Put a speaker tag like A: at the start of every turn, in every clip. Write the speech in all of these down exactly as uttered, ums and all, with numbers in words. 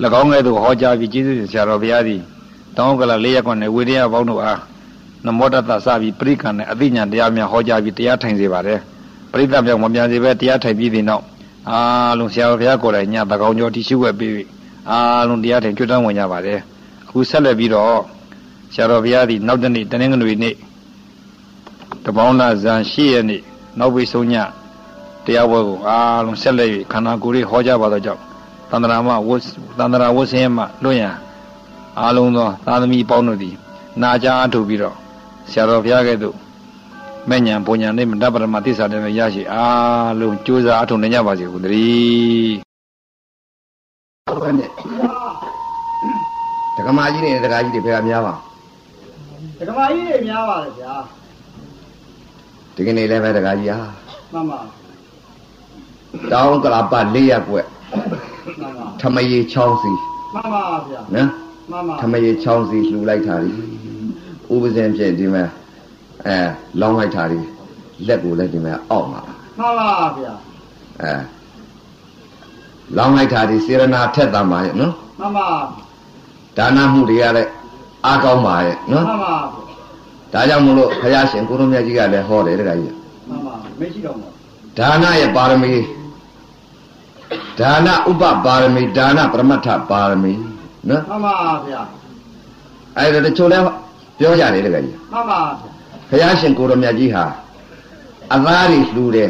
A: लगाऊंगे तो हो जा भी चीज़ चारों ब्यादी ताऊ कला ले या कौन है वीडियो बाउंडो आ न मोटा ता साबी प्री करने अभी न्यान दिया में हो जा भी तिया ठेंग से बारे प्री तब जब मम्मी से वे तिया ठेंग भी दी ना आ लुंग चारों ब्याह को रहे न्यान तकाऊं जो टीशू है भी आ लुंग तिया ठेंग क्यों वहीं जा बारे कुशल भी रो चारों ब्यादी नौ दिन नी तनेंग नुई नी तो बाउंडा जानशी है नी नौ भी सोनिया तिया वो आ लुंग चले खाना गुरी हो जा बातो जाओ तंद्रामा वो तंद्रा वो से मा लोया आलूं तो तादमी पाउनो दी नाचा आठू बीरो चारों ब्याह के तो मैं न्यान पुन्यान ने मंडा पर माती साधे में याशी आलूं चूजा आठू नहीं जा बाजी कुदरी
B: तकमाजी ने तकाजी ने फिर म्यावा
C: तकमाजी ने म्यावा ले क्या
B: लेकिन ये ले मैं तकाजी आ
C: मामा
B: ताऊ कला पा ले या कोई थमये छांसी
C: मामा भैया
B: ना
C: मामा
B: थमये छांसी लू लाई थारी उबजें पे दी में ए लॉन्ग लाई थारी लेग को लेग दी में आउ मा
C: मामा भैया
B: ए लॉन्ग लाई थारी सिरना ठेत ता मा है नो
C: मामा
B: दाना हूँ दिया ले आगाऊ मा है नो
C: मामा
B: दाजा मुलो खया शें कुरुम या जी का ले हो ले लगा ये
C: मामा मैं जी रहूँगा
B: दाना ये पारमी दाना उपा पारमी दाना प्रमथा पारमी न
C: मामा भैया
B: ऐ तो चोले प्यो जा ले लगा ये
C: मामा
B: खया शें कुरुम या जी हा अवारी लूरे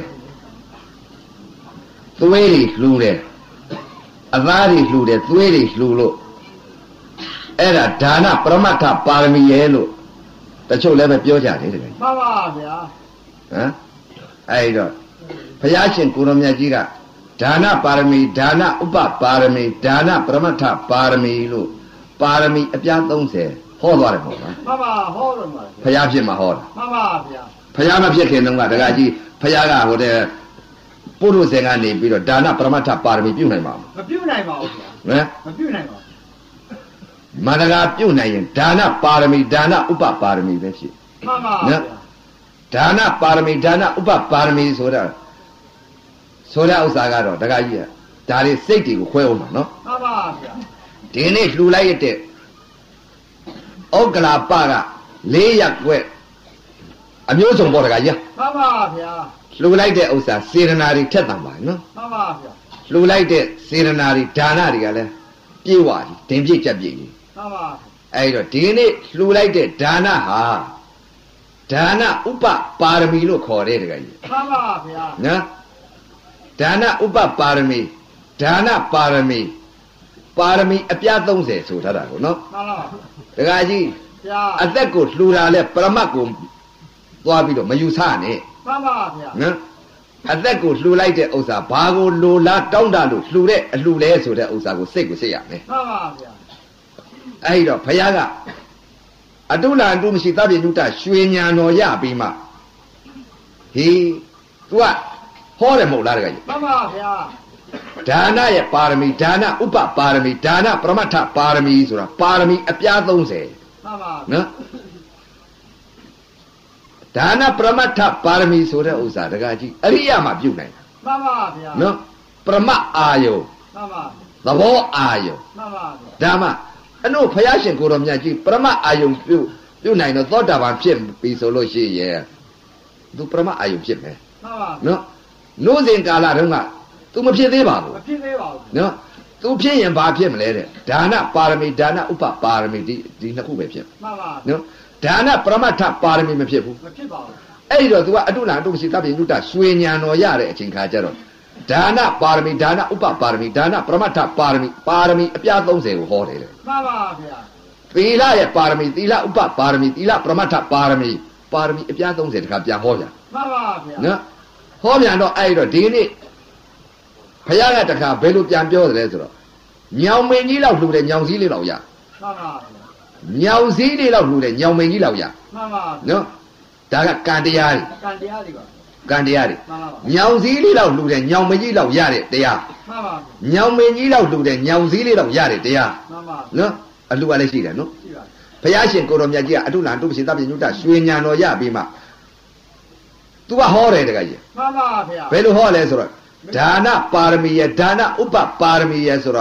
B: तुवेरी लूरे अवारी लूरे तुवेरी लूलो ऐरा दाना प्रमथा पारमी ये लो तो चोले में प्यो जा ले लगा ये
C: मामा भैया
B: हाँ ऐ तो खया शें कुरुम या जी का दाना पारमी दाना उपा पारमी दाना प्रमथा पारमी लो पारमी अप्यातों से हो द्वारे हो ना
C: मामा हो रहूँगा
B: फया फिर मा हो
C: मामा भैया
B: फया में फिर खेलने का दगा जी फया का होते पुरुष से का नहीं बिलो दाना प्रमथा पारमी क्यों नहीं माम
C: मैं क्यों नहीं माँ भैया
B: हैं
C: मैं क्यों नहीं माँ
B: मनगा क्यों नहीं है दाना पारमी दाना उपा पारमी वैसे
C: मामा
B: न दाना पारमी दाना उपा पारमी सोरा सोरा उस आगा रो दगा जी दारे सेठी को खोए उमा नो
C: मामा भैया
B: देने लूलाई ते ओगला पागा ले या कोई अम्यों से बोल रहा है
C: मामा भैया
B: लूलाई ते उसा सिरनारी ठहता है ना
C: मामा भैया
B: लूलाई ते सिरनारी दानारी का ले पीवारी टेंपी चबी
C: मामा
B: ऐ रो देने लूलाई ते दाना हा दाना उपा पारमी लो खोरे रहा है
C: मामा भैया
B: ना दाना उपा पारमी दाना पारमी पारमी अप्यातों से सोचा रहा हो ना
C: मामा
B: दगा जी
C: भैया
B: अतक को लूरा ले परमा को तो अभी तो मयूसा ने
C: मामा भैया
B: न अतक को लूलाई ते उसा भागो लोला टाउंडा लो लूरे लूले सो दे उसा को सिक को सिक याने
C: मामा भैया
B: ऐ तो भैया का अदुला अंदु मसी ताबे नुटा श्वे न्यान नो या बी मा ही तू आ हो रे मो ला रे
C: मामा भैया
B: दाना ये पारमी दाना उपा पारमी दाना प्रमथा पारमी सोरा पारमी अप्यातों से
C: मामा
B: न दाना प्रमथा पारमी सोरा उसा दगा जी अरिया मा प्यू नहीं
C: मामा भैया
B: न प्रमा आयो
C: मामा
B: तबो आयो
C: मामा भैया
B: दामा अनु फया शें को रोम जी प्रमा आयो प्यू प्यू नहीं न तो दावा फिर पी सोलो शी ये तू प्रमा आयो फिर में
C: मामा
B: न नो जिन काला रंगा तू मत फिर दे बाबू
C: मैं फिर नहीं बाबू
B: न तू फिर ये बात फिर मिले रे दाना पारमी दाना उपा पारमी दी दी न को बे फिर
C: मामा
B: न दाना प्रमथा पारमी में फिर
C: मैं फिर बाबू
B: ऐ तो तू अदुला अंदु मसी ताबे नुटा श्वे न्यान नो या रे अचिन खा जरो दाना पारमी दाना उपा पारमी दाना प्रमथा पारमी पारमी अप्यातों से हो रे
C: मामा भैया
B: तीला ये पारमी तीला उपा पारमी तीला प्रमथा पारमी पारमी अप्यातों से का प्या हो जा
C: मामा भैया
B: न हो म्यान तो ऐ तो दी नि भैया का तका बेलु प्यान प्यो दे सो न्याओ मेन जी लाउ लू दे न्याओ सी ले लाउ या
C: मामा
B: न्याओ सी ले लाउ लू दे न्याओ मेन जी लाउ या
C: मामा
B: न दागा कांटियारी
C: कांटिया दिवा
B: कांटियारी
C: मामा
B: न्याओ सी ले लाउ लू दे न्याओ मेन जी लाउ या रे तया
C: मामा
B: न्याओ मेन जी लाउ लू दे न्याओ सी ले लाउ या रे तया
C: मामा
B: न अलू वाले सी दे नो
C: ရှိပါ
B: ဘုရားရှင်ကိုတော်မြတ်ကြီးကအတုလံတုပစီတပ်ပြညုတရွှေညာတော်ရပြီးမှ तू ကဟောတယ်တကကြီး
C: မှန်ပါဗျာ
B: ဘယ်လိုဟောလဲဆိုတော့ဒါနပါရမီယဒါနဥပပါရမီယဆိုတော့ပ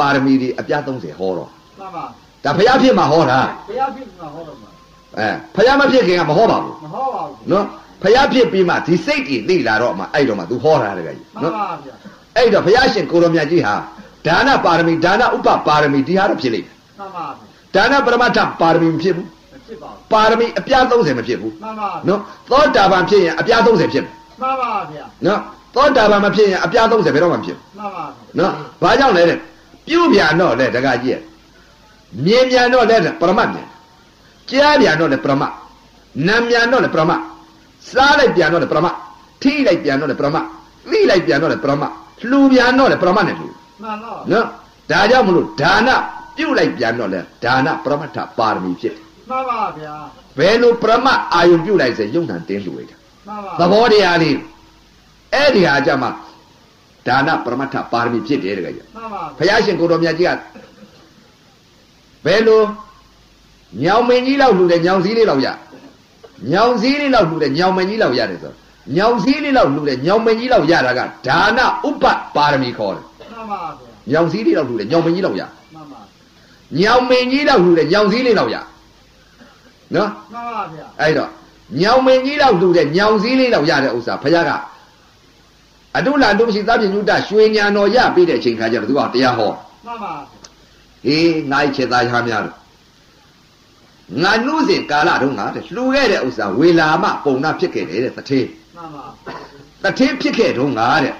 B: ပါရမီတွေအပြားသုံးဆယ်ဟောတော့
C: မှန်ပါ
B: ဒါဖျားဖြစ်မှာဟောတာ
C: ဘုရားဖြစ်မှာဟောတော့မှာ
B: အဲဖျားမဖြစ်ခင်ကမဟောပါဘူး
C: မဟောပါဘူး
B: နော်ဖျားဖြစ်ပြီးမှဒီစိတ်တွေသိလာတော့မှအဲ့တော့မှ तू ဟောတာတကယ်ကြီး
C: မှန်
B: နော်
C: ပါဗျာ
B: အဲ့တော့ဘုရားရှင်ကိုရောမြတ်ကြီးဟာဒါနပါရမီဒါနဥပပါရမီဒီဟာတော့ဖြစ်လိမ့်မယ်
C: မှန်ပါဗျာ
B: ဒါနပရမတ္ထပါရမီမဖြစ်ဘူး
C: မဖြစ်ပါဘူး
B: ပါရမီအပြားသုံးဆယ်မဖြစ်ဘူး
C: မှန်ပါ
B: နော်သောတာပန်ဖြစ်ရင်အပြားသုံးဆယ်ဖြစ်မယ်
C: မှန်ပါဗျာ
B: နော်သောတာပန်မဖြစ်ရင်အပြားသုံးဆယ်ဘယ်တော့မှမဖြစ်ဘူး
C: မှန်ပါ
B: နော်ဘာကြောင့်လဲတဲ့ပြုပြန်တော့လေတကကြီးရဲ့မြင်ပြန်တော့လေပရမတ်မြင်ကြားပြန်တော့လေပရမတ်နာမ်ပြန်တော့လေပရမတ်စားလိုက်ပြန်တော့လေပရမတ်ထိလိုက်ပြန်တော့လေပရမတ်သိလိုက်ပြန်တော့လေပရမတ်လှူပြန်တော့လေပရမတ်နဲ့လှူ
C: မှန်တော့
B: နော်ဒါကြောင့်မလို့ဒါနပြုတ်လိုက်ပြန်တော့လေဒါနပရမတ္ထပါရမီဖြစ်တယ်
C: မှန်ပါဗျာ
B: ဘယ်လိုပရမတ်အာယုံပြုတ်လိုက်စေယုံနာတင်းလှူလိုက်တာ
C: မှန်ပါ
B: သဘောတရားလေးအဲ့ဒီဟာကြမှာဒါနပရမတ္ထပါရမီဖြစ်တယ်တကယ်ကြီး
C: မှန်ပါ
B: ဘုရားရှင်ကိုတော်မြတ်ကြီးကဘယ်လိုညောင်မင်းကြီးလောက်လှူတယ်ညောင်စည်းလေးလောက်ရညောင်စည်းလေးလောက်လှူတယ်ညောင်မင်းကြီးလောက်ရတယ်ဆိုညောင်စည်းလေးလောက်လှူတယ်ညောင်မင်းကြီးလောက်ရတာကဒါနဥပပါရမီခေါ်တယ်
C: မှန်ပါဗျာ
B: ညောင်စည်းလေးလောက်လှူတယ်ညောင်မင်းကြီးလောက်ရ
C: မှန်ပါ
B: ညောင်မင်းကြီးလောက်လှူတယ်ညောင်စည်းလေးလောက်ရနော်
C: မှန်ပါဗျာ
B: အဲ့တော့ညောင်မင်းကြီးလောက်လှူတယ်ညောင်စည်းလေးလောက်ရတဲ့ဥစ္စာဘုရားကအတုလအတုမရှိသဗ္ဗညုတရွှေညာတော်ရပြီးတဲ့အချိန်ခါကျတော့သူကတရားဟော
C: မှန်ပါ
B: ဟေးငါ့ချက်သားချားများလို့ငါနှုတ်စဉ်ကာလတုန်းကတဲ့လှူခဲ့တဲ့ဥစ္စာဝေလာမပုံနာဖြစ်ခဲ့တယ်တဲ့တထေး
C: မှန်ပါ
B: တထေးဖြစ်ခဲ့တုန်းကတဲ့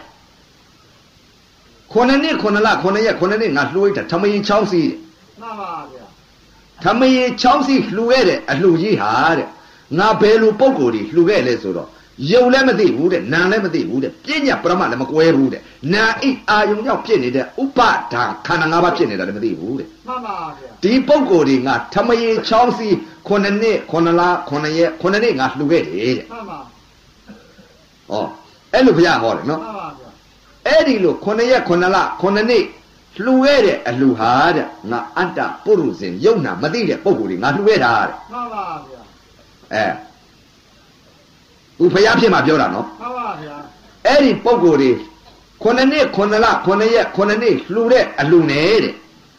B: ခုနှစ်နှစ်ခုနှစ်လခုနှစ်ရက်ခုနှစ်နှစ်ငါလှူလိုက်တာထမရင်ချောင်းစီး
C: မှန်ပါဗျာ
B: ထမရင်ချောင်းစီးလှူခဲ့တဲ့အလှူကြီးဟာတဲ့ငါဘယ်လိုပုံကိုယ်ကြီးလှူခဲ့လဲဆိုတော့ယုံလည်းမသိဘူးတဲ့နာလည်းမသိဘူးတဲ့ပြညာပရမတ်လည်းမကွဲဘူးတဲ့နာဣအာယုံကြောင့်ဖြစ်နေတဲ့ဥပဒါခန္ဓာ၅ပါးဖြစ်နေတာလည်းမသိဘူးတဲ့
C: မှန်ပါဗျာ
B: ဒီပုံကိုယ်ဒီငါထမရေချောင်းစီခုနှစ်နှစ်ခုနှစ်လခုနှစ်ရက်ခုနှစ်နှစ်ငါလှူခဲ့တယ်တဲ့
C: မှန်ပါ
B: ဩအဲ့လိုဘုရားဟောတယ်နော်
C: မှန်ပါဗျာ
B: အဲ့ဒီလိုခုနှစ်ရက်ခုနှစ်လခုနှစ်နှစ်လှူခဲ့တဲ့အလှူဟာတဲ့ငါအတ္တပုရုဇဉ်ယုံနာမသိတဲ့ပုံကိုယ်ဒီငါလှူခဲ့တာတဲ့
C: မှန်ပါဗျာ
B: အဲသူဘုရားဖြစ်မှာပြောတာနော်
C: မှန်ပါဗျာ
B: အဲ့ဒီပုံကိုယ်ဒီခုနှစ်နှစ်ခုနှစ်လခုနှစ်ရက်ခုနှစ်နှစ်လှူတဲ့အလှူနဲ့တဲ့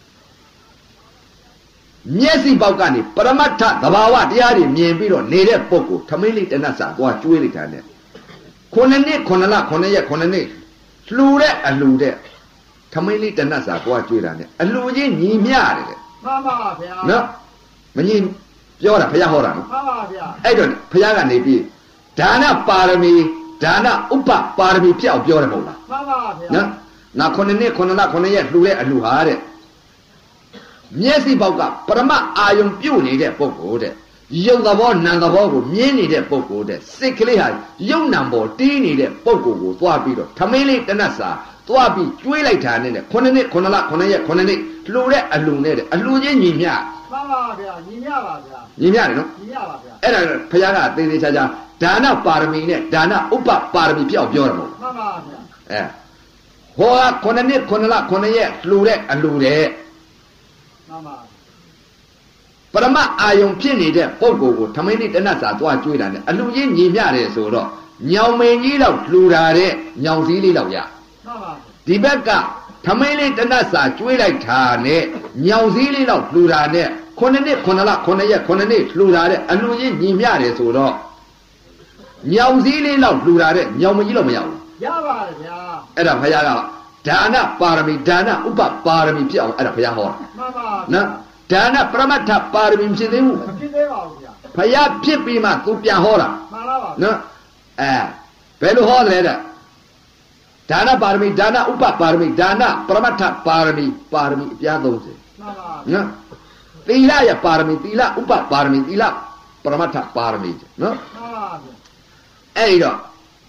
B: မျက်စိပေါက်ကနေပရမတ္ထသဘာဝတရားတွေမြင်ပြီးတော့နေတဲ့ပုဂ္ဂိုလ်ထမင်းလေးတနတ်စာသွားကျွေးလိုက်တာနဲ့ခုနှစ်နှစ်ခုနှစ်လခုနှစ်ရက်ခုနှစ်နှစ်လှူတဲ့အလှူတဲ့ထမင်းလေးတနတ်စာသွားကျွေးတာနဲ့အလှူချင်းညီမျှတယ်တဲ့
C: မှန်ပါဗျာ
B: နော်မညီပြောတာဘုရားဟောတာနော်
C: မှန်ပါဗျာ
B: အဲ့တော့ဘုရားကနေပြီးဒါနပါရမီဒါနဥပပါရမီပြောက်ပြောတယ်မဟုတ်လား
C: မှန်ပါဗျာ
B: နော်ငါခုနှစ်နှစ်ခုနှစ်လခုနှစ်ရက်လှူတဲ့အလှူဟာတဲ့မျက်စိပေါက်ကပရမအာယုံပြုတ်နေတဲ့ပုဂ္ဂိုလ်တဲ့ရုပ်သဘောနာမ်သဘောကိုမြင်နေတဲ့ပုဂ္ဂိုလ်တဲ့စိတ်ကလေးဟာရုပ်နာမ်ပေါ်တီးနေတဲ့ပုဂ္ဂိုလ်ကိုသွားပြီးတော့ထမင်းလေးတနတ်စာသွားပြီးကျွေးလိုက်တာနဲ့ခုနှစ်နှစ်ခုနှစ်လခုနှစ်ရက်ခုနှစ်နှစ်လှူတဲ့အလှူနဲ့တဲ့အလှူချင်းညီမျှ
C: မှန်ပါဗျာညီမြပါဗျာ
B: ညီမျှတယ်နော်
C: ညီမြပါဗျာ
B: အဲ့ဒါဘုရားကသေသေးချာချာဒါနပါရမီနဲ့ဒါနဥပပါရမီပြောက်ပြောတယ်မဟုတ်လား
C: မှန်ပါဗျာ
B: အဲဟောကခုနှစ်နှစ်ခုနှစ်လခုနှစ်ရက်လှူတဲ့အလှူတဲ့
C: မှန်ပါ
B: ပရမအာယုံဖြစ်နေတဲ့ပုဂ္ဂိုလ်ကိုထမင်းလေးတနတ်စာသွားကျွေးတာနဲ့အလှချင်းညီမျှတယ်ဆိုတော့ညောင်မင်းကြီးလောက်လှူတာတဲ့ညောင်စည်းလေးလောက်ရ
C: မှန်ပါ
B: ဒီဘက်ကထမင်းလေးတနတ်စာကျွေးလိုက်တာနဲ့ညောင်စည်းလေးလောက်လှူတာနဲ့ခုနှစ်နှစ်ခုနှစ်လခုနှစ်ရက်ခုနှစ်နှစ်လှူတာတဲ့အလှချင်းညီမျှတယ်ဆိုတော့ညောင်စည်းလေးလောက်လှူတာတဲ့ညောင်မင်းကြီးလောက်မရဘူး
C: ရပါတယ်ဗျာ
B: အဲ့ဒါဘုရားကဒါနပါရမီဒါနဥပပါရမီဖြစ်အောင်အဲ့ဒါဘုရားဟောတာ
C: မှန်ပါ
B: နော်ဒါနပရမတ္ထပါရမီဖြစ်သေးဘူး
C: မဖြစ်သေးပါဘူးဗျာ
B: ဘုရားဖြစ်ပြီးမှသူပြန်ဟောတာ
C: မှန်လားပါ
B: နော်အဲဘယ်လိုဟောတယ်တဲ့ဒါနပါရမီဒါနဥပပါရမီဒါနပရမတ္ထပါရမီပါရမီအပြားသုံးဆယ်
C: မှန်ပါ
B: နော်သီလရပါရမီသီလဥပပါရမီသီလပရမတ္ထပါရမီနော်
C: မှန်ပါဗျာ
B: အဲ့ဒီတော့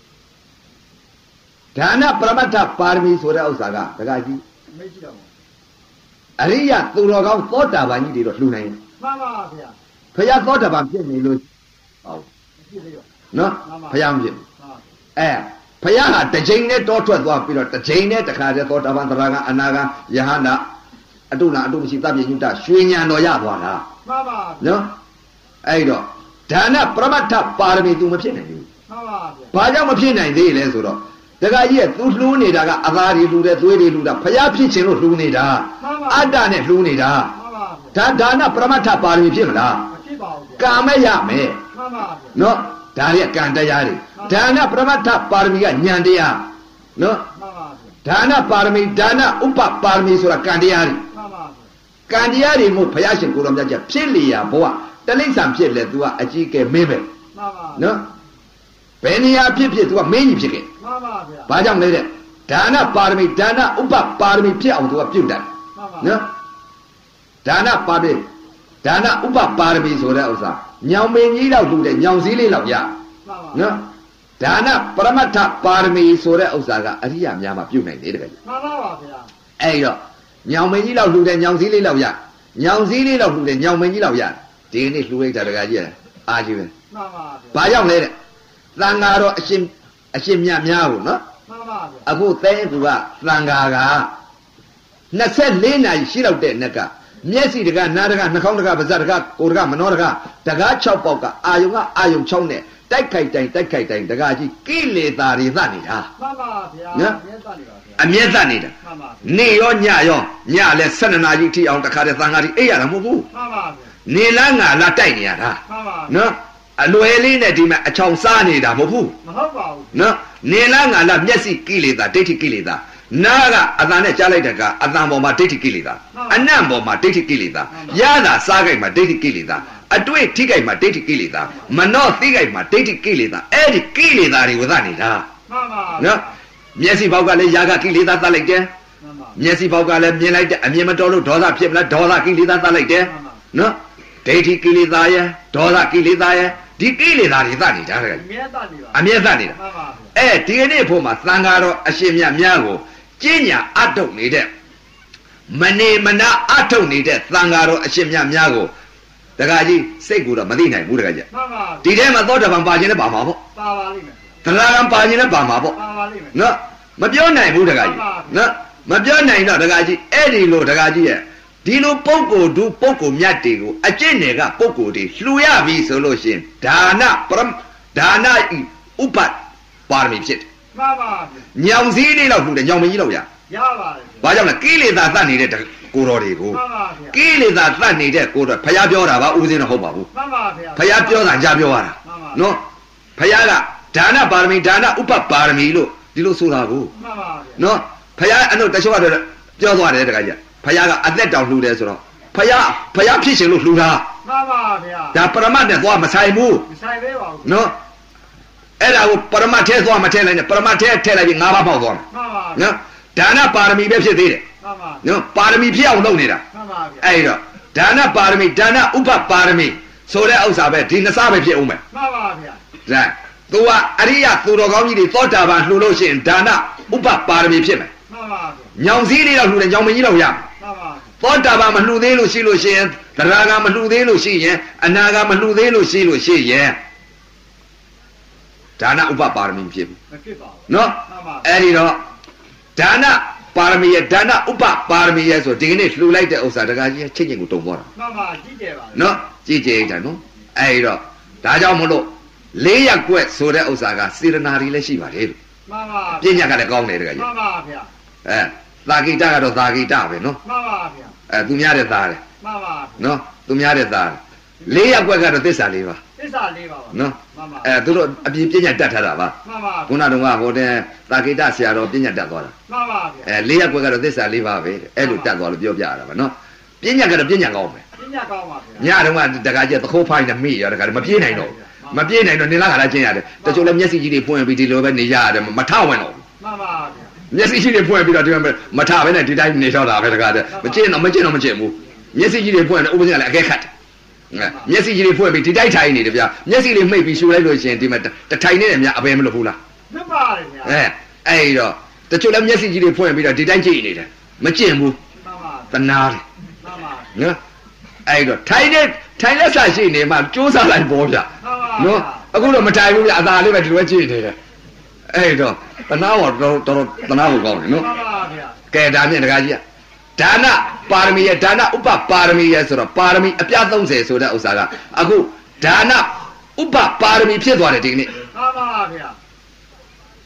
B: ဒါနပရမတ္ထပါရမီဆိုတဲ့ဥစ္စာကတခါကြီး
C: မေ့ကြည့်တော့
B: အရိယသူတော်ကောင်းသောတာပန်ကြီးတွေတော့လှူနိုင်တယ်
C: မှန်ပါဗျာ
B: ဘုရားသောတာပန်ဖြစ်နေလို့ဟော
C: မဖြစ်သေးတော့
B: နော်ဘုရားမဖြစ်ဘူး
C: ဟာ
B: အဲဘုရားဟာတစ်ချိန်နဲ့တောထွက်သွားပြီးတော့တစ်ချိန်နဲ့တခါတည်းသောတာပန်သရဂံအနာဂံယဟန္တာအတုနာအတုမရှိသဗ္ဗညုတရွှေဉဏ်တော်ရသွားတာ
C: မှန်ပါ
B: နော်အဲ့တော့ဒါနပရမတ္ထပါရမီ तू မဖြစ်နိုင်ဘူး
C: မှန်ပါဗျာ
B: ဘာကြောင့်မဖြစ်နိုင်သေးလဲဆိုတော့တတခါကြီးကသူလှူးနေတာကအသားတွေလှူတယ်သွေးတွေလှူတာဖျားဖြစ်ခြင်းလို့လှူနေတာအတ္တနဲ့လှူနေတာဒါဒါနပရမတ္ထပါရမီဖြစ်မလား
C: မဖြစ်ပါဘူး
B: ကာမရမယ်
C: မှန်ပါဗျာ
B: နော်ဒါတွေကကံတရားတွေဒါနပရမတ္ထပါရမီကဉာဏ်တရားနော်
C: မှန်ပါဗျာ
B: ဒါနပါရမီဒါနဥပပါရမီဆိုတာကံတရားတွေ
C: မှန်ပါဗျာ
B: ကံတရားတွေမို့ဘုရားရှင်ကိုယ်တော်မြတ်ကဖြစ်လျာဘဝတလိမ့်ဆံဖြစ်လေ तू ကအကြီးကဲမင်းပဲ
C: မှန်ပါ
B: နော်ဘယ်နေရာဖြစ်ဖြစ် तू ကမင်းကြီးဖြစ်ခဲ့
C: မှန်ပါဗျာ
B: ဘာကြောင့်လဲတဲ့ဒါနပါရမီဒါနဥပပါရမီဖြစ်အောင် तू ကပြုတ်တယ်နော်ဒါနပါရမီဒါနဥပပါရမီဆိုတဲ့ဥစ္စာညောင်မင်းကြီးလောက်လှူတယ်ညောင်စည်းလေးလောက်ရနော်ဒါနပရမတ္ထပါရမီဆိုတဲ့ဥစ္စာကအရိယာများမှာပြုတ်နိုင်တယ်တကယ်
C: မှန်ပါပါဗျာ
B: အဲ့တော့ညောင်မင်းကြီးလောက်လှူတယ်ညောင်စည်းလေးလောက်ရညောင်စည်းလေးလောက်လှူတယ်ညောင်မင်းကြီးလောက်ရဒီနေ့လှူလိုက်တာတကယ်ကြီးအာကြီးပဲ
C: မှန်ပါဗျာ
B: ဘာကြောင့်လဲတဲ့သံဃာတော်အရှင်အရှင်မြတ်များကိုနော်
C: မှန်ပါဗျာ
B: အခုသဲသူကသံဃာကနှစ်ဆယ့်လေးနာရီရှိလောက်တဲ့နှစ်ကမျက်စိတကနားတကနှာခေါင်းတကပါးစပ်တကကိုယ်တကမနောတကတကား၆ပေါက်ကအာယုံကအာယုံ၆နဲ့တိုက်ခိုက်တိုင်းတိုက်ခိုက်တိုင်းတကားကြီးကိလေသာတွေသတ်နေတာ
C: မှန်ပါဗျာ
B: နော်အမျက်သတ်နေတာ
C: မှန်ပါ
B: နေရောညရောညလဲ၁၂နာရီထိအောင်တခါတည်းသံဃာကြီးအိပ်ရတာမဟုတ်ဘူး
C: မှန်ပါဗျာ
B: နေလားငါလားတိုက်နေရတာ
C: မှန်ပါ
B: နော်အလွယ်လေးနဲ့ဒီမှာအချောင်စားနေတာမဟုတ်ဘူး
C: မဟုတ်ပါဘူး
B: နော်နေလားငါလားမျက်စိကိလေသာဒိဋ္ဌိကိလေသာနားကအတန်နဲ့ကြားလိုက်တဲ့ကအတန်ပေါ်မှာဒိဋ္ဌိကိလေသာအနံ့ပေါ်မှာဒိဋ္ဌိကိလေသာရတာစားကြိုက်မှာဒိဋ္ဌိကိလေသာအတွေ့ထိကြိုက်မှာဒိဋ္ဌိကိလေသာမနောသိကြိုက်မှာဒိဋ္ဌိကိလေသာအဲ့ဒီကိလေသာတွေဝသနေတာ
C: မှန်ပါ
B: နော်မျက်စိဘောက်ကလည်းຢာကကိလေသာသတ်လိုက်တယ်မျက်စိဘောက်ကလည်းမြင်လိုက်တဲ့အမြင်မတော်လို့ဒေါသဖြစ်မလားဒေါသကိလေသာသတ်လိုက်တယ်နော်ဒိဋ္ဌိကိလေသာရဲ့ဒေါသကိလေသာရဲ့ဒီကိလေသာတွေသတ်နေတာတဲ့အ
C: မြဲတတ်နေတာ
B: အမြဲတတ်နေတာအဲဒီကနေ့ဖို့မှာသံဃာတော်အရှင်မြတ်များကိုကျင့်ညာအထုတ်နေတဲ့မနေမနာအထုတ်နေတဲ့သံဃာတော်အရှင်မြတ်များကိုတခါကြီးစိတ်ကိုတော့မသိနိုင်ဘူးတခါကြီး
C: မှန်ပါ
B: ဒီထဲမှာသောတာပန်ပါခြင်းနဲ့ပါမှာပေါ့
C: ပါပါလိမ့်မယ်
B: သရဂံပါခြင်းနဲ့ပါမှာပေါ့
C: ပါပါလိမ့်မယ်
B: နော်မပြောနိုင်ဘူးတခါကြီးနော်မပြောနိုင်တော့တခါကြီးအဲ့ဒီလိုတခါကြီးရဲ့ဒီလိုပုဂ္ဂိုလ်ဒုပုဂ္ဂိုလ်မြတ်တွေကိုအကျင့်တွေကပုဂ္ဂိုလ်တွေလှူရပြီဆိုလို့ရှိရင်ဒါနပရဒါနဤဥပပါရမီဖြစ်တယ်
C: မှန်ပါ
B: ညောင်စည်းလေးလောက်လှူတယ်ညောင်မကြီးလောက်ရ
C: ရပါတယ်
B: ဘာကြောင့်လဲကိလေသာသတ်နေတဲ့ကိုတော်တွေကို
C: မှန်ပါဗျာ
B: ကိလေသာသတ်နေတဲ့ကိုတော်ဖျားပြောတာပါဦးစင်းတော့ဟုတ်ပါဘူး
C: မှန်ပါဗျာ
B: ဖျားပြောတာကြားပြောရတာနော်ဖျားကဒါနပါရမီဒါနဥပပါရမီလို့ဒီလိုဆိုတာကို
C: မှန်ပါဗျာ
B: နော်ဖျားအဲ့တော့တချို့ကတော့ပြောသွားတယ်တခါကြီးဖျားကအသက်တောင်လှူတယ်ဆိုတော့ဖျားဖျားဖြစ်ရှင်လို့လှူတာ
C: မှန်ပါဗျာ
B: ဒါပရမတ်နဲ့သွားမဆိုင်ဘူး
C: မဆိုင်သေးပါဘူး
B: နော်အဲ့ဒါကိုပရမတ်ထဲသွားမထဲလိုက်နဲ့ပရမတ်ထဲထည့်လိုက်ပြီးငါးပါးပေါက်သွား
C: မှာမှန်ပါ
B: နော်ဒါနပါရမီပဲဖြစ်သေးတယ်
C: မှန်ပါ
B: နော်ပါရမီဖြစ်အောင်လုပ်နေတာ
C: မှန်ပါဗျာ
B: အဲ့တော့ဒါနပါရမီဒါနဥပပါရမီဆိုတဲ့ဥစ္စာပဲဒီနှစ်စားပဲဖြစ်အောင်မယ်
C: မှန်ပါဗျာ
B: ဒါသူကအရိယသူတော်ကောင်းကြီးတွေသောတာပန်လှူလို့ရှိရင်ဒါနဥပပါရမီဖြစ်မယ်
C: မှန်ပါဗျာ
B: ညောင်စည်းလေးတော့လှူတယ်ညောင်မကြီးတော့ရမယ်
C: မှန်ပါ
B: သောတာပန်မလှူသေးလို့ရှိလို့ရှိရင်သရဂံမလှူသေးလို့ရှိရင်အနာဂံမလှူသေးလို့ရှိလို့ရှိရင်ဒါနဥပပါရမီဖြစ်ဘူး
C: မဖြစ်ပါဘူး
B: နော်အဲ့ဒီတော့ဒါနပါရမီရဲ့ဒါနဥပပါရမီရဲ့ဆိုဒီကနေ့လှူလိုက်တဲ့ဥစ္စာတကကြီးချင်းချင်းကိုတုံသွားတာ
C: မှန်ပါကြည့်ကြပါ
B: နော်ကြည့်ကြတယ်နော်အဲ့ဒီတော့ဒါကြောင့်မလို့လေးရက်ွက်ဆိုတဲ့ဥစ္စာကစေရနာတွေလည်းရှိပါတယ်လို့
C: မှန်ပါ
B: ပညာကလည်းကောင်းတယ်တကကြီး
C: မှန်ပါဗျာ
B: အဲသာဂိတကတော့သာဂိတပဲနော်
C: မှန်ပါဗျာ
B: အဲသူများတဲ့သားတယ်
C: မှန်ပါ
B: နော်သူများတဲ့သားလေးရက်ွက်ကတော့သစ္စာလေးပါ
C: သစ္စာလေးပါပါ
B: နော်
C: မှန်ပါ
B: အဲသူတို့အပြင်ပညာတတ်ထားတာပါ
C: မှန်ပါ
B: ခုနတုန်းကဟိုတဲ့သာဂိတဆရာတော်ပညာတတ်သွားတာ
C: မှန်ပါဗျာ
B: အဲလေးရက်ွက်ကတော့သစ္စာလေးပါပဲအဲ့လိုတတ်သွားလို့ပြောပြရတာပါနော်ပညာကတော့ပညာကောင်းပဲ
C: ပညာကောင်းပါဗျာ
B: ညတုန်းကတခါကျသခိုးဖိုင်းနဲ့မိရတခါမပြေးနိုင်တော့မပြေးနိုင်တော့နေလာခါလာချင်းရတယ်တချို့လည်းမျက်စိကြီးတွေဖွင့်ပြီးဒီလိုပဲနေကြရတယ်မထဝင်တော့
C: မှန်ပါဗျာ
B: မျက်စိကြီးတွေဖွင့်ပြီးတော့ဒီမှာမထပဲနဲ့ဒီတိုင်းနေတော့တာပဲတခါတည်းမကျင်းတော့မကျင်းတော့မကျင်းဘူးမျက်စိကြီးတွေဖွင့်တယ်ဥပဒေကလည်းအကဲခတ်တယ်မျက်စိကြီးတွေဖွင့်ပြီးဒီတိုက်ထိုင်နေတယ်ဗျာမျက်စိလေးမှိတ်ပြီးရှူလိုက်လို့ရှိရင်ဒီမှာတထိုင်နေတယ်များအဘယ်မလို့ဘူးလား
C: မှန်ပါတယ်ဗျာ
B: အဲအဲ့တော့တချို့လည်းမျက်စိကြီးတွေဖွင့်ပြီးတော့ဒီတိုင်းကြည့်နေတယ်မကျင်းဘူး
C: မှန်ပါ
B: တနာတယ်
C: မှန်ပါ
B: နော်အဲ့တော့ထိုင်နေထိုင်လက်ဆရှိနေမှစူးစမ်းလိုက်ပေါ်ဗျာနော်အခုတော့မထိုင်ဘူးဗျာအသာလေးပဲဒီလိုကြည့်နေတယ်အဲ့တော့တနာတော့တော်တော်တနာကိုကောင်းတယ်နော်
C: မှန်ပါဗျာ
B: ကဲဒါမြင့်တကားကြီးဒါနပါရမီရဲ့ဒါနဥပပါရမီရဲ့ဆိုတော့ပါရမီအပြသုံးဆယ်ဆိုတဲ့ဥစ္စာကအခုဒါနဥပပါရမီဖြစ်သွားတယ်ဒီကနေ့
C: မှန်ပါဗျာ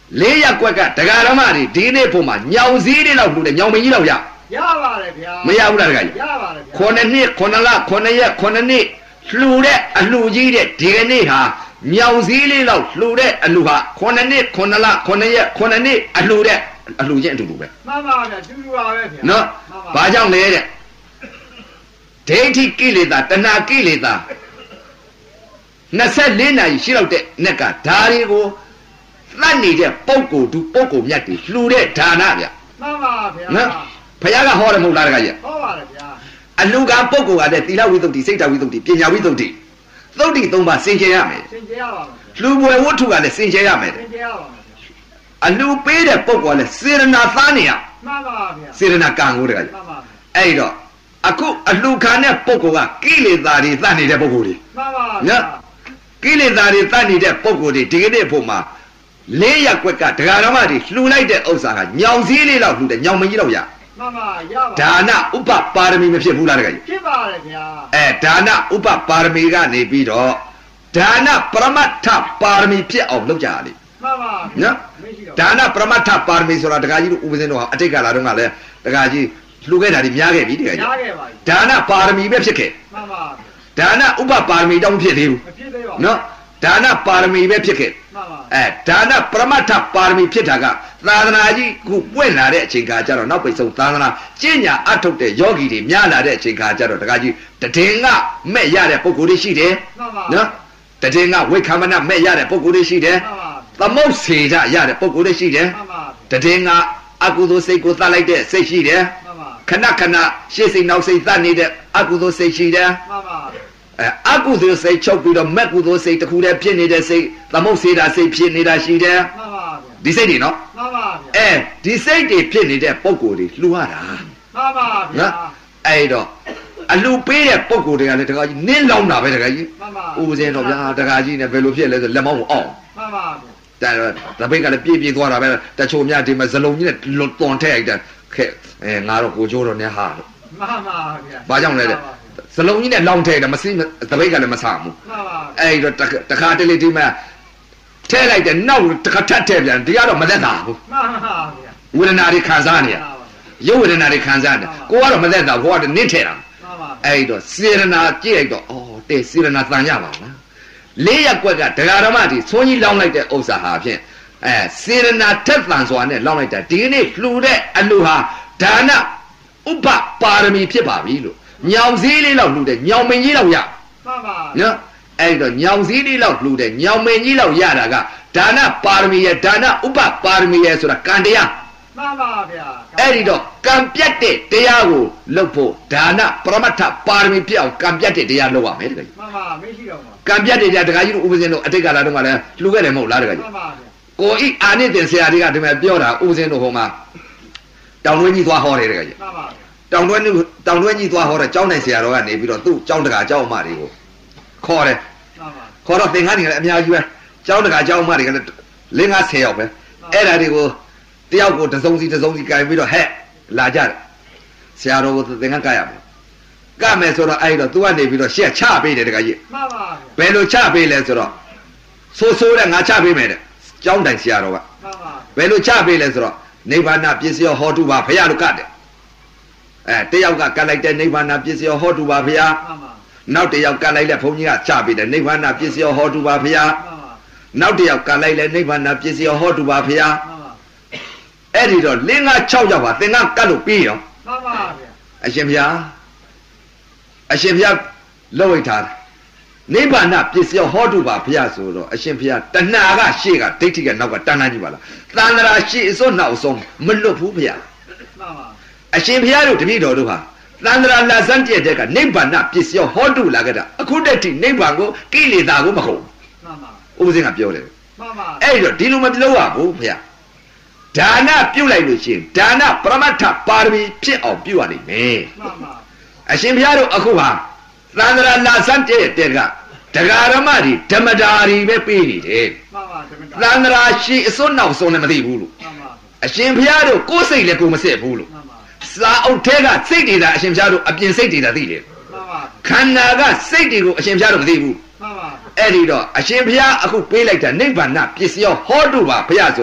B: လေးရက်ကွက်ကတရားဓမ္မတွေဒီနေ့ပုံမှာညောင်စည်းတွေလောက်လှူတယ်ညောင်မင်းကြီးလောက်ရ
C: ရပါတယ်ဗျာ
B: မရဘူးလားတခါကြီး
C: ရပါတယ်ဗျာ
B: ခုနှစ်နှစ်ခုနှစ်လခုနှစ်ရက်ခုနှစ်နှစ်လှူတဲ့အလှူကြီးတဲ့ဒီကနေ့ဟာညောင်စည်းလေးလောက်လှူတဲ့အလှူဟာခုနှစ်နှစ်ခုနှစ်လခုနှစ်ရက်ခုနှစ်နှစ်အလှူတဲ့အလှူချင်းအတူတူပဲ
C: မှန်ပါဗျာတူတူပါပဲဗျာ
B: နော်ဘာကြောင့်လဲတဲ့ဒိဋ္ဌိကိလေသာတဏှာကိလေသာနှစ်ဆယ့်လေးနာရီရှိလောက်တဲ့နက်ကဒါတွေကိုသတ်နေတဲ့ပုံကိုယ်သူပုံကိုယ်မြတ်တွေလှူတဲ့ဒါနဗျ
C: မှန်ပါဗျာ
B: နော်ဘုရားကဟောတယ်မဟုတ်လားတခါကြီး
C: ဟောပါတယ်ဗျာ
B: အလှူကပုံကိုယ်ကလည်းသီလဝိသုဒ္ဓိစိတ်တဝိသုဒ္ဓိပညာဝိသုဒ္ဓိသုဒ္ဓိသုံးပါးစင်ကြယ်ရမယ်
C: စင်ကြယ်ရပါမယ်
B: လှူပွဲဝတ္ထုကလည်းစင်ကြယ်ရမယ်
C: စင်ကြယ်ရပါမယ်
B: အလှူပေးတဲ့ပုံကလည်းစေရနာသားနေရ
C: မှန်ပါဗျာ
B: စေရနာကံကိုတခါကြီး
C: မှန်ပါ
B: အဲ့တော့အခုအလှူခံတဲ့ပုဂ္ဂိုလ်ကကိလေသာတွေသတ်နေတဲ့ပုဂ္ဂိုလ်တွေ
C: မှန်ပါဗျာ
B: ကိလေသာတွေသတ်နေတဲ့ပုဂ္ဂိုလ်တွေဒီကနေ့ဖို့မှာလေးရက်ကွက်ကဒကာဓမ္မတွေလှူလိုက်တဲ့ဥစ္စာကညောင်စည်းလေးလောက်လှူတယ်ညောင်မကြီးလောက်ရ
C: မှန်ပါရပါ
B: ဒါနဥပပါရမီမဖြစ်ဘူးလားတကယ်
C: ဖြစ်ပါတယ်ဗျာ
B: အဲဒါနဥပပါရမီကနေပြီးတော့ဒါနပရမတ္ထပါရမီဖြစ်အောင်လုပ်ကြရလေ
C: မှန်ပါ
B: နော်ဒါနပရမတ္ထပါရမီဆိုတာဒကာကြီးတို့ဥပဇင်းတို့ဟာအတိတ်ကာလတုန်းကလည်းဒကာကြီးလှူခဲ့တာဒီများခဲ့ပြီတကယ်ကြီး
C: များခဲ့ပါပြီ
B: ဒါနပါရမီပဲဖြစ်ခဲ့
C: မှန်ပါ
B: ဒါနဥပပါရမီတောင်းဖြစ်သေးဘူး
C: မဖြစ်သေးပါဘူး
B: နော်ဒါနပါရမီပဲဖြစ်ခဲ့
C: မှန်ပါ
B: အဲဒါနပရမတ္ထပါရမီဖြစ်တာကသာသနာကြီးခုပွင့်လာတဲ့အချိန်ခါကျတော့နောက်ပိတ်ဆုံးသာသနာကျင့်ညာအထုတ်တဲ့ယောဂီတွေများလာတဲ့အချိန်ခါကျတော့တခါကြီးတည်ငါမဲ့ရတဲ့ပုဂ္ဂိုလ်တွေရှိတယ်နော်တည်ငါဝိက္ခမနမဲ့ရတဲ့ပုဂ္ဂိုလ်တွေရှိတယ်သမုတ်စေကြရတဲ့ပုဂ္ဂိုလ်တွေရှိတယ်တည်ငါအကုသိုလ်စိတ်ကိုသတ်လိုက်တဲ့စိတ်ရှိတယ်ခဏခဏရှေ့စိတ်နောက်စိတ်သတ်နေတဲ့အကုသိုလ်စိတ်ရှိတယ်
C: မှန်ပါ
B: အဲအကုသိုလ်စိတ်ချုပ်ပြီးတော့မက်ကုသိုလ်စိတ်တစ်ခုတည်းဖြစ်နေတဲ့စိတ်သမုတ်စေတာစိတ်ဖြစ်နေတာရှိတယ်
C: မှန်ပါ
B: ဒီစိတ်တွေနော်
C: မှန်ပါ
B: အဲဒီစိတ်တွေဖြစ်နေတဲ့ပုံကိုယ်တွေလှူရတာ
C: မှန်ပါဗျာ
B: အဲ့တော့အလှူပေးတဲ့ပုံကိုယ်တွေကလည်းတခါကြီးနင်းလောင်းတာပဲတခါကြီး
C: မှန်ပါ
B: ဥပဇင်းတော့ဗျာတခါကြီးနဲ့ဘယ်လိုဖြစ်လဲဆိုလက်မောင်းကိုအောင့်
C: မှန်ပါ
B: ဒါတော့တပိတ်ကလည်းပြည့်ပြည့်သွားတာပဲတချို့များဒီမှာဇလုံးကြီးနဲ့တွန်ထည့်လိုက်တယ်ခဲ့အဲငါတော့ကိုချိုးတော့နေဟာလို့
C: မှန်ပါဗျာ
B: ဘာကြောင့်လဲတဲ့စလုံးကြီးနဲ့လောင်းထည့်တယ်မစိတပိတ်ကလည်းမဆာဘူး
C: မှန်ပါ
B: အဲ့တော့တခါတလေဒီမှာထဲလိုက်တယ်နောက်တခါထပ်ထည့်ပြန်ဒီကတော့မသက်သာဘူး
C: မှန်ပါဗျာ
B: ဝေဒနာတွေခံစားနေရရုပ်ဝေဒနာတွေခံစားနေကိုကတော့မသက်သာကိုကတော့နင့်ထဲတာ
C: မှန်ပါ
B: အဲ့တော့စေရနာကြည့်လိုက်တော့အော်တဲ့စေရနာတန်ရပါလားလေးရက်ကွက်ကဒကာဓမ္မတွေသွန်းကြီးလောင်းလိုက်တဲ့ဥစ္စာဟာဖြင့်အဲစေရနာထက်သန်စွာနဲ့လောင်းလိုက်တာဒီနေ့လှူတဲ့အလှူဟာဒါနဥပပါရမီဖြစ်ပါပြီလို့ညောင်စည်းလေးလောက်လှူတဲ့ညောင်မင်းကြီးလောက်ရ
C: မှန်ပါ
B: နော်အဲ့တော့ညောင်စည်းလေးလောက်လှူတဲ့ညောင်မင်းကြီးလောက်ရတာကဒါနပါရမီရဲ့ဒါနဥပပါရမီရဲ့ဆိုတာကံတရား
C: မှန်ပါဗျာ
B: အဲ့ဒီတော့ကံပြတ်တဲ့တရားကိုလုပ်ဖို့ဒါနပရမတ္ထပါရမီဖြစ်အောင်ကံပြတ်တဲ့တရားလုပ်ရမယ်တကယ်
C: မှန်ပါမရှိတော့ပါ
B: ကံပြတ်တဲ့တရားတခါကြီးတို့ဥပဇင်းတို့အတိတ်ကာလတုန်းကလည်းလှူခဲ့တယ်မဟုတ်လားတခါကြီး
C: မှန်ပါဗျာ
B: ကိုဤအာနိသင်ဆရာတွေကဒီမှာပြောတာဥပဇင်းတို့ဟိုမှာတောင်တွင်းကြီးသွားဟောတယ်တကယ်ကြီး
C: မှန်ပါ
B: တောင်တွင်းတောင်တွင်းကြီးသွားဟောတဲ့ကျောင်းနိုင်ဆရာတော်ကနေပြီးတော့သူ့ကျောင်းတကာကျောင်းအမတွေကိုခေါ်တယ်ခေါ်တော့သင်္ကန်းတွေကလည်းအများကြီးပဲကျောင်းတကာကျောင်းအမတွေကလည်းလင်းကားဆယ်ယောက်ပဲအဲ့ဒါတွေကိုတယောက်ကိုတစုံစီတစုံစီကြိုင်ပြီးတော့ဟဲ့လာကြတယ်ဆရာတော်ကိုသင်္ကန်းကရမယ်ကမယ်ဆိုတော့အဲ့တော့သူကနေပြီးတော့ရှက်ချပေးတယ်တကကြီး
C: မှန်ပါ
B: ဘယ်လိုချပေးလဲဆိုတော့ဆိုးဆိုးတဲ့ငါချပေးမယ်တဲ့ကျောင်းတိုင်ဆရာတော်က
C: မှန်ပါ
B: ဘယ်လိုချပေးလဲဆိုတော့နိဗ္ဗာန်ပစ္စယောဟောတုပါဘုရားတို့ကတဲ့အဲတယောက်ကကတ်လိုက်တဲ့နိဗ္ဗာန်ပစ္စယောဟောတုပါဘုရား
C: မှန်ပါ
B: နောက်တယောက်ကတ်လိုက်တဲ့ဘုန်းကြီးကချပေးတယ်နိဗ္ဗာန်ပစ္စယောဟောတုပါဘုရား
C: မှန်ပါ
B: နောက်တယောက်ကတ်လိုက်တဲ့နိဗ္ဗာန်ပစ္စယောဟောတုပါဘုရား
C: မှန်ပါ
B: အဲ့ဒီတော့လင်းက၆ယောက်ပါသင်္ကန်းကတ်လို့ပြီးရော
C: မှန်ပါဗျာ
B: အရှင်ဘုရားအရှင်ဘုရားလောက်ဝိထားနိဗ္ဗာန်ပစ္စယောဟောတုပါဘုရားဆိုတော့အရှင်ဘုရားတဏှာကရှေ့ကဒိဋ္ဌိကနောက်ကတဏှာကြီးပါလားသန္တရာရှေ့အစွန်းနောက်ဆုံးမလွတ်ဘူးဘုရား
C: မှန်ပါ
B: အရှင်ဘုရားတို့တပည့်တော်တို့ဟာသန္တရာလာစမ်းပြတဲ့ကနိဗ္ဗာန်ပစ္စယောဟောတုလာကြတာအခုတည်းကနိဗ္ဗာန်ကိုကိလေသာကိုမဟုတ်
C: မှန်ပါ
B: ဥပဇင်းကပြောတယ်
C: မှန်ပါ
B: အဲ့တော့ဒီလိုမပြောရဘူးဘုရားဒါနပြုတ်လိုက်လို့ရှိရင်ဒါနပရမတ္ထပါရမီဖြစ်အောင်ပြုတ်ရနိုင်မယ်
C: မှန်ပါ
B: အရှင်ဘုရားတို့အခုဟာသန္တရာလာစမ်းပြတဲ့ကဒဂရမတွေဓမ္မတာတွေပဲပေးနေတယ်
C: မှန်ပါဓမ္မတာ
B: သန္တရာရှိအစွန်းနောက်ဆုံးလည်းမသိဘူးလို့
C: မှန်ပါ
B: အရှင်ဘုရားတို့ကိုယ်စိတ်လည်းကိုယ်မစစ်ဘူးလို့
C: မှန်ပါ
B: စာအုပ်ထဲကစိတ်တွေသာအရှင်ဘုရားတို့အပြင်စိတ်တွေသာသိတယ်
C: မှန်ပါ
B: ခန္ဓာကစိတ်တွေကိုအရှင်ဘုရားတို့မသိဘူး
C: မှန်ပါ
B: အဲ့ဒီတော့အရှင်ဘုရားအခုပေးလိုက်တာနိဗ္ဗာန်ပစ္စယောဟောတုပါဘုရားဆိုတော့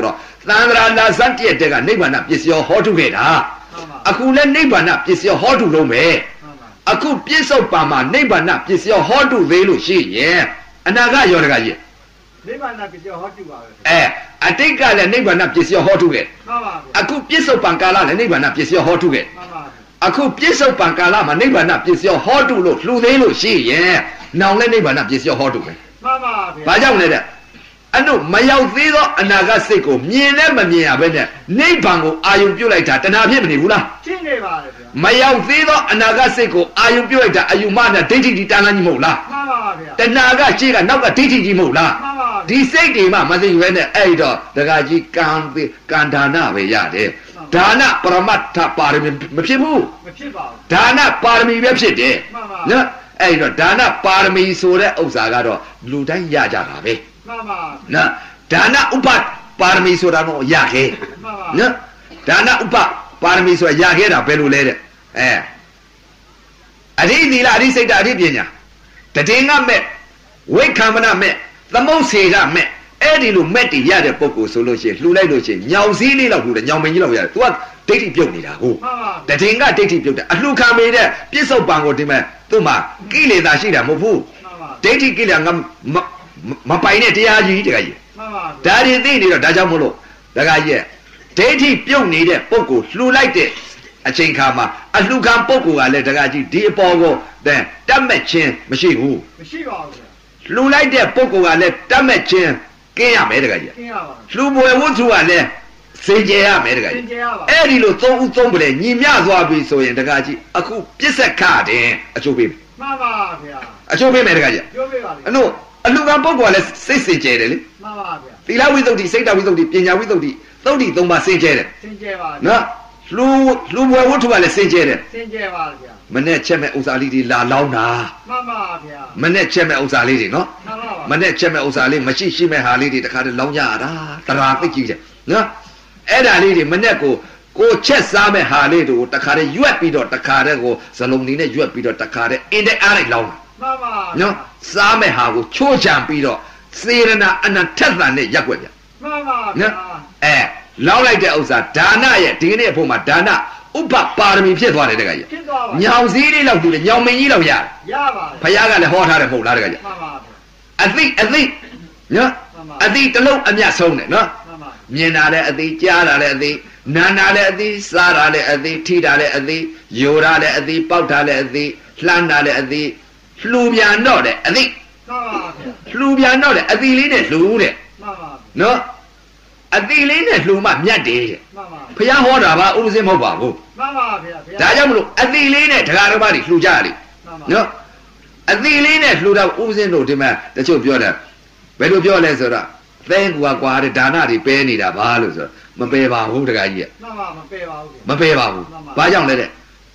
B: သန္တရာလာဇတ်တည့်တဲ့ကနိဗ္ဗာန်ပစ္စယောဟောတုခဲ့တာအခုလည်းနိဗ္ဗာန်ပစ္စယောဟောတုလုံးပဲအခုပြစ္ဆုတ်ပံမှာနိဗ္ဗာန်ပစ္စယောဟောတုသေးလို့ရှိရင်အနာဂတ်ရောတကကြီး
C: နိဗ္ဗာန်ပစ္စယောဟောတုပါပဲ
B: အဲအတိတ်ကလည်းနိဗ္ဗာန်ပစ္စယောဟောတုခဲ့
C: မှန်ပါဗျာ
B: အခုပြစ္ဆုတ်ပံကာလလည်းနိဗ္ဗာန်ပစ္စယောဟောတုခဲ့
C: မှန်ပါ
B: အခုပြစ္ဆုတ်ပံကာလမှာနိဗ္ဗာန်ပစ္စယောဟောတုလို့လှူသေးလို့ရှိရင်နောင်လည်းနိဗ္ဗာန်ပစ္စယောဟောတုပဲ
C: မှန်ပါဗျာ
B: ဘာကြောင့်လဲတဲ့အနုမရောက်သေးသောအနာဂတ်စိတ်ကိုမြင်နဲ့မမြင်ရဘဲနဲ့နိဗ္ဗာန်ကိုအာယုံပြုတ်လိုက်တာတဏှာဖြစ်မနေဘူးလား
C: ဖြစ်နေပါတယ်ဗျာ
B: မရောက်သေးသောအနာဂတ်စိတ်ကိုအာယုံပြုတ်လိုက်တာအယူမနဲ့ဒိဋ္ဌိကြီးတန်းလန်းကြီးမဟုတ်လား
C: မှန်ပါဗျာ
B: တဏှာကရှေ့ကနောက်ကဒိဋ္ဌိကြီးမဟုတ်လား
C: မှန်ပါ
B: ဒီစိတ်တွေမှမသိရဲနဲ့အဲ့တော့ဒကာကြီးကံကံဒါနပဲရတယ်ဒါနပရမတ္ထပါရမီမဖြစ်ဘူး
C: မဖြစ်ပါဘူး
B: ဒါနပါရမီပဲဖြစ်တယ်နော်အဲ့တော့ဒါနပါရမီဆိုတဲ့ဥစ္စာကတော့လူတိုင်းရကြတာပဲ
C: မှန်ပါ
B: နော်ဒါနဥပပါရမီဆိုတာတော့ရခဲ့နော်ဒါနဥပပါရမီဆိုတာရခဲ့တာဘယ်လိုလဲတဲ့အဲအရိသီလအရိစိတ်အရိပညာတည်ငါမဲ့ဝိခံမနာမဲ့သမုတ်စေရမဲ့အဲ့ဒီလိုမဲ့တည်ရတဲ့ပုဂ္ဂိုလ်ဆိုလို့ရှိရင်လှူလိုက်လို့ရှိရင်ညောင်စည်းလေးလောက်လှူတယ်ညောင်မင်းကြီးလောက်ရတယ် तू ကဒိဋ္ဌိပြုတ်နေတာဟုတ်တည်ငါဒိဋ္ဌိပြုတ်တယ်အလှူခံပေတဲ့ပြစ္ဆုတ်ပံကိုဒီမဲ့သူ့မှာကိလေသာရှိတာမဟုတ်ဘူးဒိဋ္ဌိကိလေသာငါမပိုင်တဲ့တရားကြီးတကကြီးဒါတွေသိနေတော့ဒါကြောင့်မို့လို့တကကြီးဒိဋ္ဌိပြုတ်နေတဲ့ပုဂ္ဂိုလ်လှူလိုက်တဲ့အချိန်ခါမှာအလှခံပုဂ္ဂိုလ်ကလည်းတကကြီးဒီအပေါ်ကိုတတ်မဲ့ခြင်းမရှိဘူး
C: မရှိပါဘူး
B: လှူလိုက်တဲ့ပုဂ္ဂိုလ်ကလည်းတတ်မဲ့ခြင်းကင်းရမယ်တကကြီး
C: ကင်းရပါ
B: လှူပွဲဝတ္ထုကလည်းစင်ကြယ်ရမယ်တကကြီးအဲ့ဒီလိုသုံးဦးသုံးပလဲညီမျှသွားပြီဆိုရင်တကကြီးအခုပြစ္ဆက်ခတဲ့အချိုးပေးမယ်
C: မှန်ပါဗျာ
B: အချိုးပေးမယ်တကကြီး
C: ပြောပေးပါလေ
B: အလို့အလှခံပုဂ္ဂိုလ်ကလည်းစိတ်စင်ကြယ်တယ်လေ
C: မှန်ပါဗျာ
B: သီလဝိသုဒ္ဓိစိတ်တဝိသုဒ္ဓိပညာဝိသုဒ္ဓိသုဒ္ဓိသုံးပါးစင်ကြယ်တယ်
C: စင်ကြယ်ပါ
B: နော်လှူလှူပွဲဝတ္ထုကလည်းစင်ကြယ်တယ်
C: စင်ကြယ်ပါဗျာ
B: မနဲ့ချက်မဲ့ဥစ္စာလေးတွေလာလောင်းတာ
C: မှန်ပါဗျာ
B: မနဲ့ချက်မဲ့ဥစ္စာလေးတွေနော်
C: မှန်ပါပါ
B: မနဲ့ချက်မဲ့ဥစ္စာလေးမရှိရှိမဲ့ဟာလေးတွေတခါတည်းလောင်းကြရတာတရာသိကြည့်တယ်နော်အဲ့ဒါလေးတွေမနဲ့ကိုကိုချက်စားမဲ့ဟာလေးတွေကိုတခါတည်းရွက်ပြီးတော့တခါတည်းကိုဇလုံးလေးနဲ့ရွက်ပြီးတော့တခါတည်းအင်းတဲ့အားလိုက်လောင်းတာ
C: မှန်ပါ
B: နော်စားမဲ့ဟာကိုချိုးချံပြီးတော့စေရနာအနထက်သန်နဲ့ရက်ွက်ပြ
C: မှန်ပါဗျာ
B: အဲလောင်းလိုက်တဲ့ဥစ္စာဒါနရဲ့ဒီနေ့အဖို့မှာဒါနဥပပါရမီဖြစ်သွားတယ်တကကြီး
C: ဖြစ်သွားပါ
B: ညောင်စည်းလေးလောက်တူတယ်ညောင်မင်းကြီးလောက်ရတယ်
C: ရပါတယ်
B: ဘုရားကလည်းဟောထားတယ်မဟုတ်လားတကကြီး
C: မှန်ပါ
B: အသိအသိနော်အသိတစ်လုံးအမြတ်ဆုံးတယ်နော်မြင်တာလည်းအသိကြားတာလည်းအသိနာတာလည်းအသိစားတာလည်းအသိထိတာလည်းအသိယိုတာလည်းအသိပေါက်တာလည်းအသိလှမ်းတာလည်းအသိလှူပြန်တော့တယ်အသိ
C: မှန်ပါဗျာ
B: လှူပြန်တော့တယ်အသိလေးနဲ့လှူတဲ့
C: မှန်ပါ
B: နော်အသိလေးနဲ့လှူမှမြတ်တယ်တဲ့
C: မှန်ပါ
B: ဘုရားဟောတာပါဥပဇင်းမဟုတ်ပါဘူး
C: မှန်ပါဗျာ
B: ဒါကြောင့်မလို့အသိလေးနဲ့တရားတော်ဘာတွေလှူကြရလေနော်အသိလေးနဲ့လှူတာဥပဇင်းတို့ဒီမှာတချို့ပြောတယ်ဘယ်လိုပြောလဲဆိုတော့သဲကွာကွာတဲ့ဒါနတွေပဲနေတာပါလို့ဆိုတော့မပယ်ပါဘူးတခါကြီးက
C: မှန်ပါမပယ်ပါဘူး
B: မပယ်ပါဘူးဘာကြောင့်လဲတဲ့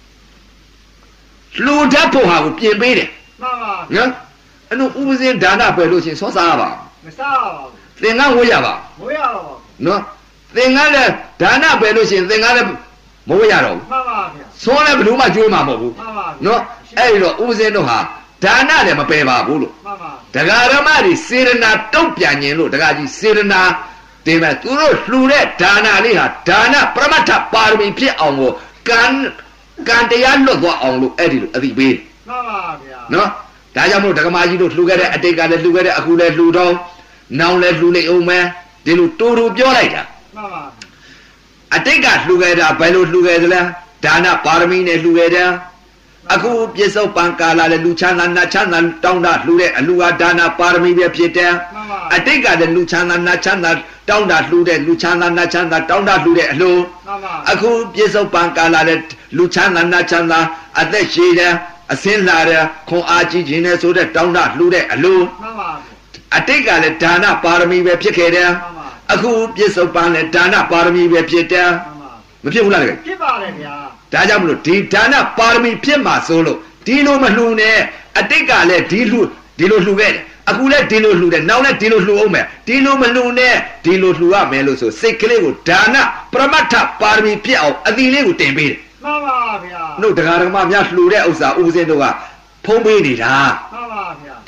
B: လှူတတ်ဖို့ဟာကိုပြင်ပေးတယ်
C: မှန်ပါ
B: နော်အဲ့လိုဥပဇင်းဒါနပယ်လို့ချင်းစောစားပါ
C: မစားပါဘူး
B: သင်္ကန်းဝေးရပါ
C: မဝေးရတော့ပါ
B: နော်သင်္ကန်းလည်းဒါနပယ်လို့ချင်းသင်္ကန်းလည်းမဝေးရတော့ဘူး
C: မှန်ပါဗျာ
B: သွန်းလည်းဘယ်လိုမှကျွေးမှာမဟုတ်ဘူး
C: မှန်ပါ
B: နော်အဲ့တော့ဥပဇင်းတို့ဟာဒါနလည်းမပယ်ပါဘူးလို့
C: မှန်ပါ
B: ဒကာရမတွေစေရနာတုတ်ပြန်ခြင်းလို့ဒကာကြီးစေရနာဒီမဲ့သူတို့လှူတဲ့ဒါနလေးဟာဒါနပရမတ္ထပါရမီဖြစ်အောင်ကိုကံကံတရားလွတ်သွားအောင်လို့အဲ့ဒီလိုအသိပေး
C: မှန်ပါဗျာ
B: နော်ဒါကြောင့်မို့ဒကမာကြီးတို့လှူခဲ့တဲ့အတိတ်ကလည်းလှူခဲ့တဲ့အခုလည်းလှူတော့နောင်လည်းလှူလိုက်အောင်မယ်ဒီလိုတူတူပြောလိုက်တာ
C: မှန်ပါ
B: အတိတ်ကလှူခဲ့တာဘယ်လိုလှူခဲ့သလဲဒါနပါရမီနဲ့လှူခဲ့တယ်အခုပြစ္ဆုတ်ပံကာလာလည်းလူချမ်းသာနတ်ချမ်းသာတောင်းတလှူတဲ့အလူဟာဒါနပါရမီပဲဖြစ်တယ်အတိတ်ကလည်းလူချမ်းသာနတ်ချမ်းသာတောင်းတလှူတဲ့လူချမ်းသာနတ်ချမ်းသာတောင်းတလှူတဲ့အလူအခုပြစ္ဆုတ်ပံကာလာလည်းလူချမ်းသာနတ်ချမ်းသာအသက်ရှည်တယ်အစင်းလာတယ်ခွန်အားကြီးခြင်းနဲ့ဆိုတဲ့တောင်းတလှူတဲ့အလူအတိတ်ကလည်းဒါနပါရမီပဲဖြစ်ခဲ့တယ်အခုပြစ္ဆုတ်ပံလည်းဒါနပါရမီပဲဖြစ်တယ်မဖြစ်ဘူးလားတကယ်
C: ဖြစ်ပါတယ်ဗျာ
B: ဒါကြောင့်မလို့ဒီဒါနပါရမီဖြစ်မှာဆိုလို့ဒီလိုမလှူနဲ့အတိတ်ကလည်းဒီလှူဒီလိုလှူခဲ့တယ်အခုလည်းဒီလိုလှူတယ်နောက်လည်းဒီလိုလှူအောင်မယ်ဒီလိုမလှူနဲ့ဒီလိုလှူရမယ်လို့ဆိုစိတ်ကလေးကိုဒါနပရမတ္ထပါရမီဖြစ်အောင်အသီလေးကိုတင်ပေးတယ်
C: မှန်ပါဗျာ
B: တို့တရားဓမ္မများလှူတဲ့ဥစ္စာဥပဇင်းတို့ကဖုံးပေးနေတာ
C: မှန်ပါဗျာ
B: ဒ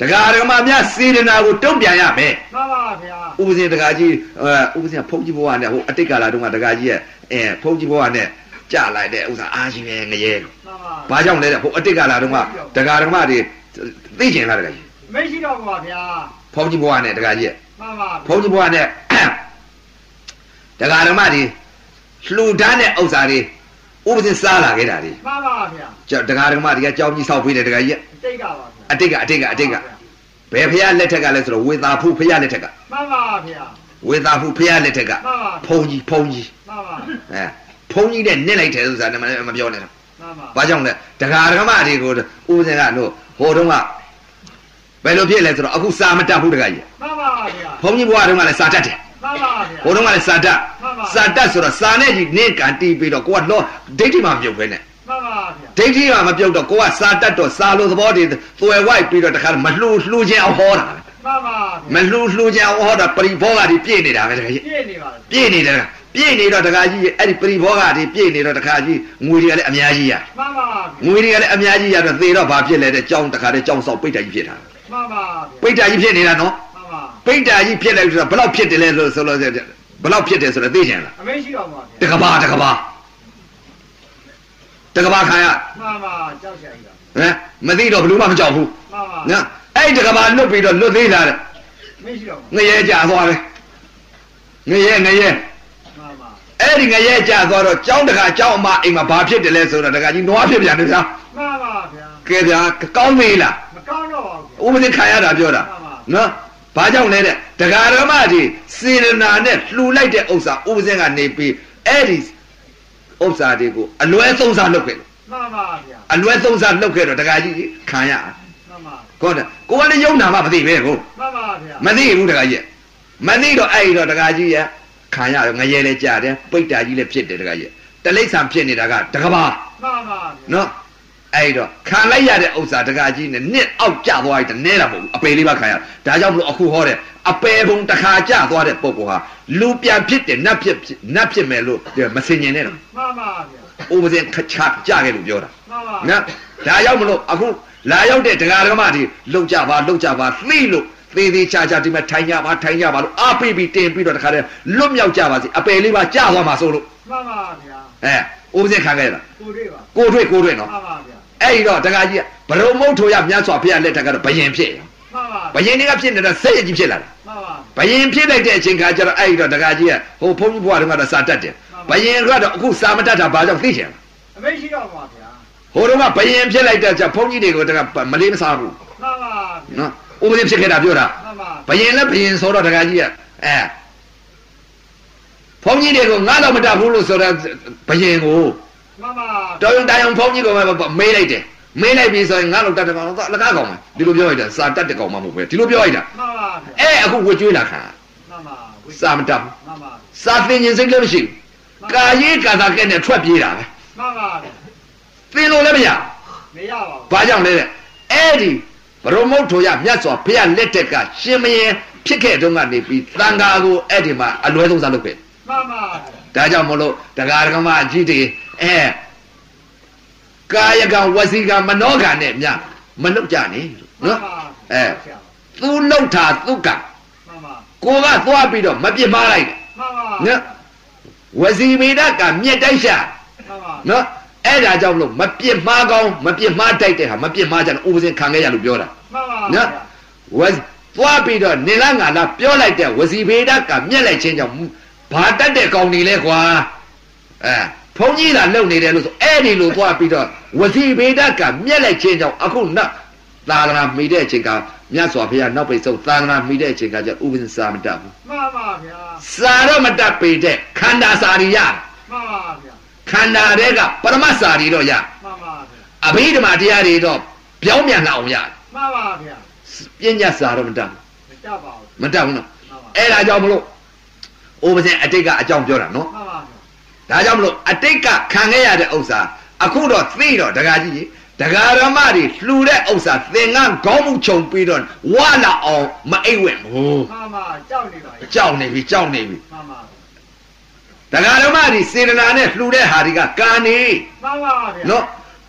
B: တကားဓမ္မများစေတနာကိုတုံ့ပြန်ရမယ်
C: မှန်ပါဗျာ
B: ဥပဇင်တကားကြီးဥပဇင်ဖုန်ကြီးဘဝနဲ့ဟိုအတိတ်ကာလတုန်းကတကားကြီးရဲ့အဲဖုန်ကြီးဘဝနဲ့ကြလိုက်တဲ့ဥစ္စာအာရှိပဲငရဲလို့
C: မှန်ပါ
B: ဘာကြောင့်လဲတဲ့ဟိုအတိတ်ကာလတုန်းကတကားဓမ္မတွေသိကျင်လားတကားကြီး
C: မရှိတော့ဘူးပါဗျာ
B: ဖုန်ကြီးဘဝနဲ့တကားကြီးရဲ့
C: မှန်ပါ
B: ဖုန်ကြီးဘဝနဲ့တကားဓမ္မတွေလှူဒန်းတဲ့ဥစ္စာတွေဥပဇင်စားလာခဲ့တာတွေ
C: မှန်ပါဗျာ
B: ကြောက်တကားဓမ္မတွေကကြောင်းကြီးဆောက်ပေးတယ်တကားကြီးရဲ့
C: တိတ်ကပါဗျာ
B: အတိတ်ကအတိတ်ကအတိတ်ကဘယ်ဖះလက်ထက်ကလဲဆိုတော့ဝေသာဖုဖះလက်ထက်က
C: မှန်ပါဗျာ
B: ဝေသာဖုဖះလက်ထက်ကဖုန်ကြီးဖုန်ကြီး
C: မှန်ပါ
B: အဲဖုန်ကြီးနဲ့နစ်လိုက်တယ်ဆိုတာမပြောနဲ့တော့
C: မှန်ပါ
B: ဘာကြောင့်လဲတကာဓမ္မတွေကိုဥပဇင်ကတော့ဟိုတုန်းကဘယ်လိုဖြစ်လဲဆိုတော့အခုစာမတတ်ဘူးတကာကြီး
C: မှန်ပါဗျာ
B: ဘုန်းကြီးဘွားတုန်းကလည်းစာတတ်တယ်
C: မှန်ပါဗျာ
B: ဟိုတုန်းကလည်းစာတတ်စာတတ်ဆိုတော့စာနဲ့ကြီးနင်းကန်တီးပြီးတော့ကိုကတော့ဒိဋ္ဌိမှမပြုတ်ပဲနဲ့
C: မှန်ပါဗျာ
B: ဒိဋ္ဌိမှမပြုတ်တော့ကိုကစာတတ်တော့စာလိုသဘောတည်းသွယ်ဝိုက်ပြီးတော့တခါမလှူလှူခြင်းအောင်ဟောတာ
C: မှန်ပါ
B: မလှူလှူခြင်းအောင်ဟောတာပရိဘောဂတွေပြည့်နေတာပဲတခါကြီး
C: ပြည့်နေပါလေ
B: ပြည့်နေတယ်ပြည့်နေတော့တခါကြီးအဲ့ဒီပရိဘောဂတွေပြည့်နေတော့တခါကြီးငွေတွေကလည်းအများကြီးရ
C: မှန်ပါ
B: ငွေတွေကလည်းအများကြီးရတော့သေတော့ဘာဖြစ်လဲတဲ့ကြောင်းတခါတည်းကြောင်းဆောက်ပိတ်တာကြီးဖြစ်တာ
C: မှန်ပါ
B: ပိတ်တာကြီးဖြစ်နေတာနော်
C: မှန်ပါ
B: ပိတ်တာကြီးဖြစ်လိုက်ဆိုတော့ဘယ်လောက်ဖြစ်တယ်လဲလို့ဆိုလို့ဘယ်လောက်ဖြစ်တယ်ဆိုတော့သိချင်လား
C: အမေရှိတော့ပါဗျာ
B: တကဘာတကဘာတကဘာခံရ
C: မှန်ပါကြောက်ကြရည်ပါ
B: ဟမ်မသိတော့ဘယ်လိုမှမကြောက်ဘူး
C: မှန်ပါ
B: နော်အဲ့ဒီတကဘာလွတ်ပြီးတော့လွတ်သေးလားတဲ့
C: မရှိတော့
B: ငရဲကြသွားတယ်ငရဲငရဲ
C: မှန်ပါ
B: အဲ့ဒီငရဲကြသွားတော့ကြောင်းတကကြောင်းအမအိမ်မှာဘာဖြစ်တယ်လဲဆိုတော့တကကြီးနွားဖြစ်ပြန်တယ်ဗျာ
C: မှန်ပါဗျာ
B: ကဲဗျာကောင်းသေးလား
C: မကောင်းတော့ပါဘူး
B: ဥပဒေခံရတာပြောတာနော်ဘာကြောင့်လဲတဲ့တဂါရမကြီးစေရနာနဲ့လှူလိုက်တဲ့ဥစ္စာဥပဇင်းကနေပြီးအဲ့ဒီဥစ္စာတွေကိုအလွဲသုံးစားလုပ်ခဲ့လို့
C: မှန်ပါဗျာ
B: အလွဲသုံးစားလုပ်ခဲ့တော့တဂါကြီးခံရ
C: မှန်ပါ
B: ကောတယ်ကိုကလည်းယုံနာမှမသိပဲကို
C: မှန်ပါဗျာ
B: မသိဘူးတဂါကြီးမသိတော့အဲ့ဒီတော့တဂါကြီးရခံရငရဲလဲကြတယ်ပိတ်တာကြီးလည်းဖြစ်တယ်တဂါကြီးတလိ္ဆာဖြစ်နေတာကတကဘာ
C: မှန်ပါဗျာ
B: နော်အဲ့တော့ခံလိုက်ရတဲ့ဥစ္စာတကကြီးနဲ့နှစ်အောက်ကျသွားရင်တနဲတာမဟုတ်ဘူးအပေလေးပါခံရဒါကြောင့်မလို့အခုဟောတဲ့အပေဘုံတစ်ခါကျသွားတဲ့ပုံကဟာလူပြန်ဖြစ်တယ်နတ်ဖြစ်နတ်ဖြစ်မယ်လို့မစင်ញင်နဲ့တော့
C: မှန်ပါဗျာ
B: ဥပဇင်ခချကြခဲ့လို့ပြောတာ
C: မှန်ပါ
B: နော်ဒါကြောင့်မလို့အခုလာရောက်တဲ့တရားဓမ္မတွေလှုပ်ကြပါလှုပ်ကြပါသိလို့သေးသေးချာချာဒီမှာထိုင်ကြပါထိုင်ကြပါလို့အားပေးပြီးတင်ပြီးတော့တခါတည်းလွတ်မြောက်ကြပါစေအပေလေးပါကျသွားမှာဆိုလို့
C: မှန်ပါဗျာ
B: အဲဥပဇင်ခံခဲ့တာ
C: ကိုတွေ့ပါ
B: ကိုတွေ့ကိုတွေ့နော်
C: မှန်ပါဗျာ
B: အဲ့ဒီတော့တခါကြီးကဘရုံမုတ်ထိုရမြတ်စွာဘုရားလက်ထက်ကတော့ဘယင်ဖြစ်ရ
C: မှန်ပါ
B: ဘယင်တွေကဖြစ်နေတာဆက်ရကြီးဖြစ်လာတာ
C: မှန်ပါ
B: ဘယင်ဖြစ်လိုက်တဲ့အချိန်ခါကျတော့အဲ့ဒီတော့တခါကြီးကဟိုဘုန်းကြီးဘွားတွေကတော့စာတတ်တယ်ဘယင်ကတော့အခုစာမတတ်တာဘာကြောင့်သိချင်လဲ
C: အမေရှိတော့ပါဗျာ
B: ဟိုတော့ကဘယင်ဖြစ်လိုက်တဲ့ကျဘုန်းကြီးတွေကိုတခါမလေးမစားဘူး
C: မှန်ပါ
B: နော်ဥပဒေဖြစ်ခဲ့တာပြောတာ
C: မှန်ပါ
B: ဘယင်လည်းဘယင်ဆိုတော့တခါကြီးကအဲဘုန်းကြီးတွေကိုငါတော့မတတ်ဘူးလို့ဆိုတော့ဘယင်ကို
C: မှန်ပါ
B: တော်ရင်တိုင်အောင်ဘုန်းကြီးကမေးလိုက်တယ်မေးလိုက်ပြီဆိုရင်ငါတော့တတ်တယ်ကောင်တော့လကားကောင်မယ်ဒီလိုပြောလိုက်တာစာတတ်တဲ့ကောင်မှမဟုတ်ပဲဒီလိုပြောလိုက်တာ
C: မှန်ပါဗျာ
B: အဲအခုဝကြွေးလာခံ
C: မှန်ပါဝိ
B: စာမတတ်
C: မှန်ပါ
B: စာသင်ခြင်းစိတ်လည်းမရှိဘူးကာရေးကာသာကဲနဲ့ထွက်ပြေးတာပဲ
C: မှန်ပါဗျာ
B: သင်လို့လည်းမရ
C: မရပါဘူး
B: ဘာကြောင့်လဲတဲ့အဲ့ဒီဘရုံမုတ်ထိုရမြတ်စွာဘုရားလက်ထက်ကရှင်မင်းဖြစ်ခဲ့တုန်းကနေပြီးသံဃာကိုအဲ့ဒီမှာအလွဲသုံးစားလုပ်ခဲ့
C: မှန်ပါ
B: ဒါကြောင့်မလို့တရားဓမ္မအကြီးတွေအဲကာယကံဝစီကံမနောကံနဲ့မြမလုတ်ကြနဲ့နော်အဲသူလုတ်တာသူကံ
C: မှန်ပါ
B: ကိုကသွားပြီးတော့မပြစ်မှားလိုက်တယ်
C: မှန်ပါ
B: နော်ဝစီမိဒကမြက်တိုက်ရှာ
C: မှန်ပါ
B: နော်အဲ့ဒါကြောင့်မလို့မပြစ်မှားကောင်းမပြစ်မှားတိုက်တဲ့ဟာမပြစ်မှားကြတော့ဥပဇင်ခံခဲ့ရလို့ပြောတာ
C: မှန်ပါ
B: နော်ဝသွားပြီးတော့နေလားငါလားပြောလိုက်တဲ့ဝစီဗေဒကမြက်လိုက်ခြင်းကြောင့်ဘာတတ်တဲ့ကောင်နေလဲကွာအဲဘုန်းကြီးလာလုံနေတယ်လို့ဆိုအဲ့ဒီလိုသွားပြီးတော့ဝစီဗေဒကမြက်လိုက်ခြင်းကြောင့်အခုနောက်သာသနာမိတဲ့အချိန်ကမြတ်စွာဘုရားနောက်ပိတ်ဆုံးသာသနာမိတဲ့အချိန်ကကျဥပဇင်စာမတတ်ဘူး
C: မှန်ပါဗျာ
B: စာတော့မတတ်ပေတဲ့ခန္ဓာစာရီရ
C: မှန်ပါဗျာ
B: ခန္ဓာတွေကပရမတ်စာရီတော့ရ
C: မှန်ပါဗျာ
B: အဘိဓမ္မာတရားတွေတော့ပြောင်းပြန်လာအောင်ရ
C: မှန်ပါဗျာ
B: ပညာစာတော့မတတ်ဘူး
C: မတတ်ပါဘူး
B: မတတ်ဘူးနော်
C: မှန်ပါ
B: အဲ့ဒါကြောင့်မလို့ဥပဇင်အတိတ်ကအကြောင်းပြောတာနော်
C: မှန်ပါဗျာ
B: ဒါကြောင့်မလို့အတိတ်ကခံခဲ့ရတဲ့ဥစ္စာအခုတော့သိတော့ဒကာကြီးဒကာရမတွေလှူတဲ့ဥစ္စာသင်္ကန်းခေါင်းမှုခြုံပြီးတော့ဝါလာအောင်မအိပ်ဝင်ဘူး
C: မှန်ပါကြောက်နေပါရဲ့
B: ကြောက်နေပြီကြောက်နေပြီ
C: မှန်ပါ
B: ဒကာရမတွေစေတနာနဲ့လှူတဲ့ဟာတွေကကာနေ
C: မှန်ပါဗျာ
B: နော်ဒ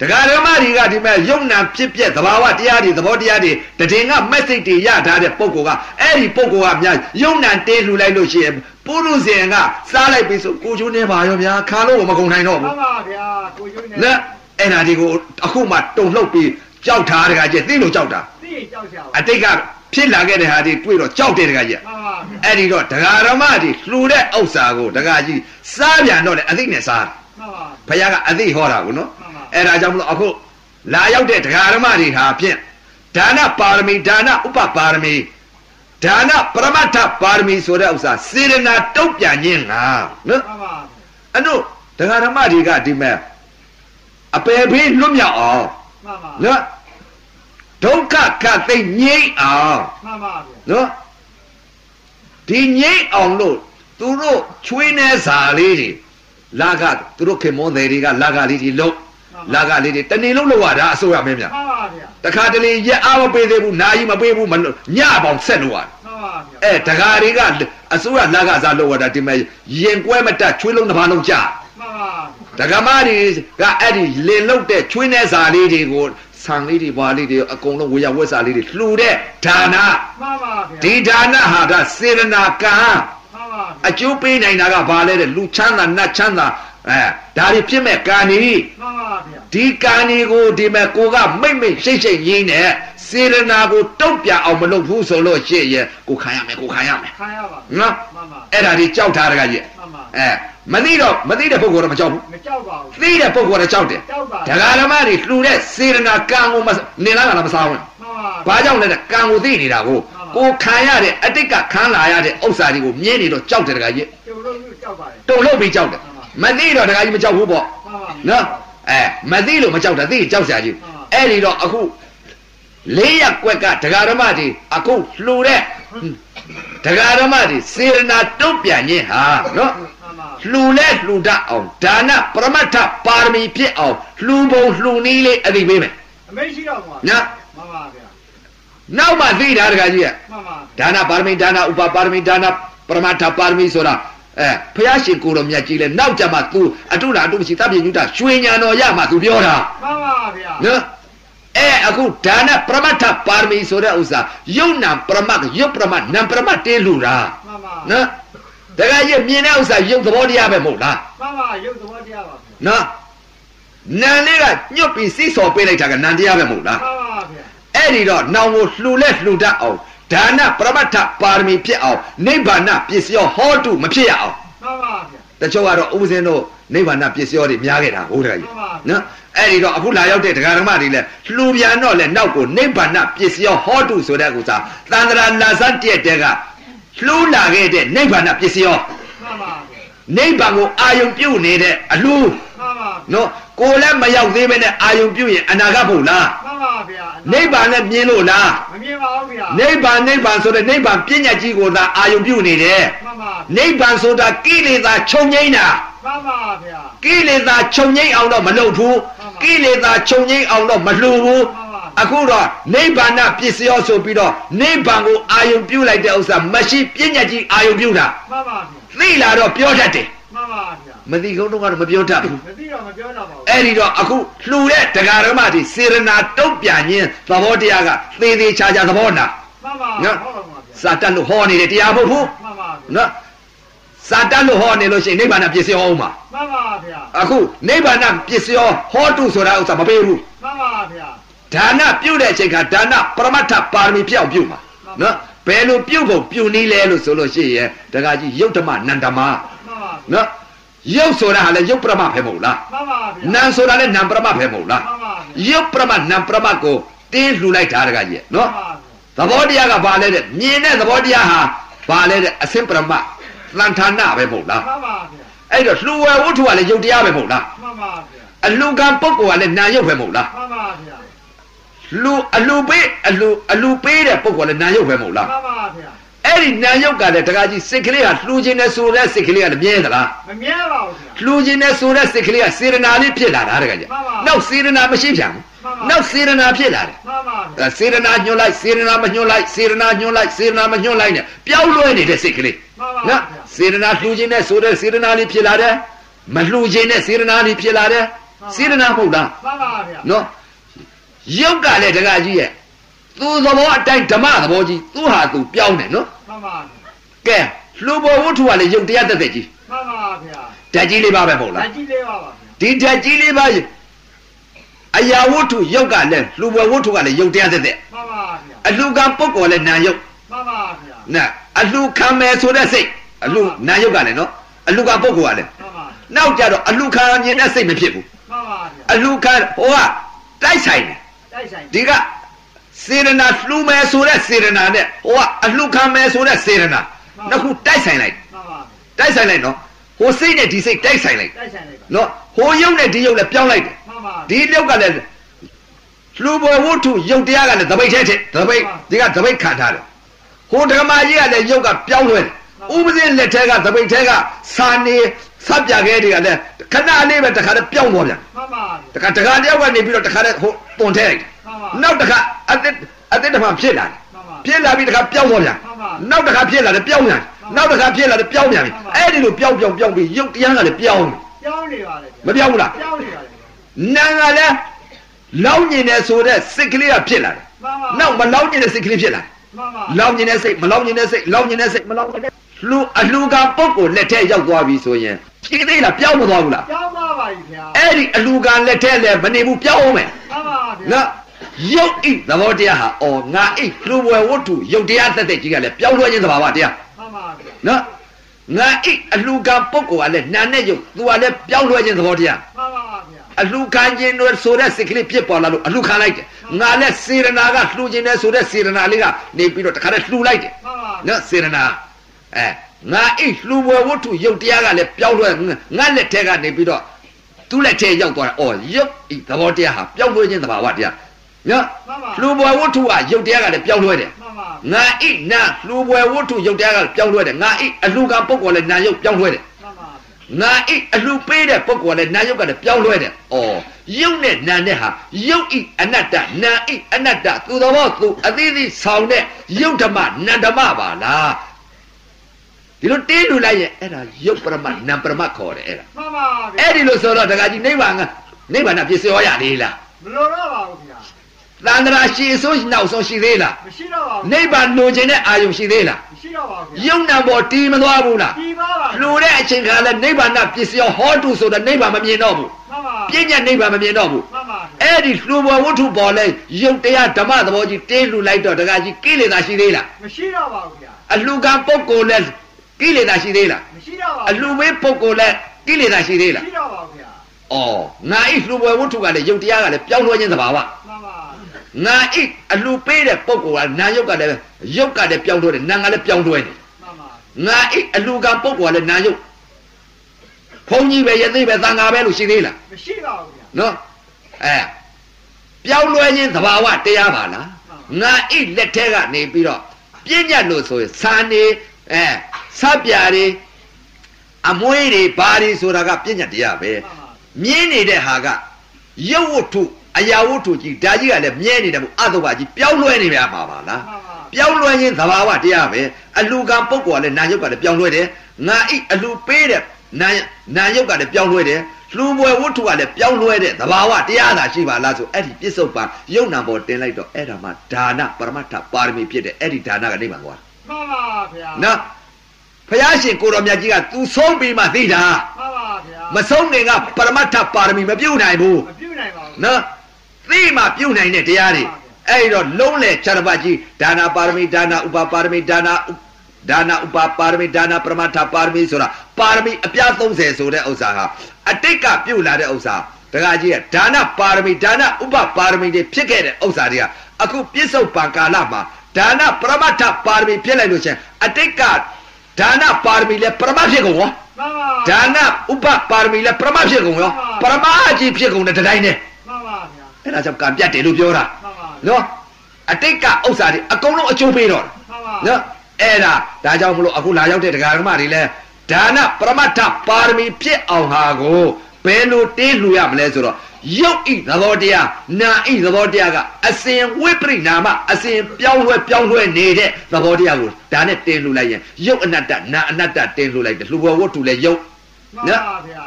B: ကာဓမ္မတွေကဒီမဲ့ယုံနာဖြစ်ပြက်သဘာဝတရားတွေသဘောတရားတွေတည်ငါ message တွေရထားတဲ့ပုဂ္ဂိုလ်ကအဲ့ဒီပုဂ္ဂိုလ်ကများယုံနာတေးလှူလိုက်လို့ရှိရင်ပုရုဇဉ်ကစားလိုက်ပြီဆိုကိုချိုးနေပါရောဗျာခါလို့မကုန်နိုင်တော့ဘူး
C: မှန်ပါဗျာကိုချိုးနေ
B: လက်အဲ့ဒါဒီကိုအခုမှတုံလှုပ်ပြီးကြောက်ထားတကကြသိလို့ကြောက်တာ
C: သိကြောက်ကြပါ
B: အတိတ်ကဖြစ်လာခဲ့တဲ့ဟာဒီတွေ့တော့ကြောက်တယ်တကကြီး
C: မှန်ပါ
B: အဲ့ဒီတော့ဒကာဓမ္မတွေလှူတဲ့ဥစ္စာကိုဒကာကြီးစားပြန်တော့လေအသိနဲ့စား
C: မှန်ပါ
B: ဘုရားကအသိဟောတာကိုနော်အဲ့ဒါကြောင့်မလို့အခုလာရောက်တဲ့ဒကာဓမ္မတွေဟာဖြင့်ဒါနပါရမီဒါနဥပပါရမီဒါနပရမတ္ထပါရမီဆိုတဲ့ဥစ္စာစေရနာတုံ့ပြန်ခြင်းငါနော်
C: မှန်ပါ
B: အဲ့တို့ဒကာဓမ္မတွေကဒီမဲ့အပယ်ဘေးလွတ်မြောက်အောင်
C: မှန်ပါ
B: နော်ဒုက္ခကသိငြိမ့်အောင်
C: မှန်ပါ
B: နော်ဒီငြိမ့်အောင်လို့သူတို့ချွေးနေစာလေးတွေလာကသူတို့ခင်မောတယ်တွေကလာကလေးတွေလုံးလာကလေးတွေတနေ့လုံးလောက်ရတာအစိုးရမင်းများ
C: မှန်ပါဗျာ
B: တခါတလေရက်အားမပေးသေးဘူးနာကြီးမပေးဘူးမလို့ညပေါင်ဆက်လို့ရတယ်
C: မှန်ပါဗျာ
B: အဲတခါတွေကအစိုးရလာကစားလို့ရတာဒီမဲ့ရင်ကွဲမတက်ချွေးလုံးတစ်ပါးလုံးကြာ
C: မှန်ပါ
B: ဒကမတွေကအဲ့ဒီလင်လုတ်တဲ့ချွေးနေစာလေးတွေကိုဆံလေးတွေဘာလေးတွေအကုန်လုံးဝေယဝက်စာလေးတွေလှူတဲ့ဒါန
C: မှန်ပါဗျာ
B: ဒီဒါနဟာကစေရနာကံ
C: မှန်ပါ
B: အကျိုးပေးနိုင်တာကဘာလဲတဲ့လူချမ်းသာနတ်ချမ်းသာအဲဒါတွေဖြစ်မဲ့ကံဤ
C: မှန်ပါဗျာ
B: ဒီကံဤကိုဒီမဲ့ကိုကမိတ်မိတ်ရှိတ်ရှိတ်ရင်းနဲ့စေရနာကိုတုတ်ပြအောင်မလုပ်ဘူးဆိုလို့ရှိရင်ကိုခံရမယ်ကိုခံရမယ်
C: ခံရပါ
B: နော်
C: မှန်ပါ
B: အဲ့ဒါတွေကြောက်ထားတကကြီး
C: မှန်ပါ
B: အဲမသိတော့မသိတဲ့ပုဂ္ဂိုလ်တော့မကြောက်ဘူး
C: မကြောက်ပါဘူး
B: သိတဲ့ပုဂ္ဂိုလ်တော့ကြောက်တယ်
C: ကြောက်ပါ
B: ဒကာဓမ္မတွေလှူတဲ့စေရနာကံကိုနေလားကလားမစားဘူး
C: မှန်
B: ပါဘာကြောင့်လဲတဲ့ကံကိုသိနေတာကိုကိုခံရတဲ့အတိတ်ကခံလာရတဲ့ဥစ္စာတွေကိုမြင်နေတော့ကြောက်တယ်တကကြီး
C: တုံလို့ကြောက်ပါတယ်
B: တုံလို့ပြီးကြောက်တယ်မသိတော့တကကြီးမကြောက်ဘူးပေါ့နော်အဲမသိလို့မကြောက်တာသိကြောက်စရာကြီးအဲ့ဒီတော့အခုလေးရက်ကွက်ကဒကာဓမ္မတွေအခုလှူတဲ့ဒကာဓမ္မတွေစေရနာတုတ်ပြန်ခြင်းဟာနော်လှူလဲလှူတတ်အောင်ဒါနပရမတ္ထပါရမီဖြစ်အောင်လှူပုံလှူနည်းလေးအသိပေးမယ်
C: အမေရှိတော့မှာ
B: နော်
C: မှန်ပါဗျာ
B: နောက်မှသိတာတကကြီးက
C: မှန်ပါ
B: ဒါနပါရမီဒါနဥပပါရမီဒါနပရမတ္ထပါရမီဆိုတာအဲဖျားရှင်ကိုတော်မြတ်ကြီးလဲနောက်ကြမှာ तू အတုလားအတုမရှိတပ်ပြညုတရွှေညာတော်ရမှာ तू ပြောတာ
C: မှန်ပါဗျာ
B: နော်အဲအခုဒါနပရမတ္ထပါရမီဆိုတဲ့ဥစ္စာယုံနာပရမတ်ယုတ်ပရမတ်နံပရမတ်တေးလူတာ
C: မှန်ပါ
B: နော်တကယ်ကြီးမြင်တဲ့ဥစ္စာယုတ်သဘောတရားပဲမဟုတ်လား
C: မှန်ပါယုတ်သဘောတရားပါ
B: နော်နံလေးကညွတ်ပြီးစီးစော်ပေးလိုက်တာကနံတရားပဲမဟုတ်လား
C: မှန်ပါဗျာ
B: အဲ့ဒီတော့နောင်ကိုလှူလဲလှူတတ်အောင်ဒါနပရမတ္ထပါရမီဖြစ်အောင်နိဗ္ဗာန်ပစ္စယောဟောတုမဖြစ်ရအောင်
C: မှန်ပါဗျာ
B: တချို့ကတော့ဥပဇင်းတို့နိဗ္ဗာန်ပစ္စယောတွေများခဲ့တာဟုတ်တယ်ကြီးနော်အဲ့ဒီတော့အခုလာရောက်တဲ့ဒကာဓမ္မတွေလဲလှူပြန်တော့လဲနောက်ကိုနိဗ္ဗာန်ပစ္စယောဟောတုဆိုတဲ့ဥစ္စာသန္တရာလာဇတ်တဲ့တဲ့ကလှူလာခဲ့တဲ့နိဗ္ဗာန်ပစ္စယော
C: မှန်ပါ
B: နိဗ္ဗာန်ကိုအာယုံပြုတ်နေတဲ့အလှူ
C: မှန်ပါ
B: နော်ကိုလည်းမရောက်သေးပဲနဲ့အာယုံပြုတ်ရင်အနာဂတ်ဖို့လား
C: မှန်ပါဗျာ
B: နိဗ္ဗာန်နဲ့မြင်လို့လား
C: မမြင်ပါဘူးဗျာ
B: နိဗ္ဗာန်နိဗ္ဗာန်ဆိုတဲ့နိဗ္ဗာန်ပညာကြီးကိုသာအာယုံပြုတ်နေတယ်
C: မှန်ပါ
B: နိဗ္ဗာန်ဆိုတာကိလေသာချုပ်ငိမ့်တာ
C: မှန်ပါဗျာ
B: ကိလေသာချုပ်ငိမ့်အောင်တော့မလုပ်ဘူးကိလေသာချုပ်ငိမ့်အောင်တော့မလှူဘူးအခုတော့နိဗ္ဗာန်ပစ္စယောဆိုပြီးတော့နိဗ္ဗာန်ကိုအာယုံပြုတ်လိုက်တဲ့ဥစ္စာမရှိပညာကြီးအာယုံပြုတ်တာ
C: မှန်ပါဗျာ
B: သိလာတော့ပြောတတ်တယ်
C: မှန်ပါဗျာ
B: မသိကုန်းတော့ကတော့မပြောတတ်ဘူး
C: မသိတော့မပြောတတ်ပါဘူး
B: အဲ့ဒီတော့အခုလှူတဲ့ဒကာဓမ္မတွေစေရနာတုတ်ပြန်ခြင်းသဘောတရားကသေသေးချာချာသဘောနာ
C: မှန်ပါနော်ဟုတ်ပါဗျာ
B: စာတတ်လို့ဟောနေတဲ့တရားမဟုတ်ဘူး
C: မှန်ပါ
B: နော်စာတတ်လို့ဟောနေလို့ရှိရင်နိဗ္ဗာန်ပစ္စယောအောင်မှာ
C: မှန်ပါဗျာ
B: အခုနိဗ္ဗာန်ပစ္စယောဟောတုဆိုတာဥစ္စာမပေးဘူး
C: မှန်ပါဗျာ
B: ဒါနပြုတ်တဲ့အချိန်ကဒါနပရမတ္ထပါရမီပြောက်ပြုတ်မှာနော်ဘယ်လိုပြုတ်ဖို့ပြုတ်နည်းလဲလို့ဆိုလို့ရှိရင်တခါကြီးယုတ်ဓမ္မနန္ဓမ္မနော်ယုတ်ဆိုတာဟာလည်းယုတ်ပရမပဲမဟုတ်လား
C: မှန်ပါဗျာ
B: နံဆိုတာလည်းနံပရမပဲမဟုတ်လား
C: မှန်ပါ
B: ယုတ်ပရမနံပရမကိုတင်းလှူလိုက်တာတခါကြီးနော်သဘောတရားကဘာလဲတဲ့မြင်တဲ့သဘောတရားဟာဘာလဲတဲ့အစင်ပရမသံဌာနပဲမဟုတ်လား
C: မှန်ပါဗျာ
B: အဲ့တော့လှူဝဲဝတ္ထုကလည်းယုတ်တရားပဲမဟုတ်လား
C: မှန်ပါဗျာ
B: အလူကံပုဂ္ဂိုလ်ကလည်းနာယုတ်ပဲမဟုတ်လား
C: မှန်ပါဗျာ
B: လူအလူပေးအလူအလူပေးတဲ့ပုဂ္ဂိုလ်လည်းနာယုတ်ပဲမဟုတ်လား
C: မှန်ပါဗျာ
B: အဲ့ဒီနာယုတ်ကလည်းတခါကြီးစိတ်ကလေးကလှူခြင်းနဲ့ဆိုတဲ့စိတ်ကလေးကလည်းမြဲသလား
C: မမြဲပါဘူးဗျာ
B: လှူခြင်းနဲ့ဆိုတဲ့စိတ်ကလေးကစေရနာလေးဖြစ်လာတာတခါကြီးနောက်စေရနာမရှိပြန်ဘူးနောက်စေရနာဖြစ်လာတယ်
C: မှန်ပါဗျာ
B: စေရနာညွှန်လိုက်စေရနာမညွှန်လိုက်စေရနာညွှန်လိုက်စေရနာမညွှန်လိုက်နဲ့ပျောက်လွှဲနေတဲ့စိတ်ကလေး
C: နော်
B: စေရနာလှူခြင်းနဲ့ဆိုတဲ့စေရနာလေးဖြစ်လာတယ်မလှူခြင်းနဲ့စေရနာလေးဖြစ်လာတယ်စေတနာမဟုတ်လား
C: မှန်ပါဗျာ
B: နော်ရုပ်ကလည်းတကကြီးရဲ့သူသဘောအတိုင်းဓမ္မသဘောကြီးသူဟာသူပြောင်းတယ်နော်
C: မှန်ပါဗျာ
B: ကဲလူဘောဝတ္ထုကလည်းရုပ်တရားတက်တက်ကြီး
C: မှန်ပါဗျာ
B: ဓာတ်ကြီးလေးပါပဲမဟုတ်
C: ဓာ
B: လား
C: တ်ကြီးလေးပါပါဗျာ
B: ဒီဓာတ်ကြီးလေးပါအရာဝတ္ထုရုပ်ကလည်းလူဘောဝတ္ထုကလည်းရုပ်တရားတက်တက်
C: မှန်ပါဗျာ
B: အလှကံပုဂ္ဂိုလ်လည်းနာယုတ်
C: မှန်ပါဗျာ
B: နာအလှခံမယ်ဆိုတဲ့စိတ်အလှနာယုတ်ကလည်းနော်အလှကံပုဂ္ဂိုလ်ကလည်း
C: မှန်ပါ
B: နောက်ကြတော့အလှခံမြင်တဲ့စိတ်မဖြစ်ဘူး
C: မှန်ပါဗျာ
B: အလှခံဟိုကတိုက်ဆိုင်တယ်
C: တိုက်ဆိုင်
B: ဒီကစေရနာလှူမယ်ဆိုတဲ့စေရနာနဲ့ဟိုကအလှခံမယ်ဆိုတဲ့စေရနာနှစ်ခုတိုက်ဆိုင်လိုက်
C: မှန်ပါ
B: တိုက်ဆိုင်လိုက်နော်ဟိုစိတ်နဲ့ဒီစိတ်တိုက်ဆိုင်လိုက်
C: တိုက်ဆိုင်လိုက်ပါ
B: နော်ဟိုယုတ်နဲ့ဒီယုတ်လည်းပြောင်းလိုက်တယ်
C: မှန်ပါ
B: ဒီလျောက်ကလည်းလှူပေါ်ဝတ္ထုယုတ်တရားကလည်းသပိတ်ထဲထက်သပိတ်ဒီကသပိတ်ခံထားတယ်ဟိုဓမ္မကြီးကလည်းယုတ်ကပြောင်းလွှဲတယ်ဥပဇင်းလက်ထဲကသပိတ်ထဲကစာနေစပ်ပြခဲတွေကလည်းခဏလေးပဲတခါတည်းပြောင်းသွားပြန်
C: မှန်ပါ
B: တခါတခါတယောက်ကနေပြီးတော့တခါတည်းဟိုတွန်ထဲလိုက်တယ်
C: မှန်ပါ
B: နောက်တခါအသက်အသက်တမဖြစ်လာတယ်
C: မှန်ပါ
B: ဖြစ်လာပြီးတခါပြောင်းသွားပြန်
C: မှန်ပါ
B: နောက်တခါဖြစ်လာတယ်ပြောင်းပြန်နောက်တခါဖြစ်လာတယ်ပြောင်းပြန်ပြီအဲ့ဒီလိုပြောင်းပြောင်းပြောင်းပြီးယုတ်တရားကလည်းပြောင်း
C: ပြောင်းနေပါလေ
B: မပြောင်းဘူးလား
C: ပြောင်းနေပါလေ
B: နာကလည်းလောင်းကျင်တယ်ဆိုတဲ့စိတ်ကလေးကဖြစ်လာတယ်
C: မှန်ပါ
B: နောက်မလောင်းကျင်တဲ့စိတ်ကလေးဖြစ်လာတယ်
C: မှန်ပါ
B: လောင်းကျင်တဲ့စိတ်မလောင်းကျင်တဲ့စိတ်လောင်းကျင်တဲ့စိတ်မလောင်းကျင်တဲ့လူအလှကပုဂ္ဂိုလ်လက်ထဲရောက်သွားပြီဆိုရင်ရှိသေးလားပြောင်းမသွားဘူးလား
C: ပြောင်းပါပါဗျာ
B: အဲ့ဒီအလှကလက်ထဲလည်းမနေဘူးပြောင်းအောင်မယ်
C: မှန်ပါဗျာ
B: နော်ရုပ်ဣသဘောတရားဟာအော်ငါဣလူဝဲဝတ္ထုရုပ်တရားသက်သက်ကြီးကလည်းပြောင်းလဲခြင်းသဘာဝတရား
C: မှန်ပါဗျာ
B: နော်ငါဣအလှကပုဂ္ဂိုလ်ကလည်းနာနဲ့ရုပ်သူကလည်းပြောင်းလဲခြင်းသဘောတရား
C: မှန်ပါဗျာ
B: အလှခံခြင်းတို့ဆိုတဲ့စိတ်ကလေးဖြစ်ပေါ်လာလို့အလှခံလိုက်တယ်ငါလည်းစေရနာကလှူခြင်းနဲ့ဆိုတဲ့စေရနာလေးကနေပြီးတော့တခါတည်းလှူလိုက်တယ်
C: မှန်ပါ
B: နော်စေရနာအဲငါဣလှူဝဲဝတ္ထုရုပ်တရားကလည်းပြောင်းလဲငါလက်ထဲကနေပြီးတော့သူ့လက်ထဲရောက်သွားတယ်အော်ရုပ်ဣသဘောတရားဟာပြောင်းလဲခြင်းသဘာဝတရားနော်လှူဘွယ်ဝတ္ထုကရုပ်တရားကလည်းပြောင်းလဲတယ်
C: မှန်ပါ
B: ငါဣနာလှူဘွယ်ဝတ္ထုရုပ်တရားကပြောင်းလဲတယ်ငါဣအလှကပုဂ္ဂိုလ်လည်းနာယုတ်ပြောင်းလဲတယ်
C: မှန်ပါ
B: ငါဣအလှပေးတဲ့ပုဂ္ဂိုလ်လည်းနာယုတ်ကလည်းပြောင်းလဲတယ်ဩယုတ်နဲ့နာနဲ့ဟာယုတ်ဣအနတ္တနာဣအနတ္တသူတော်ဘောသူအသေးသေးဆောင်တဲ့ယုတ်ဓမ္မနန္ဓမ္မပါလားဒီလိုတင်းလူလိုက်ရဲ့အဲ့ဒါယုတ်ပရမနံပရမခေါ်တယ်အဲ့ဒါ
C: မှန်ပါဗျာ
B: အဲ့ဒီလိုဆိုတော့တခါကြီးနိဗ္ဗာန်ကနိဗ္ဗာန်ပြည့်စုံရသေးလား
C: မလိုတော့ပါဘူးဗျာ
B: သန္တရာရှိဆိုးနောက်ဆုံးရှိသေးလား
C: မရှိတော့ပါဘူး
B: နိဗ္ဗာန်လိုချင်တဲ့အာယုံရှိသေးလား
C: မရှိတော့ပါဘူးဗျာ
B: ယုံနာပေါ်တီးမသွားဘူးလား
C: ဒီပါပါ
B: လူတဲ့အချိန်ခါလဲနိဗ္ဗာန်ပစ္စည်းဟောတုဆိုတဲ့နိဗ္ဗာန်မမြင်တော့ဘူး
C: မှန်ပါ
B: ပြည့်ညတ်နိဗ္ဗာန်မမြင်တော့ဘူး
C: မှန်ပါ
B: အဲ့ဒီလူပေါ်ဝတ္ထုပေါ်လဲယုတ်တရားဓမ္မသဘောကြီးတင်းလူလိုက်တော့တကကြီးကိလေသာရှိသေးလား
C: မရှိတော့ပါဘူးဗျာ
B: အလှကပုဂ္ဂိုလ်လဲကိလေသာရှိသေးလား
C: မရှိတော့ပါ
B: အလှမေးပုဂ္ဂိုလ်လဲကိလေသာရှိသေးလား
C: မရှိတော့ပါဘူးဗျာ
B: ဩငါဣလူပေါ်ဝတ္ထုကလည်းယုတ်တရားကလည်းပြောင်းလဲခြင်းသဘာဝ
C: မှန်ပါ
B: ငါဣအလှပေးတဲ့ပုဂ္ဂိုလ်ကနာယုတ်ကလည်းယုတ်ကလည်းပြောင်းလဲတယ်နာကလည်းပြောင်းလဲတယ်
C: မှန်ပါ
B: ငါဣအလှကပုဂ္ဂိုလ်ကလည်းနာယုတ်ဘုန်းကြီးပဲယသိပဲသံဃာပဲလို့ရှိသေးလား
C: မရှိပါဘူးဗျာ
B: နော်အဲပြောင်းလဲခြင်းသဘာဝတရားပါလားငါဣလက်ထဲကနေပြီးတော့ပြည့်ညတ်လို့ဆိုရင်စာနေအဲစပ်ပြာတွေအမွေးတွေဘာတွေဆိုတာကပြည့်ညတ်တရားပဲ
C: မှန်ပါ
B: မြင်းနေတဲ့ဟာကရုပ်ဝတ္ထုအရာဝတ္ထုကြီးဒါကြီးကလည်းမြဲနေတယ်မို့အတုပကြီးပြောင်းလဲနေပြန်ပါပါလား
C: မှန်ပါ
B: ပြောင်းလဲခြင်းသဘာဝတရားပဲအလှကပုဂ္ဂိုလ်ကလည်းနာယုတ်ကလည်းပြောင်းလဲတယ်ငါဣအလှပေးတဲ့နာနာယုတ်ကလည်းပြောင်းလဲတယ်လှူပွဲဝတ္ထုကလည်းပြောင်းလဲတဲ့သဘာဝတရားသာရှိပါလားဆိုအဲ့ဒီပြစ္ဆုတ်ပံယုံနာပေါ်တင်လိုက်တော့အဲ့ဒါမှဒါနပရမတ္ထပါရမီဖြစ်တဲ့အဲ့ဒီဒါနကနိဗ္ဗာန်သွား
C: မှန်ပါဗျာ
B: နော်ဘုရားရှင်ကိုတော်မြတ်ကြီးကသူဆုံးပြီးမှသိတာ
C: မှန်ပါဗျာ
B: မဆုံးခင်ကပရမတ္ထပါရမီမပြုတ်နိုင်ဘူး
C: မပြုတ်နိုင်ပါဘူး
B: နော်သိမှပြုတ်နိုင်တဲ့တရားတွေအဲ့တော့လုံးလေခြားတစ်ပတ်ကြီးဒါနပါရမီဒါနဥပပါရမီဒါနဒါနဥပပါရမီဒါနပရမတ္ထပါရမီဆိုတာပါရမီအပြားသုံးဆယ်ဆိုတဲ့ဥစ္စာဟာအတိတ်ကပြုတ်လာတဲ့ဥစ္စာတခါကြီးကဒါနပါရမီဒါနဥပပါရမီတွေဖြစ်ခဲ့တဲ့ဥစ္စာတွေကအခုပြစ္ဆုတ်ပံကာလမှာဒါနပရမတ္ထပါရမီဖြစ်လိုက်လို့ချင်းအတိတ်ကဒါနပါရမီလည်းပရမဖြစ်ကုန်ရော
C: မှန်ပါ
B: ဒါနဥပပါရမီလည်းပရမဖြစ်ကုန်ရောပရမကြီးဖြစ်ကုန်တဲ့တိုင်းနဲ့
C: မှန်ပါဗျာ
B: အဲ့ဒါကြောင့်ကံပြတ်တယ်လို့ပြောတာ
C: မှန်ပါ
B: နော်အတိတ်ကဥစ္စာတွေအကုန်လုံးအကျိုးပေးတော့
C: မှန်ပါ
B: နော်အဲ့ဒါဒါကြောင့်မလို့အခုလာရောက်တဲ့ဒကာဒကမတွေလဲဒါနပရမတ္ထပါရမီဖြစ်အောင်ဟာကိုဘယ်လိုတင်းလှူရမလဲဆိုတော့ယုတ်ဣသဘောတရားနာဣသဘောတရားကအစဉ်ဝိပရိနာမအစဉ်ပြောင်းလဲပြောင်းလဲနေတဲ့သဘောတရားကိုဒါနဲ့တင်းလှူလိုက်ရင်ယုတ်အနတ္တနာအနတ္တတင်းလှူလိုက်တယ်လှူဘဝတ္ထုလဲယုတ်
C: မှန်ပါဗျာ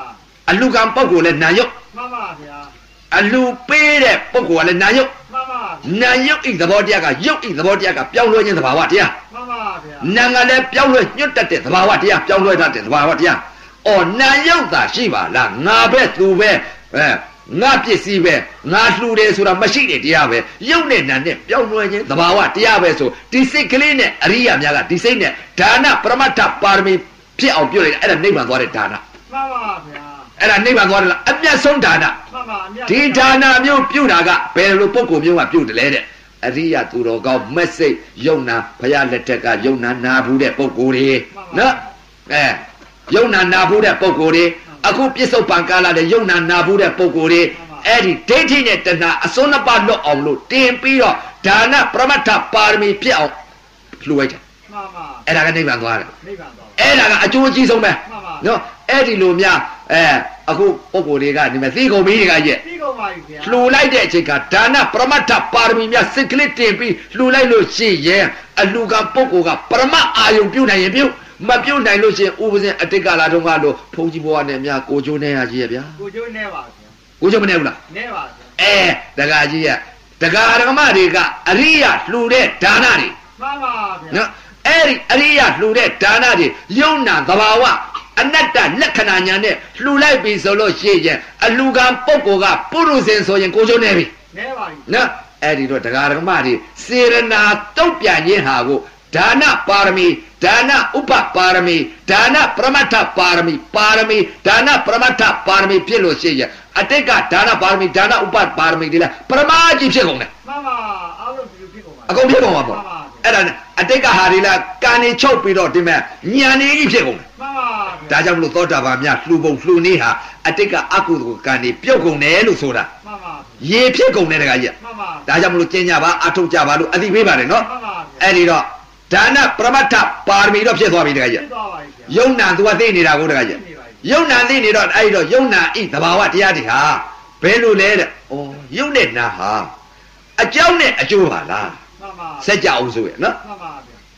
B: အလူကံပုဂ္ဂိုလ်လည်းနာယုတ်
C: မှန်ပါဗျာ
B: အလူပေးတဲ့ပုဂ္ဂိုလ်ကလည်းနာယုတ်
C: မှန်ပါ
B: နာယုတ်ဤသဘောတရားကယုတ်ဤသဘောတရားကပြောင်းလဲခြင်းသဘာဝတရား
C: မှန်ပါဗျာ
B: နာကလည်းပြောင်းလဲညွတ်တတ်တဲ့သဘာဝတရားပြောင်းလဲတတ်တဲ့သဘာဝတရားအော်နာယုတ်သာရှိပါလားငါပဲသူပဲအဲငါပစ္စည်းပဲငါလှူတယ်ဆိုတာမရှိတဲ့တရားပဲယုတ်နဲ့နာနဲ့ပြောင်းလဲခြင်းသဘာဝတရားပဲဆိုဒီစိတ်ကလေးနဲ့အရိယာများကဒီစိတ်နဲ့ဒါနပရမတ္ထပါရမီဖြစ်အောင်ပြုတ်လိုက်အဲ့ဒါနိဗ္ဗာန်သွားတဲ့ဒါန
C: မှန်ပါဗျာ
B: အဲ့ဒါနိဗ္ဗာန်သွားတယ်လားအမျက်ဆုံးဒါန
C: မှန်ပါအမြတ်
B: ဒီဒါနမျိုးပြုတ်တာကဘယ်လိုပုဂ္ဂိုလ်မျိုးကပြုတ်တယ်လဲတဲ့အရိယသူတော်ကောင်းမက်စိတ်ယုံနာဘုရားလက်ထက်ကယုံနာနာဘူးတဲ့ပုဂ္ဂိုလ်တွေနော်အဲယုံနာနာဘူးတဲ့ပုဂ္ဂိုလ်တွေအခုပြစ္ဆုတ်ပံကာလတဲ့ယုံနာနာဘူးတဲ့ပုဂ္ဂိုလ်တွေအဲ့ဒီဒိဋ္ဌိနဲ့တဏှာအစွန်းနှစ်ပါးလွတ်အောင်လို့တင်ပြီးတော့ဒါနပရမတ္ထပါရမီဖြစ်အောင်လှူလိုက်တယ်
C: မှန်ပါ
B: အဲ့ဒါကနိဗ္ဗာန်သွားတယ်
C: နိဗ္ဗာန်တော့
B: အဲ့ဒါကအကျိုးအကြီးဆုံးပဲနော်အဲ့ဒီလိုများအဲအခုပုဂ္ဂိုလ်တွေကဒီမဲ့သီးကုန်မီးတွေကရဲ့
C: ပြီးကုန်ပါပြီဗျာ
B: လှူလိုက်တဲ့အချိန်ကဒါနပရမတ္ထပါရမီများစိတ်ကလေးတင်ပြီးလှူလိုက်လို့ရှိရင်အလူကပုဂ္ဂိုလ်ကပရမအာယုံပြုတ်နိုင်ရင်ပြုတ်မပြုတ်နိုင်လို့ရှိရင်ဥပဇင်အတိတ်ကလာတုန်းကလို့ဘုန်းကြီးဘဝနဲ့များကိုကျိုးနေရကြီးရဲ့ဗျာ
C: ကိုကျိုးနေပါဗျာ
B: ကိုကျိုးမနေဘူးလား
C: နေပါဗျာ
B: အဲတက္ကကြီးရဲ့တက္ကရကမတွေကအရိယလှူတဲ့ဒါနတွေ
C: မှန်ပါဗျာ
B: နော်အဲ့ဒီအရိယလှူတဲ့ဒါနတွေယုံနာသဘာဝအနတ္တလက္ခဏာညာနဲ့လှူလိုက်ပြီဆိုလို့ရှိရင်အလူကံပုဂ္ဂိုလ်ကပုရုဇဉ်ဆိုရင်ကိုကျိုးနေပြီ
C: နေပါပြီ
B: နော်အဲ့ဒီတော့တရားဓမ္မတွေစေရနာတုတ်ပြန်ခြင်းဟာကိုဒါနပါရမီဒါနဥပပါရမီဒါနပရမတ္ထပါရမီပါရမီဒါနပရမတ္ထပါရမီဖြစ်လို့ရှိရင်အတိတ်ကဒါနပါရမီဒါနဥပပါရမီတွေလဲပရမကြီးဖြစ်ကုန်တယ်
C: မှန်ပါအားလုံးဒီလိုဖြစ်ကုန်ပါ
B: အကုန်ဖြစ်ကုန်ပါပေါ့အဲ့ဒါနဲ့အတိတ်ကဟာတွေလဲကံနေချုပ်ပြီးတော့ဒီမဲ့ညံနေကြီးဖြစ်ကုန်တယ်
C: မှန်ပါ
B: ဒါကြောင့်မလို့သောတာပန်များလှူပုံလှူနေဟာအတိတ်ကအကုသိုလ်ကံနေပြုတ်ကုန်တယ်လို့ဆိုတာ
C: မှန်ပါ
B: ရေဖြစ်ကုန်တယ်တခါကြီး
C: မှန်ပါ
B: ဒါကြောင့်မလို့ကျင့်ကြပါအထုတ်ကြပါလို့အသိပေးပါတယ်နော်
C: မှန်ပါ
B: အဲ့ဒီတော့ဒါနပရမတ္ထပါရမီတော့ဖြစ်သွားပြီတခါကြီး
C: ဖြစ်သွားပါပြီဗျာ
B: ယုံနာသူကသိနေတာကိုတခါကြီးယုံနာသိနေတော့အဲ့ဒီတော့ယုံနာဤသဘာဝတရားတွေဟာဘယ်လိုလဲတဲ့ဩယုံနဲ့နာဟာအကြောင်းနဲ့အကျိုးပါလား
C: မှန်ပါ
B: စက်ကြအောင်ဆိုရနော်
C: မှန်ပါဗျာ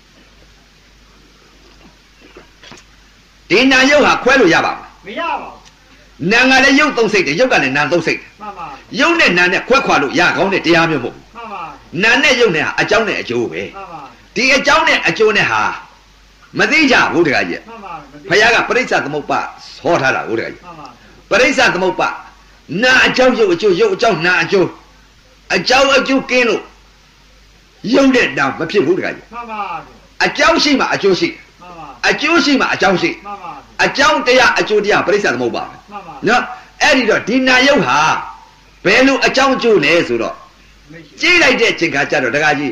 B: ဒီနာယုတ်ဟာခွဲလို့ရပါမ
C: မရပါဘူး
B: လားနာကလည်းယုတ်သုံးစိတ်တယ်ယုတ်ကလည်းနာသုံးစိတ်တယ်
C: မှန်ပါ
B: ယုတ်နဲ့နာနဲ့ခွဲခွာလို့ရကောင်းတဲ့တရားမျိုးမဟုတ်ဘူး
C: မှန်ပါ
B: နာနဲ့ယုတ်နဲ့ဟာအကြောင်းနဲ့အကျိုးပဲ
C: မှန်ပါ
B: ဒီအကြောင်းနဲ့အကျိုးနဲ့ဟာမသိကြဘူးတခါကြီး
C: မှန်ပါ
B: ဘုရားကပရိစ္ဆသမုပ္ပါဟောထားတာဟုတ်တခါကြီး
C: မှန်ပါ
B: ပရိစ္ဆသမုပ္ပါနာအကြောင်းယုတ်အကျိုးယုတ်အကြောင်းနာအကျိုးအကြောင်းအကျိုးကင်းလို့ယုတ်တဲ့နာမဖြစ်ဘူးတခါကြီး
C: မှန်ပါ
B: အကြောင်းရှိမှအကျိုးရှိ
C: မှန်ပါ
B: အကျိုးရှိမှအကြောင်းရှိ
C: မှန်ပါ
B: အကြောင်းတရားအကျိုးတရားပရိစ္ဆသမုပ္ပါ
C: မှန်ပါ
B: နော်အဲ့ဒီတော့ဒီနာယုတ်ဟာဘယ်လိုအကြောင်းအကျိုးလဲဆိုတော့
C: မရှိ
B: ကြည့်လိုက်တဲ့ချိန်ခါကျတော့တခါကြီး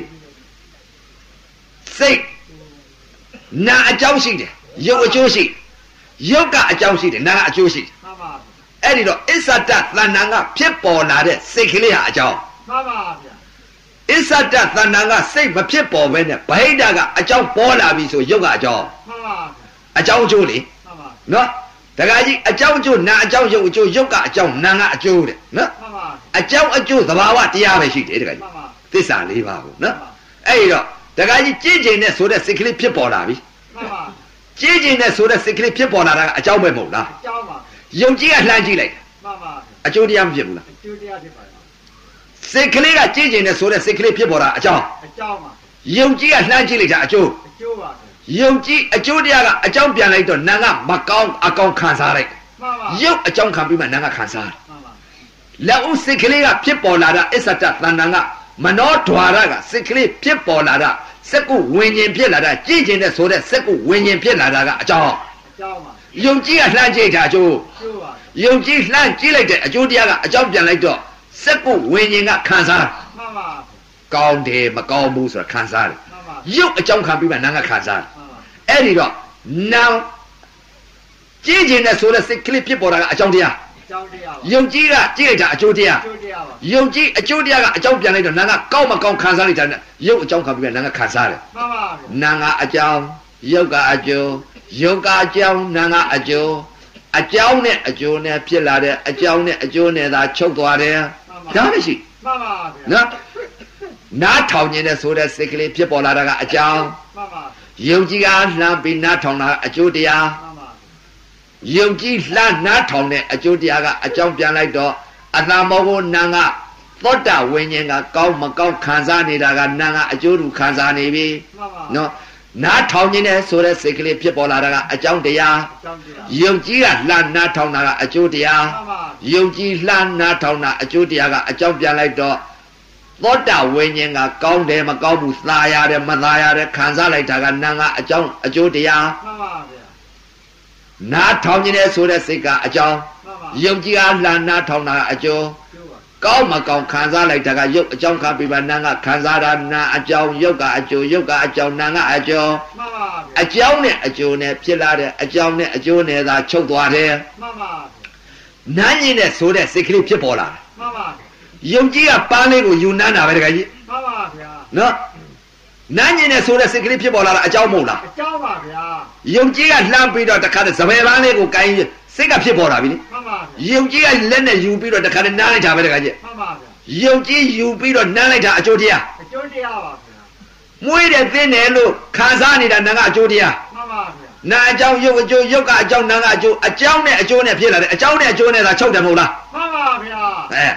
B: စိတ်နာအကြောင်းရှိတယ်ယုတ်အကျိုးရှိယုတ်ကအကြောင်းရှိတယ်နာကအကျိုးရှိ
C: မှန်ပါ
B: အဲ့ဒီတော့အစ္ဆဒတဏ္ဏကဖြစ်ပေါ်လာတဲ့စိတ်ကလေးဟာအကြောင်း
C: မှန်ပါဗျာ
B: အစ္ဆဒတဏ္ဏကစိတ်မဖြစ်ပေါ်ဘဲနဲ့ဗဟိတကအကြောင်းပေါ်လာပြီဆိုယုတ်ကအကြောင်း
C: မှန်ပါ
B: အကြောင်းအကျိုးလေ
C: မှန်ပါ
B: နော်တခါကြီးအကြောင်းအကျိုးနာအကြောင်းယုတ်အကျိုးယုတ်ကအကြောင်းနာကအကျိုးတဲ့နော်
C: မှန်ပါ
B: အကြောင်းအကျိုးသဘာဝတရားပဲရှိတယ်တခါကြီး
C: မှန်ပါ
B: သစ္စာလေးပါးကိုနော်အဲ့ဒီတော့တခါကြီးကြည်ကျင်တဲ့ဆိုတဲ့စိတ်ကလေးဖြစ်ပေါ်လာပြီ
C: မှန်ပါ
B: ကြည်ကျင်တဲ့ဆိုတဲ့စိတ်ကလေးဖြစ်ပေါ်လာတာကအကြောင်းပဲမဟုတ်လား
C: အကြောင်းပါ
B: ယုံကြည်ကလှမ်းကြည့်လိုက်
C: မှန်ပါ
B: အကျိုးတရားမဖြစ်ဘူးလား
C: အကျိုးတရားဖြစ်ပါလား
B: စိတ်ကလေးကကြည်ကျင်တဲ့ဆိုတဲ့စိတ်ကလေးဖြစ်ပေါ်တာအကြောင်း
C: အကြောင်းပါ
B: ယုံကြည်ကလှမ်းကြည့်လိုက်တာအကျိုး
C: အကျိုးပါဗျာ
B: ယုံကြည်အကျိုးတရားကအကြောင်းပြန်လိုက်တော့နာကမကောင်းအကောင်ခံစားလိုက်
C: မှန်ပါ
B: ယုတ်အကြောင်းခံပြီးမှနာကခံစားတယ်
C: မှန်ပါ
B: လက်ဦးစိတ်ကလေးကဖြစ်ပေါ်လာတာအစ္ဆတတဏ္ဏကမနောဓွာရကစိတ်ကလေးဖြစ်ပေါ်လာတာစက္ကုဝิญဉ်ဖြစ်လာတာကြည်ကျင်တဲ့ဆိုတဲ့စက္ကုဝิญဉ်ဖြစ်လာတာကအကြောင်း
C: အကြောင်းပါ
B: ယုံကြည်ကလှမ်းကြည့်တာအကျိုး
C: အကျိုးပါ
B: ယုံကြည်လှမ်းကြည့်လိုက်တဲ့အကျိုးတရားကအကြောင်းပြန်လိုက်တော့စက္ကုဝิญဉ်ကခံစားတယ်
C: မှန်ပါ
B: ကောင်းတယ်မကောင်းဘူးဆိုတာခံစားတယ်
C: မှန်ပါ
B: ယုတ်အကြောင်းခံပြီးမှနာကခံစားတယ်
C: မှန်ပါ
B: အဲ့ဒီတော့နောင်ကြည်ကျင်တဲ့ဆိုတဲ့စိတ်ကလေးဖြစ်ပေါ်တာကအကြောင်းတရား
C: အကြောင်းတရားပါ
B: ယုံကြည်ကကြည့်လိုက်တာအကျိုးတရား
C: အကျိုးတရားပါ
B: ယုံကြည်အကျိုးတရားကအကြောင်းပြန်လိုက်တော့နာကကောက်မကောက်ခံစားလိုက်တာနဲ့ယုတ်အကြောင်းခံပြီးနာကခံစားတယ်
C: မှန်ပါဗျာ
B: နာကအကြောင်းယုတ်ကအကျိုးယုတ်ကအကြောင်းနာကအကျိုးအကြောင်းနဲ့အကျိုးနဲ့ဖြစ်လာတဲ့အကြောင်းနဲ့အကျိုးနဲ့သာချုပ်သွားတယ်ဒါပဲရှိ
C: မှန်ပါဗျာ
B: နော်နားထောင်နေတဲ့ဆိုတဲ့စိတ်ကလေးဖြစ်ပေါ်လာတာကအကြောင်း
C: မှန်ပါ
B: ယုံကြည်ကလှမ်းပြီးနားထောင်တာအကျိုးတရား
C: မှန်ပါ
B: ယုံကြည်လှနားထောင်တဲ့အကျိုးတရားကအကြောင်းပြန်လိုက်တော့အတ္တမောဟနာကသောတာဝိညာဉ်ကကောင်းမကောင်းခံစားနေတာကနာကအကျိုးတူခံစားနေပြီနော်နားထောင်ခြင်းနဲ့ဆိုတဲ့စိတ်ကလေးဖြစ်ပေါ်လာတာကအကြောင်းတရားယုံကြည်ကလှနားထောင်တာကအကျိုးတရားယုံကြည်လှနားထောင်တာအကျိုးတရားကအကြောင်းပြန်လိုက်တော့သောတာဝိညာဉ်ကကောင်းတယ်မကောင်းဘူးသာရတယ်မသာရတယ်ခံစားလိုက်တာကနာကအကြောင်းအကျိုးတရားမှန်ပါဗျာနားထောင်ခြင်းနဲ့ဆိုတဲ့စိတ်ကအကြောင်းယုံကြည်ကလှနားထောင်တာကအကျိုးကောင်းမကောင်းခံစားလိုက်တာကယုတ်အကြောင်းခံပြီးပါနာကခံစားတာနာအကြောင်းယုတ်ကအကျိုးယုတ်ကအကြောင်းနာကအကျိုးမှန်ပါဗျာအကြောင်းနဲ့အကျိုးနဲ့ဖြစ်လာတဲ့အကြောင်းနဲ့အကျိုးနဲ့သာချုပ်သွားတယ်မှန်ပါဗျာနာညင်နဲ့ဆိုတဲ့စိတ်ကလေးဖြစ်ပေါ်လာမှန်ပါယုံကြည်ကပန်းလေးကိုယူနန်းတာပဲတခါကြီးမှန်ပါဗျာနော်နာညင်နဲ့ဆိုတဲ့စိတ်ကလေးဖြစ်ပေါ်လာတာအကြောင်းမဟုတ်လားအကြောင်းပါဗျာယုံကြည်ကလှမ်းပြီးတော့တခါတည်းစပယ်ပန်းလေးကိုကိုင်းစိတ်ကဖြစ်ပေါ်လာပြီလေမှန်ပါဗျာယုံကြည်ကလက်နဲ့ယူပြီးတော့တခါတည်းနားလိုက်တာပဲတခါကြီးမှန်ပါဗျာယုံကြည်ယူပြီးတော့နားလိုက်တာအကျိုးတရားအကျိုးတရားပါဗျာမွေးတဲ့သင်းတယ်လို့ခံစားနေတာနာကအကျိုးတရားမှန်ပါဗျာနာအကြောင်းယုတ်အကျိုးယုတ်ကအကြောင်းနာကအကျိုးအကြောင်းနဲ့အကျိုးနဲ့ဖြစ်လာတယ်အကြောင်းနဲ့အကျိုးနဲ့သာချုပ်တယ်မဟုတ်လားမှန်ပါဗျာအဲ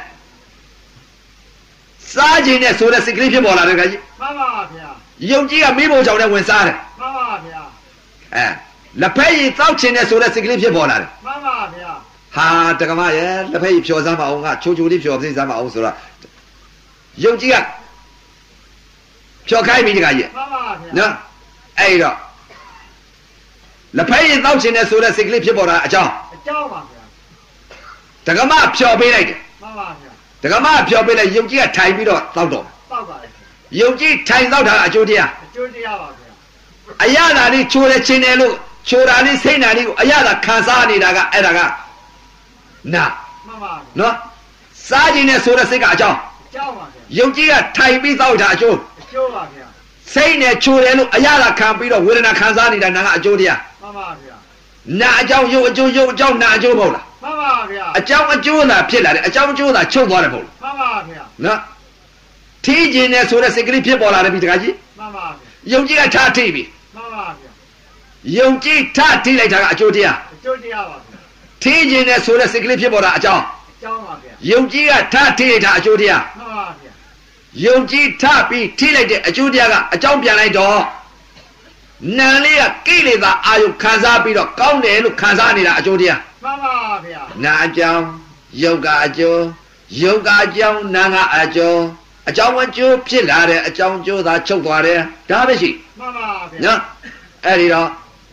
B: စားခြင်းနဲ့ဆိုတဲ့စိတ်ကလေးဖြစ်ပေါ်လာတယ်ခင်ဗျမှန်ပါဗျာယုံကြည်ကမိဖို့ကြောင့်လည်းဝင်စားတယ်မှန်ပါဗျာအဲလက်ဖက်ရည်တောက်ခြင်းနဲ့ဆိုတဲ့စိတ်ကလေးဖြစ်ပေါ်လာတယ်မှန်ပါဗျာဟာတက္ကမရဲ့လက်ဖက်ရည်ဖြော်စမ်းမအောင်ကချိုချိုလေးဖြော်သိစမ်းမအောင်ဆိုတော့ယုံကြည်ကဖြော်ခိုင်းပြီတက္ကကြီးမှန်ပါဗျာနော်အဲ့တော့လက်ဖက်ရည်တောက်ခြင်းနဲ့ဆိုတဲ့စိတ်ကလေးဖြစ်ပေါ်လာအကြောင်းအကြောင်းပါဗျာတက္ကမဖြော်ပေးလိုက်တယ်မှန်ပါဗျာတက္ကမဖြော်ပေးလိုက်ယုံကြည်ကထိုင်ပြီးတော့တောက်တော့တောက်ပါလေယုံကြည်ထိုင်တောက်တာအကျိုးတရားအကျိုးတရားပါဗျာအရသာလေးချိုးတဲ့ချင်းတယ်လို့ချိုးတာလေးစိတ်နာလေးကိုအရသာခံစားနေတာကအဲ့ဒါကနာမှန်ပါနော်စားခြင်းနဲ့ဆိုတဲ့စိတ်ကအကြောင်းအကြောင်းပါဗျာယုံကြည်ကထိုင်ပြီးတောက်တာအကျိုးအကျိုးပါဗျာစိတ်နဲ့ချိုးတယ်လို့အရသာခံပြီးတော့ဝေဒနာခံစားနေတာနာကအကျိုးတရားမှန်ပါဗျာနာအကြောင်းယုတ်အကျိုးယုတ်အကြောင်းနာအကျိုးမဟုတ်လားမှန်ပါဗျာအကြောင်းအကျိုးသာဖြစ်လာတယ်အကြောင်းအကျိုးသာချုပ်သွားတယ်မဟုတ်လားမှန်ပါဗျာနော်ထီးခြင်းနဲ့ဆိုတဲ့စိတ်ကလေးဖြစ်ပေါ်လာတယ်ပြီတခါကြီးမှန်ပါဗျာယုံကြည်ကထားထိပြီမှန်ပါဗျာယုံကြည်ထားထိလိုက်တာကအကျိုးတရားအကျိုးတရားပါဗျာထီးခြင်းနဲ့ဆိုတဲ့စိတ်ကလေးဖြစ်ပေါ်တာအကြောင်းအကြောင်းပါဗျာယုံကြည်ကထားထိလိုက်တာအကျိုးတရားမှန်ပါဗျာယုံကြည်ထားပြီးထိလိုက်တဲ့အကျိုးတရားကအကြောင်းပြန်လိုက်တော့နာလေးကကိလေသာအာယုခံစားပြီးတော့ကောင်းတယ်လို့ခံစားနေတာအကျိုးတရားမှန်ပါဗျာနာအကြောင်းယုတ်ကအကျိုးယုတ်ကအကြောင်းနာကအကျိုးအကြောင်းအကျိုးဖြစ်လာတဲ့အကြောင်းအကျိုးသာချုပ်သွားတယ်ဒါပဲရှိမှန်ပါဗျာနော်အဲ့ဒီတော့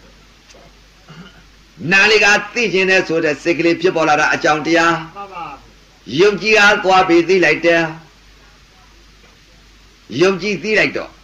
B: နာလေးကသိခြင်းနဲ့ဆိုတဲ့စိတ်ကလေးဖြစ်ပေါ်လာတာအကြောင်းတရားမှန်ပါယုံကြည်အားသွားပြီးသိလိုက်တယ်ယုံကြည်သိလိုက်တော့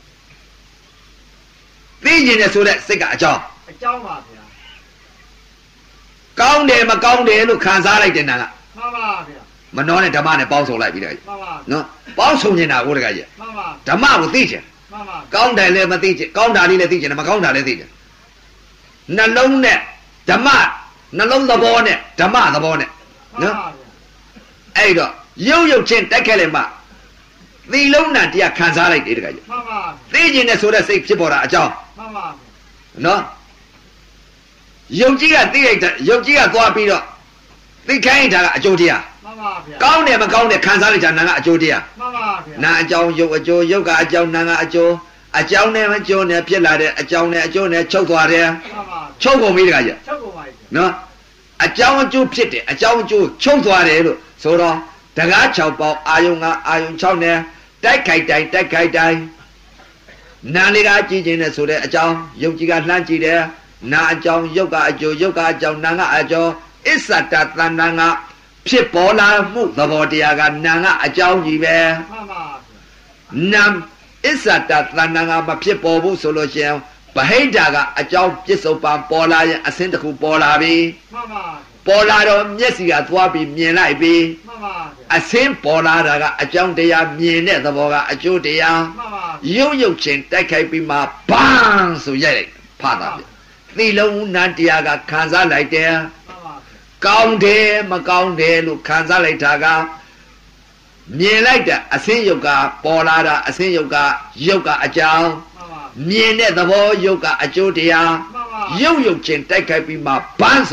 B: သိခြင်းနဲ့ဆိုတဲ့စိတ်ကအကြောင်းအကြောင်းပါဗျာကောင်းတယ်မကောင်းတယ်လို့ခံစားလိုက်တဲ့နာကမှန်ပါဗျာမနှောနဲ့ဓမ္မနဲ့ပေါင်းစုံလိုက်ပြီးတယ်မှန်ပါနော်ပေါင်းစုံနေတာကိုတကကြီးမှန်ပါဓမ္မကိုသိချင်မှန်ပါကောင်းတယ်လည်းမသိချင်ကောင်းတာလေးလည်းသိချင်တယ်မကောင်းတာလည်းသိချင်နှလုံးနဲ့ဓမ္မနှလုံးသဘောနဲ့ဓမ္မသဘောနဲ့နော်အဲ့တော့ရုပ်ရုပ်ချင်းတက်ခဲ့လေမှသီလုံးနဲ့တရားခံစားလိုက်တယ်တကကြီးမှန်ပါသိချင်တယ်ဆိုတဲ့စိတ်ဖြစ်ပေါ်တာအကြောင်းမှန်ပါနော်ယုံကြည်ကသိလိုက်တဲ့ယုံကြည်ကသွားပြီးတော့သိခိုင်းတာကအကျိုးတရားမှန်ပါဗျာကောင်းတယ်မကောင်းတယ်ခံစားလိုက်တာနာကအကျိုးတရားမှန်ပါဗျာနာအကြောင်းယုတ်အကျိုးယုတ်ကအကြောင်းနာကအကျိုးအကြောင်းနဲ့မကျိုးနဲ့ဖြစ်လာတဲ့အကြောင်းနဲ့အကျိုးနဲ့ချုပ်သွားတယ်မှန်ပါချုပ်ကုန်ပြီတခါကျချုပ်ကုန်ပါပြီနော်အကြောင်းအကျိုးဖြစ်တယ်အကြောင်းအကျိုးချုပ်သွားတယ်လို့ဆိုတော့တကား၆ပေါင်းအာယုံကအာယုံ၆နဲ့တိုက်ခိုက်တိုင်းတိုက်ခိုက်တိုင်းနာလေးကကြည်ကျင်တယ်ဆိုတဲ့အကြောင်းယုတ်ကြီးကလှမ်းကြည့်တယ်နာအကြောင်းယုတ်ကအကျိုးယုတ်ကအကြောင်းနာကအကျော်အစ္ဆတတဏ္ဍာကဖြစ်ပေါ်လာမှုသဘောတရားကနာကအကြောင်းကြီးပဲမှန်ပါနာအစ္ဆတတဏ္ဍာကမဖြစ်ပေါ်ဘူးဆိုလို့ရှိရင်ဗဟိတကအကြောင်းပြစ္ဆုတ်ပံပေါ်လာရင်အစင်းတစ်ခုပေါ်လာပြီမှန်ပါပေါ်လာတော့မျက်စိကသွားပြီးမြင်လိုက်ပြီမှန်ပါအစင်းပေါ်လာတာကအကြောင်းတရားမြင်တဲ့သဘောကအကျိုးတရားမှန်ပါရုပ်ရုပ်ချင်းတိုက်ခိုက်ပြီးမှဘန်းဆိုရိုက်လိုက်ဖတ်တာပြသီလုံးနန်းတရားကခံစားလိုက်တယ်ကောင်းတယ်မကောင်းတယ်လို့ခံစားလိုက်တာကမြင်လိုက်တဲ့အစင်းယုတ်ကပေါ်လာတာအစင်းယုတ်ကယုတ်ကအကြောင်းမြင်တဲ့သဘောယုတ်ကအကျိုးတရားယုတ်ယုတ်ချင်းတိုက်ခိုက်ပြီးမှဘန်းဆို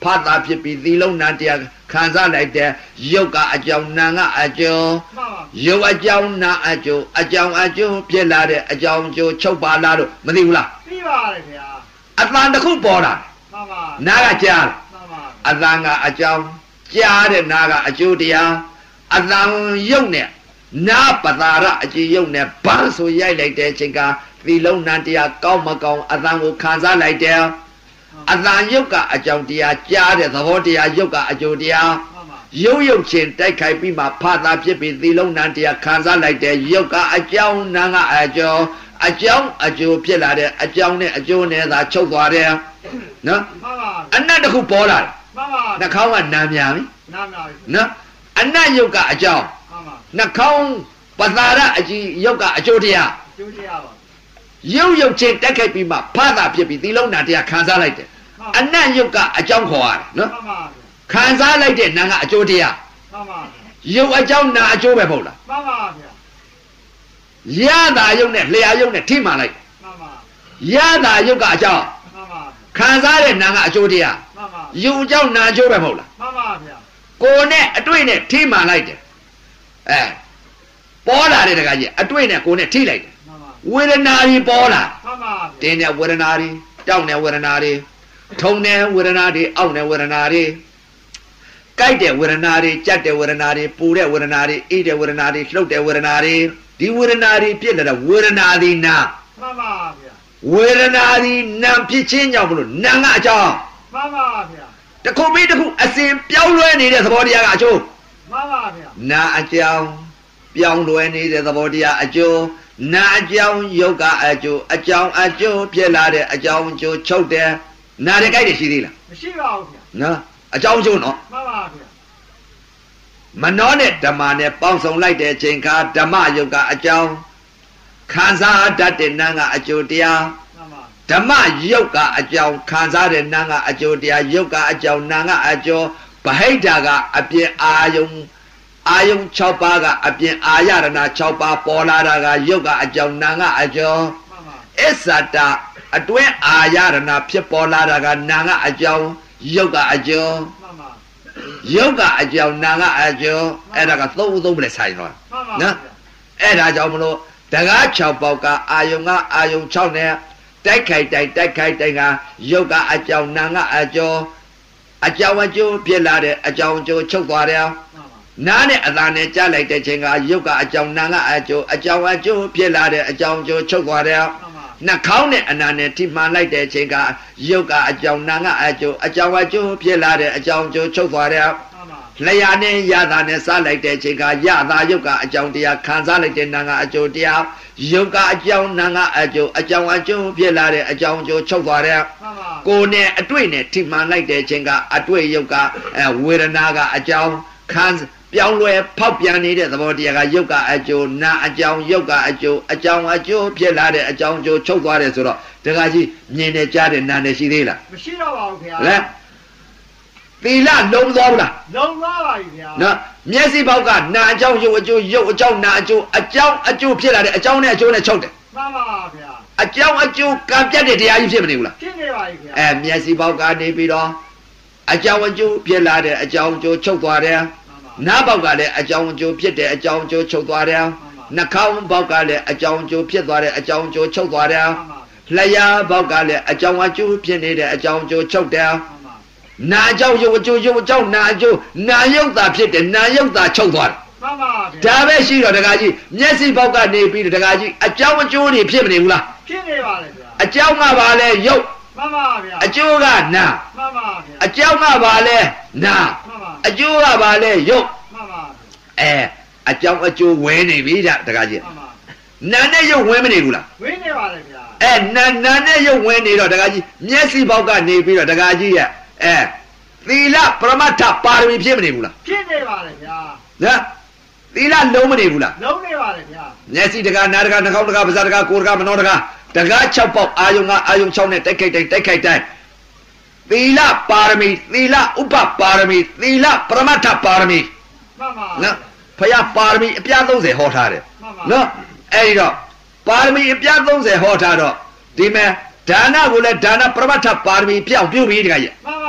B: ဖတ်တာဖြစ်ပြီးသီလုံးနာတရားခံစားလိုက်တဲ့ရုပ်ကအကြောင်းနာကအကျိုးရုပ်အကြောင်းနာအကျိုးအကြောင်းအကျိုးဖြစ်လာတဲ့အကြောင်းအကျိုးချုပ်ပါလားလို့မသိဘူးလား
C: သိပါတယ်ဗျာ
B: အတန်တစ်ခုပေါ်လာ
C: မှန်ပါ
B: နာကကြား
C: မှန်ပါ
B: အတန်ကအကြောင်းကြားတဲ့နာကအကျိုးတရားအတန်ရုပ်နဲ့နာပတာရအကြည်ရုပ်နဲ့ဘန်းဆိုရိုက်လိုက်တဲ့အချိန်ကသီလုံးနာတရားကောင်းမကောင်းအတန်ကိုခံစားလိုက်တယ်အတန်ရုပ်ကအကြောင်းတရားကြားတဲ့သဘောတရားရုပ်ကအကျိုးတရားရုပ်ရုပ်ချင်းတိုက်ခိုက်ပြီးမှဖာသာဖြစ်ပြီးသီလုံးနာတရားခံစားလိုက်တဲ့ရုပ်ကအကြောင်းနာကအကျိုးအကြောင်းအကျိုးဖြစ်လာတဲ့အကြောင်းနဲ့အကျိုးနဲ့သာချုပ်သွားတယ်နော်အနတ်တစ်ခုပေါ်လာတယ်နှာခေါင်းကနာများပြီနော်အနတ်ရုပ်ကအကြောင်းနှာခေါင်းပသာရအကြည်ရုပ်ကအကျိုးတရား
C: အကျိုးတရားပါ
B: ရုပ်ရုပ်ချင်းတက်ခိုက်ပြီးမှဖာသာဖြစ်ပြီးသီလုံးနာတရားခံစားလိုက်တယ်အနတ်ရုပ်ကအကြောင်းခေါ်ရတယ်နော်ခံစားလိုက်တဲ့နာကအကျိုးတရား
C: မှန်ပါ
B: ရုပ်အကြောင်းနာအကျိုးပဲမဟုတ်လား
C: မှန်ပါဗျာ
B: ရတာရုပ်နဲ့လျှာရုပ်နဲ့ထိမှန်လိုက်
C: မှန်ပါ
B: ရတာရုပ်ကအကြောင်း
C: မှန်ပါ
B: ခံစားတဲ့နာကအကျိုးတရား
C: မှန်ပါ
B: ရုပ်အကြောင်းနာအကျိုးပဲမဟုတ်လား
C: မှန်ပါဗျာ
B: ကိုယ်နဲ့အတွေ့နဲ့ထိမှန်လိုက်တယ်အဲပေါ်လာတဲ့တကကြီးအတွေ့နဲ့ကိုယ်နဲ့ထိလိုက်တယ်ဝေဒနာတွေပေါ်လာ
C: မှန်ပါ
B: တင်းတဲ့ဝေဒနာတွေတောက်တဲ့ဝေဒနာတွေထုံတဲ့ဝေဒနာတွေအောက်တဲ့ဝေဒနာတွေကြိုက်တဲ့ဝေဒနာတွေကြက်တဲ့ဝေဒနာတွေပူတဲ့ဝေဒနာတွေအေးတဲ့ဝေဒနာတွေလှုပ်တဲ့ဝေဒနာတွေဒီဝေဒနာတွေပြည့်လာတဲ့ဝေဒနာတွေနာ
C: မှန်ပါဗျာ
B: ဝေဒနာတွေနာဖြစ်ခြင်းကြောင့်မလို့နာကအကြောင်း
C: မှန်ပါဗျာ
B: တခုပြီးတခုအစဉ်ပြောင်းလဲနေတဲ့သဘောတရားကအကျိုး
C: မှန်ပါဗျာ
B: နာအကြောင်းပြောင်းလဲနေတဲ့သဘောတရားအကျိုးနာအကြောင်းယုတ်ကအကျိုးအကြောင်းအကျိုးဖြစ်လာတဲ့အကြောင်းအကျိုးချုပ်တယ်နာတဲ့ကြိုက်တယ်ရှိသေးလား
C: မရှိပါဘူးဗျာ
B: နော်အကြောင်းအကျိုးနော်
C: မှန်ပါဗျာ
B: မနောနဲ့ဓမ္မနဲ့ပေါင်းစုံလိုက်တဲ့အချိန်ခါဓမ္မယုတ်ကအကြောင်းခံစားတတ်တဲ့နာကအကျိုးတရားဓမ္မယုတ်ကအကြောင်းခံစားတဲ့နာကအကျိုးတရားယုတ်ကအကြောင်းနာကအကျိုးဗဟိတကအပြင်အာယုံအာယုံ၆ပါးကအပြင်အာရဏ၆ပါးပေါ်လာတာကယုတ်ကအကြောင်းနာကအကျော်အစ္ဆတအတွင်းအာရဏဖြစ်ပေါ်လာတာကနာကအကြောင်းယုတ်ကအကျော်ယုတ်ကအကြောင်းနာကအကျော်အဲ့ဒါကသုံးသုံးပဲဆိုင်တော့နော်အဲ့ဒါကြောင့်မလို့တကား၆ပေါက်ကအာယုံကအာယုံ၆နဲ့တိုက်ခိုက်တိုက်တိုက်ခိုက်တိုင်ကယုတ်ကအကြောင်းနာကအကျော်အကြောင်းအကျိုးဖြစ်လာတဲ့အကြောင်းအကျိုးချုပ်သွားတယ်နားနဲ့အသာနဲ့ကြားလိုက်တဲ့ချိန်ကယုတ်ကအကြောင်းနာကအကျိုးအကြောင်းအကျိုးဖြစ်လာတဲ့အကြောင်းအကျိုးချုပ်သွားတယ်နှာခေါင်းနဲ့အနာနဲ့ထိမှန်လိုက်တဲ့ချိန်ကယုတ်ကအကြောင်းနာကအကျိုးအကြောင်းအကျိုးဖြစ်လာတဲ့အကြောင်းအကျိုးချုပ်သွားတယ်လျှာနဲ့ရတာနဲ့စားလိုက်တဲ့ချိန်ကရတာယုတ်ကအကြောင်းတရားခံစားလိုက်တဲ့နာကအကျိုးတရားယုတ်ကအကြောင်းနာကအကျိုးအကြောင်းအကျိုးဖြစ်လာတဲ့အကြောင်းအကျိုးချုပ်သွားတယ်ကိုယ်နဲ့အတွေ့နဲ့ထိမှန်လိုက်တဲ့ချိန်ကအတွေ့ယုတ်ကဝေဒနာကအကြောင်းခံပြောင်းလဲဖောက်ပြန်နေတဲ့သဘောတရားကယုတ်ကအကျိုးနာအကြောင်းယုတ်ကအကျိုးအကြောင်းအကျိုးဖြစ်လာတဲ့အကြောင်းအကျိုးချုပ်သွားတယ်ဆိုတော့တခါကြီးမြင်နေကြတဲ့နာနဲ့ရှိသေးလား
C: မရှိတော့ပါဘူးခင်ဗျာ
B: လဲသီလလုံးသွားဘူးလား
C: လုံးသွားပါပြီခင်ဗျာ
B: နော်မျက်စိပေါက်ကနာအကြောင်းယုတ်အကျိုးယုတ်အကြောင်းနာအကျိုးအကြောင်းအကျိုးဖြစ်လာတဲ့အကြောင်းနဲ့အကျိုးနဲ့ချုပ်တယ်
C: မှန်ပါဗျာ
B: အကြောင်းအကျိုးကံပြတ်တဲ့တရားကြီးဖြစ်မနေဘူးလား
C: ဖြစ်နေပါပြီခင်ဗျာ
B: အဲမျက်စိပေါက်ကနေပြီးတော့အကြောင်းအကျိုးဖြစ်လာတဲ့အကြောင်းအကျိုးချုပ်သွားတယ်နားပေါက်ကလည်းအကြောင်းအကျိုးဖြစ်တဲ့အကြောင်းအကျိုးချုပ်သွားတယ်နှာခေါင်းပေါက်ကလည်းအကြောင်းအကျိုးဖြစ်သွားတဲ့အကြောင်းအကျိုးချုပ်သွားတယ်လျှာပေါက်ကလည်းအကြောင်းအကျိုးဖြစ်နေတဲ့အကြောင်းအကျိုးချုပ်တယ်နာအကြောင်းယုတ်အကျိုးယုတ်အကြောင်းနာအကျိုးနာယုတ်တာဖြစ်တယ်နာယုတ်တာချုပ်သွားတယ်
C: မှန်ပါဗျာ
B: ဒါပဲရှိတော့တခါကြီးမျက်စိပေါက်ကနေပြီးတခါကြီးအကြောင်းအကျိုးတွေဖြစ်မနေဘူးလား
C: ဖြစ်နေပါလေဗျာ
B: အကြောင်းကပါလဲယုတ်
C: မှန်ပါဗျာ
B: အကျိုးကနာ
C: မှန်ပါဗျာ
B: အကြောင်းကပါလဲနာအကျိုးကပါလဲယုတ်အဲအကြောင်းအကျိုးဝဲနေပြီကြတခါကြီးနာနဲ့ရုပ်ဝဲမနေဘူးလား
C: ဝဲနေပါလေဗျာ
B: အဲနာနာနဲ့ရုပ်ဝဲနေတော့တခါကြီးမျက်စိပေါက်ကနေပြီးတော့တခါကြီးရဲ့အဲသီလပရမတ္ထပါရမီဖြစ်မနေဘူးလား
C: ဖြစ်နေပါလေဗျာ
B: နော်သီလလုံးမနေဘူးလား
C: လုံးနေပါလေဗျာ
B: မျက်စိတကားနားတကားနှာခေါင်းတကားပါးစပ်တကားကိုယ်တကားမနှောတကားတကား၆ပေါက်အာယုံကအာယုံ၆နဲ့တိုက်ခိုက်တိုက်တိုက်ခိုက်တိုက်သီလပါရမီသီလဥပပါရမီသီလပရမတ္ထပါရမီ
C: မှန်ပါ
B: နော်ဖယားပါရမီအပြား၃၀ဟောထားတယ်နော်အဲ့ဒီတော့ပါရမီအပြား၃၀ဟောထားတော့ဒီမဲ့ဒါနကိုလည်းဒါနပရမတ္ထပါရမီပြောင်းပြုပြီတခါကြီး
C: မှန်ပါဗျာ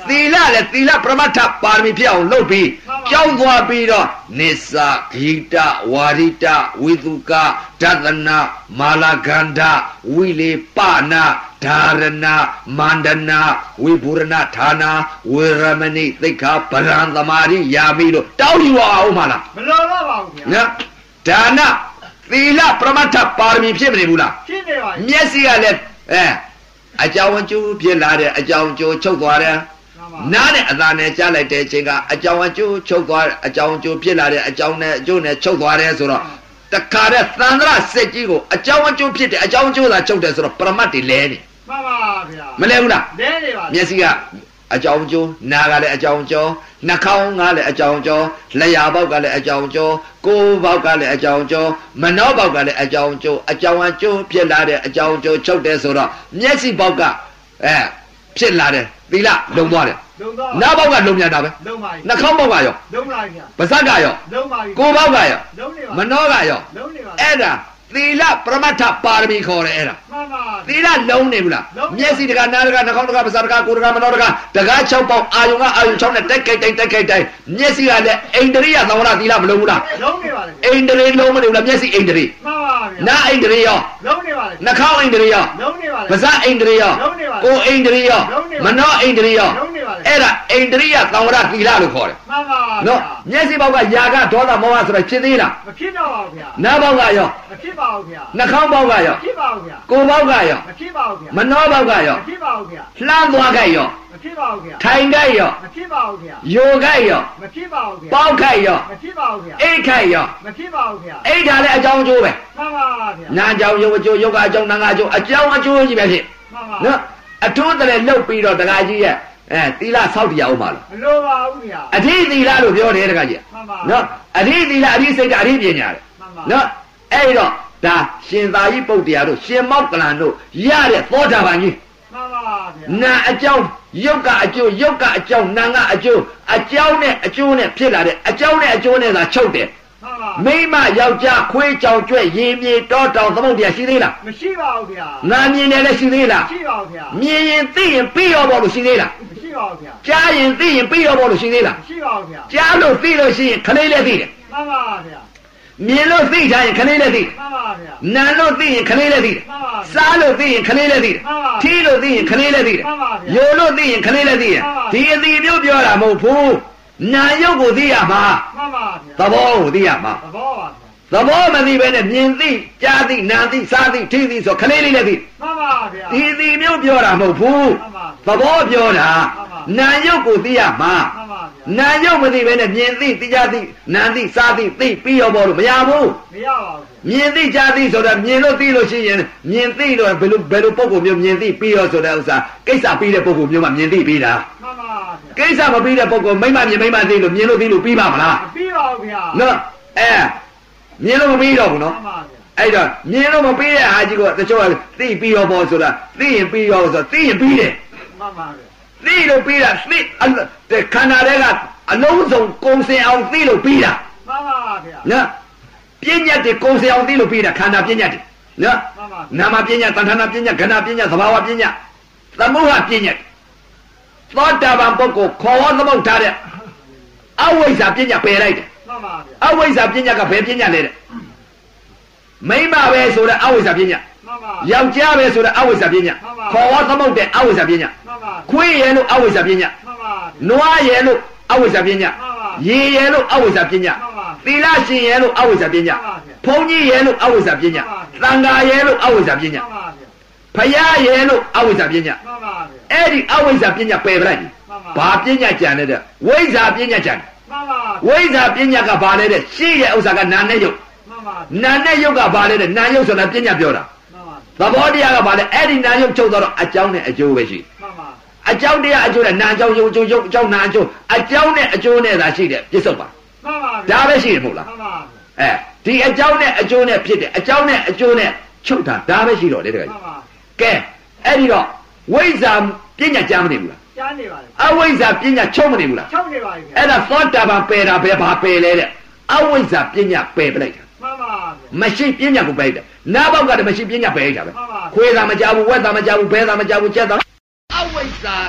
B: သီလလည်းသီလပရမတ္ထပါရမီဖြစ်အောင်လုပ်ပြီးကြောင်းသွားပြီးတော့နိစ္စဂိတဝါရိတဝိသုကဒသနာမာလဂန္ဓဝိလေပနာဓာရဏမန္ဒနာဝိဘူရဏဌာနာဝေရမဏိသိက္ခာဗရံသမာရိယာမိလို့တောင်းယူအောင်မလား
C: မလိုတော့ပါဘူးဗျာ
B: နော်ဒါနသီလပရမတ္ထပါရမီဖြစ်မနေဘူးလား
C: ဖြစ်နေပါ
B: မျက်စိကလည်းအဲအကြောင်းအကျိုးဖြစ်လာတဲ့အကြောင်းအကျိုးချုပ်သွားတယ်နားနဲ့အသာနဲ့ကြားလိုက်တဲ့အချိန်ကအကြောင်းအကျိုးချုပ်သွားအကြောင်းအကျိုးဖြစ်လာတဲ့အကြောင်းနဲ့အကျိုးနဲ့ချုပ်သွားတယ်ဆိုတော့တခါတဲ့သန္တရစိတ်ကြီးကိုအကြောင်းအကျိုးဖြစ်တဲ့အကြောင်းအကျိုးသာချုပ်တယ်ဆိုတော့ပရမတ်တွေလဲနေ
C: မှန်ပါဗျာ
B: မလဲဘူးလား
C: လဲနေပါ
B: မျက်စိကအကြောင်းအကျိုးနားကလည်းအကြောင်းအကျိုးနှာခေါင်းကလည်းအကြောင်းအကျိုးလျှာပေါက်ကလည်းအကြောင်းအကျိုးကိုယ်ပေါက်ကလည်းအကြောင်းအကျိုးမနှောပေါက်ကလည်းအကြောင်းအကျိုးအကြောင်းအကျိုးဖြစ်လာတဲ့အကြောင်းအကျိုးချုပ်တယ်ဆိုတော့မျက်စိပေါက်ကအဲဖြစ်လာတယ်သီလလုံသွားတယ်နားပေါက်ကလုံမြန်တာပဲ
C: လုံပါပြီ
B: နှာခေါင်းပေါက်ကရော
C: လုံပါပြီဗျာ
B: ပါးစပ်ကရော
C: လုံပါပြီ
B: ကိုယ်ပေါက်ကရော
C: လုံနေပါ
B: မနှောကရော
C: လုံနေပါ
B: အဲ့ဒါသီလပရမတ္ထပါရမီခေါ်တယ်အဲ့ဒါ
C: မှန်ပါ
B: သီလလုံးနေဘူးလားမျက်စိတကနားတကနှာခေါင်းတကပါးစပ်တကကိုယ်တကမနှောတကတကား၆ပေါက်အာယုံကအာယုံ၆နဲ့တက်ခိုက်တိုင်းတက်ခိုက်တိုင်းမျက်စိကလည်းအိန္ဒြိယသဝရသီလမလုံးဘူးလား
C: လုံးနေပါလေ
B: အိန္ဒြိလုံးမနေဘူးလားမျက်စိအိန္ဒြိ
C: မှန်ပါဗျာ
B: နားအိန္ဒြိရော
C: လုံးနေပါလေ
B: နှာခေါင်းအိန္ဒြိရော
C: လုံးနေပါလေ
B: ပါးစပ်အိန္ဒြိရော
C: လုံးနေပါလေ
B: ကိုယ်အိန္ဒြိရောမနှောအိန္ဒြိရော
C: လုံးနေပါလေ
B: အဲ့ဒါအိန္ဒြိယသဝရသီလလို့ခေါ်တယ်
C: မှန်ပါ
B: နော်မျက်စိပေါက်ကယာကဒေါသမောဟဆိုတော့ဖြစ်သေးလား
C: မဖြစ်တော့ပါဘူးဗျာ
B: နားပေါက်ကရော
C: မဖြစ်ပါဘူးဗျာ
B: နှာခေါင်းပေါက်ကရော
C: မဖြစ်ပါဘူးဗျာ
B: ကိုယ်ပေါက်ကရော
C: မဖြစ်ပါဘူးဗျာ
B: မနှောပေါက်ကရော
C: မဖြစ်ပါဘူးဗျာ
B: လှမ်းသွားကြရော
C: မဖြစ်ပါဘူးဗျာ
B: ထိုင်ကြရော
C: မဖြစ်ပါဘူးဗျာ
B: ယိုကြရော
C: မဖြစ်ပါဘူးဗျာ
B: ပေါက်ကြရော
C: မဖြစ်ပါဘူးဗျာ
B: အိတ်ကြရော
C: မဖြစ်ပါဘူးဗျာ
B: အိတ်ဒါလည်းအကြောင်းအကျိုးပဲ
C: မှန်ပါဗျာ
B: နာကြောင့်ယုတ်အကျိုးယုတ်ကအကြောင်းနာကအကျိုးအကြောင်းအကျိုးကြီးပဲဖြစ်
C: မှန်ပါ
B: နော်အထိုးတည်းလှုပ်ပြီးတော့တခါကြီးရဲ့အဲသီလဆောက်တရားအောင်ပါလား
C: မလိုပါဘူးဗျာ
B: အဓိသီလလို့ပြောတယ်တခါကြီး
C: မှန်ပါ
B: နော်အဓိသီလအဓိစိတ်ကအဓိပညာတယ်နော်အဲ့တော့ဒါရှင်သာရိပုတ္တရာတို့ရှင်မောက္ကလန်တို့ရတဲ့သောတာပန်ကြီး
C: မှန်ပါဗျာ
B: နာအကြောင်းယုတ်ကအကျိုးယုတ်ကအကြောင်းနာကအကျိုးအကြောင်းနဲ့အကျိုးနဲ့ဖြစ်လာတဲ့အကြောင်းနဲ့အကျိုးနဲ့သာချုပ်တယ်မိမယောက်ျားခွေးကြောင်ကျွဲ့ရေမြေတောတောင်သမုဒ္ဒရာရှိသေးလား
C: မရှိပါဘူးဗျာ
B: ငါမြင်တယ်လည်းရှိသေးလား
C: ရှိပါဘူးဗျာ
B: မြင်ရင်သိရင်ပြီးရောပေါ့လို့ရှိသေးလား
C: မရှိပါဘူးဗျာ
B: ကြားရင်သိရင်ပြီးရောပေါ့လို့ရှိသေးလား
C: မရှိပါဘူးဗျာ
B: ကြားလို့သိလို့ရှိရင်ခလေးလည်းသိတယ်
C: မှန်ပါဗျာ
B: မြင်လို့သိထားရင်ခလေးလည်းသိတယ်
C: မှန်ပါဗျာ
B: နာလို့သိရင်ခလေးလည်းသိတယ်
C: မှန်ပါ
B: စားလို့သိရင်ခလေးလည်းသိတယ်ထီးလို့သိရင်ခလေးလည်းသိတယ်
C: မှန်ပါဗျာ
B: ယိုလို့သိရင်ခလေးလည်းသိတယ်ဒီအသိမျိုးပြောတာမဟုတ်ဘူးနာယုတ်ကိုသိရမှာ
C: မှန်ပါဗျာ
B: သဘောကိုသိရမှာ
C: သဘောပါ
B: သဘောမသိပဲနဲ့မြင်သိကြားသိနာသိစားသိထီးသိဆိုခလေးလေးလည်းသိ
C: မှန်ပါဗျာ
B: ဒီသိမျိုးပြောတာမဟုတ်ဘူးသဘောပြောတာနာယုတ်ကိုသိရမှာ
C: မှန်ပါဗျာ
B: နာယုတ်မသိပဲနဲ့မြင်သိကြားသိနာသိစားသိသိပြီးရောပေါ်လို့မရဘူး
C: မရပါဘူး
B: မြင်သိကြားသိဆိုတာမြင်လို့သိလို့ရှိရင်မြင်သိတော့ဘယ်လိုဘယ်လိုပုံကိုမျိုးမြင်သိပြီးရောဆိုတဲ့ဥစ္စာကိစ္စပြီးတဲ့ပုံကိုမျိုးမှမြင်သိပြီးတာ
C: မှန်ပါဗျာ
B: ကိစ္စမပြီးတဲ့ပုံကိုမိမမြင်မိမသိလို့မြင်လို့သိလို့ပြီးပါမလား
C: မပြီးပါဘူးဗျာ
B: နော်အဲမြင်လို့မပြီးတော့ဘူးနော်
C: မှန်ပါဗျာ
B: အဲ့တော့မြင်လို့မပြီးတဲ့ဟာကြီးကတချို့ကသိပြီးရောပေါ်ဆိုတာသိရင်ပြီးရောဆိုသိရင်ပြီးတယ်
C: မှန်ပါဗျာ
B: သိလို့ပြီးတာသိခန္ဓာတွေကအလုံးစုံကုံစင်အောင်သိလို့ပြီးတာ
C: မှန်ပါဗျာ
B: နော်ပညာတွေကုံစင်အောင်သိလို့ပြီးတာခန္ဓာပညာတွေနော်နာမပညာတဏ္ဍာပညာခန္ဓာပညာသဘာဝပညာသမုဟပညာသောတာပန်ပုဂ္ဂိုလ်ခေါ်ဝသမုတ်ထားတဲ့အဝိဇ္ဇာပညာပယ်လိုက်တယ်
C: မှန်ပါဗျာ
B: အဝိဇ္ဇာပညာကဘယ်ပညာလဲတဲ့မိမပဲဆိုတဲ့အဝိဇ္ဇာပညာ
C: မှန်ပါ
B: ယောက်ျားပဲဆိုတဲ့အဝိဇ္ဇာပညာခေါ်ဝသမုတ်တဲ့အဝိဇ္ဇာပညာ
C: မှန်ပါ
B: ခွေးရဲလို့အဝိဇ္ဇာပညာ
C: မှန်ပါ
B: နွားရဲလို့အဝိဇ္ဇာပညာရေရဲလို့အဝိဇ္ဇာပညာသီလရှင်ရဲလို့အဝိဇ္ဇာပညာဘုန်းကြီးရဲလို့အဝိဇ္ဇာပညာသံဃာရဲလို့အဝိဇ္ဇာပညာဖယားရဲလို့အဝိဇ္ဇာပညာအဲ့ဒီအဝိဇ္ဇာပညာပယ်ပလိုက်ဘာပညာကြံလဲတဲ့ဝိဇ္ဇာပညာကြံဝိဇ္ဇာပညာကဘာလဲတဲ့ရှိတဲ့ဥစ္စာကနာနဲ့ယုတ်နာနဲ့ယုတ်ကဘာလဲတဲ့နာယုတ်ဆိုတာပညာပြောတာသဘောတရားကဘာလဲအဲ့ဒီနာယုတ်ချုပ်တော့အကြောင်းနဲ့အကျိုးပဲရှိအကြောင်းတရားအကျိုးနဲ့နာအကြောင်းယုတ်ယုတ်ယုတ်အကြောင်းနာအကျိုးအကြောင်းနဲ့အကျိုးနဲ့သာရှိတယ်ပြစ္ဆုတ်ပါ
C: မှန်ပါ
B: ဒါပဲရှိတယ်မဟုတ်လား
C: မှန်ပါ
B: အဲဒီအကြောင်းနဲ့အကျိုးနဲ့ဖြစ်တယ်အကြောင်းနဲ့အကျိုးနဲ့ချုပ်တာဒါပဲရှိတော့တယ်တကယ်
C: မှန်ပါ
B: ကဲအဲ့ဒီတော့ဝိဇ္ဇာပညာကြားမနေဘူးလား
C: ကြားနေပါလေ
B: အဝိဇ္ဇာပညာချုပ်မနေဘူးလား
C: ချုပ်နေပါပြီ
B: အဲ့ဒါသောတာပန်ပယ်တာပဲဘာပယ်လဲတဲ့အဝိဇ္ဇာပညာပယ်ပလိုက်တာ
C: မှန်ပါ
B: မရှိပညာကိုပယ်လိုက်တယ်နားပေါက်ကတည်းကမရှိပညာပယ်လိုက်တာပဲခွေးသာမကြဘူးဝက်သာမကြဘူးဘဲသာမကြဘူးကြက်သာအဝိဇ္ဇာသ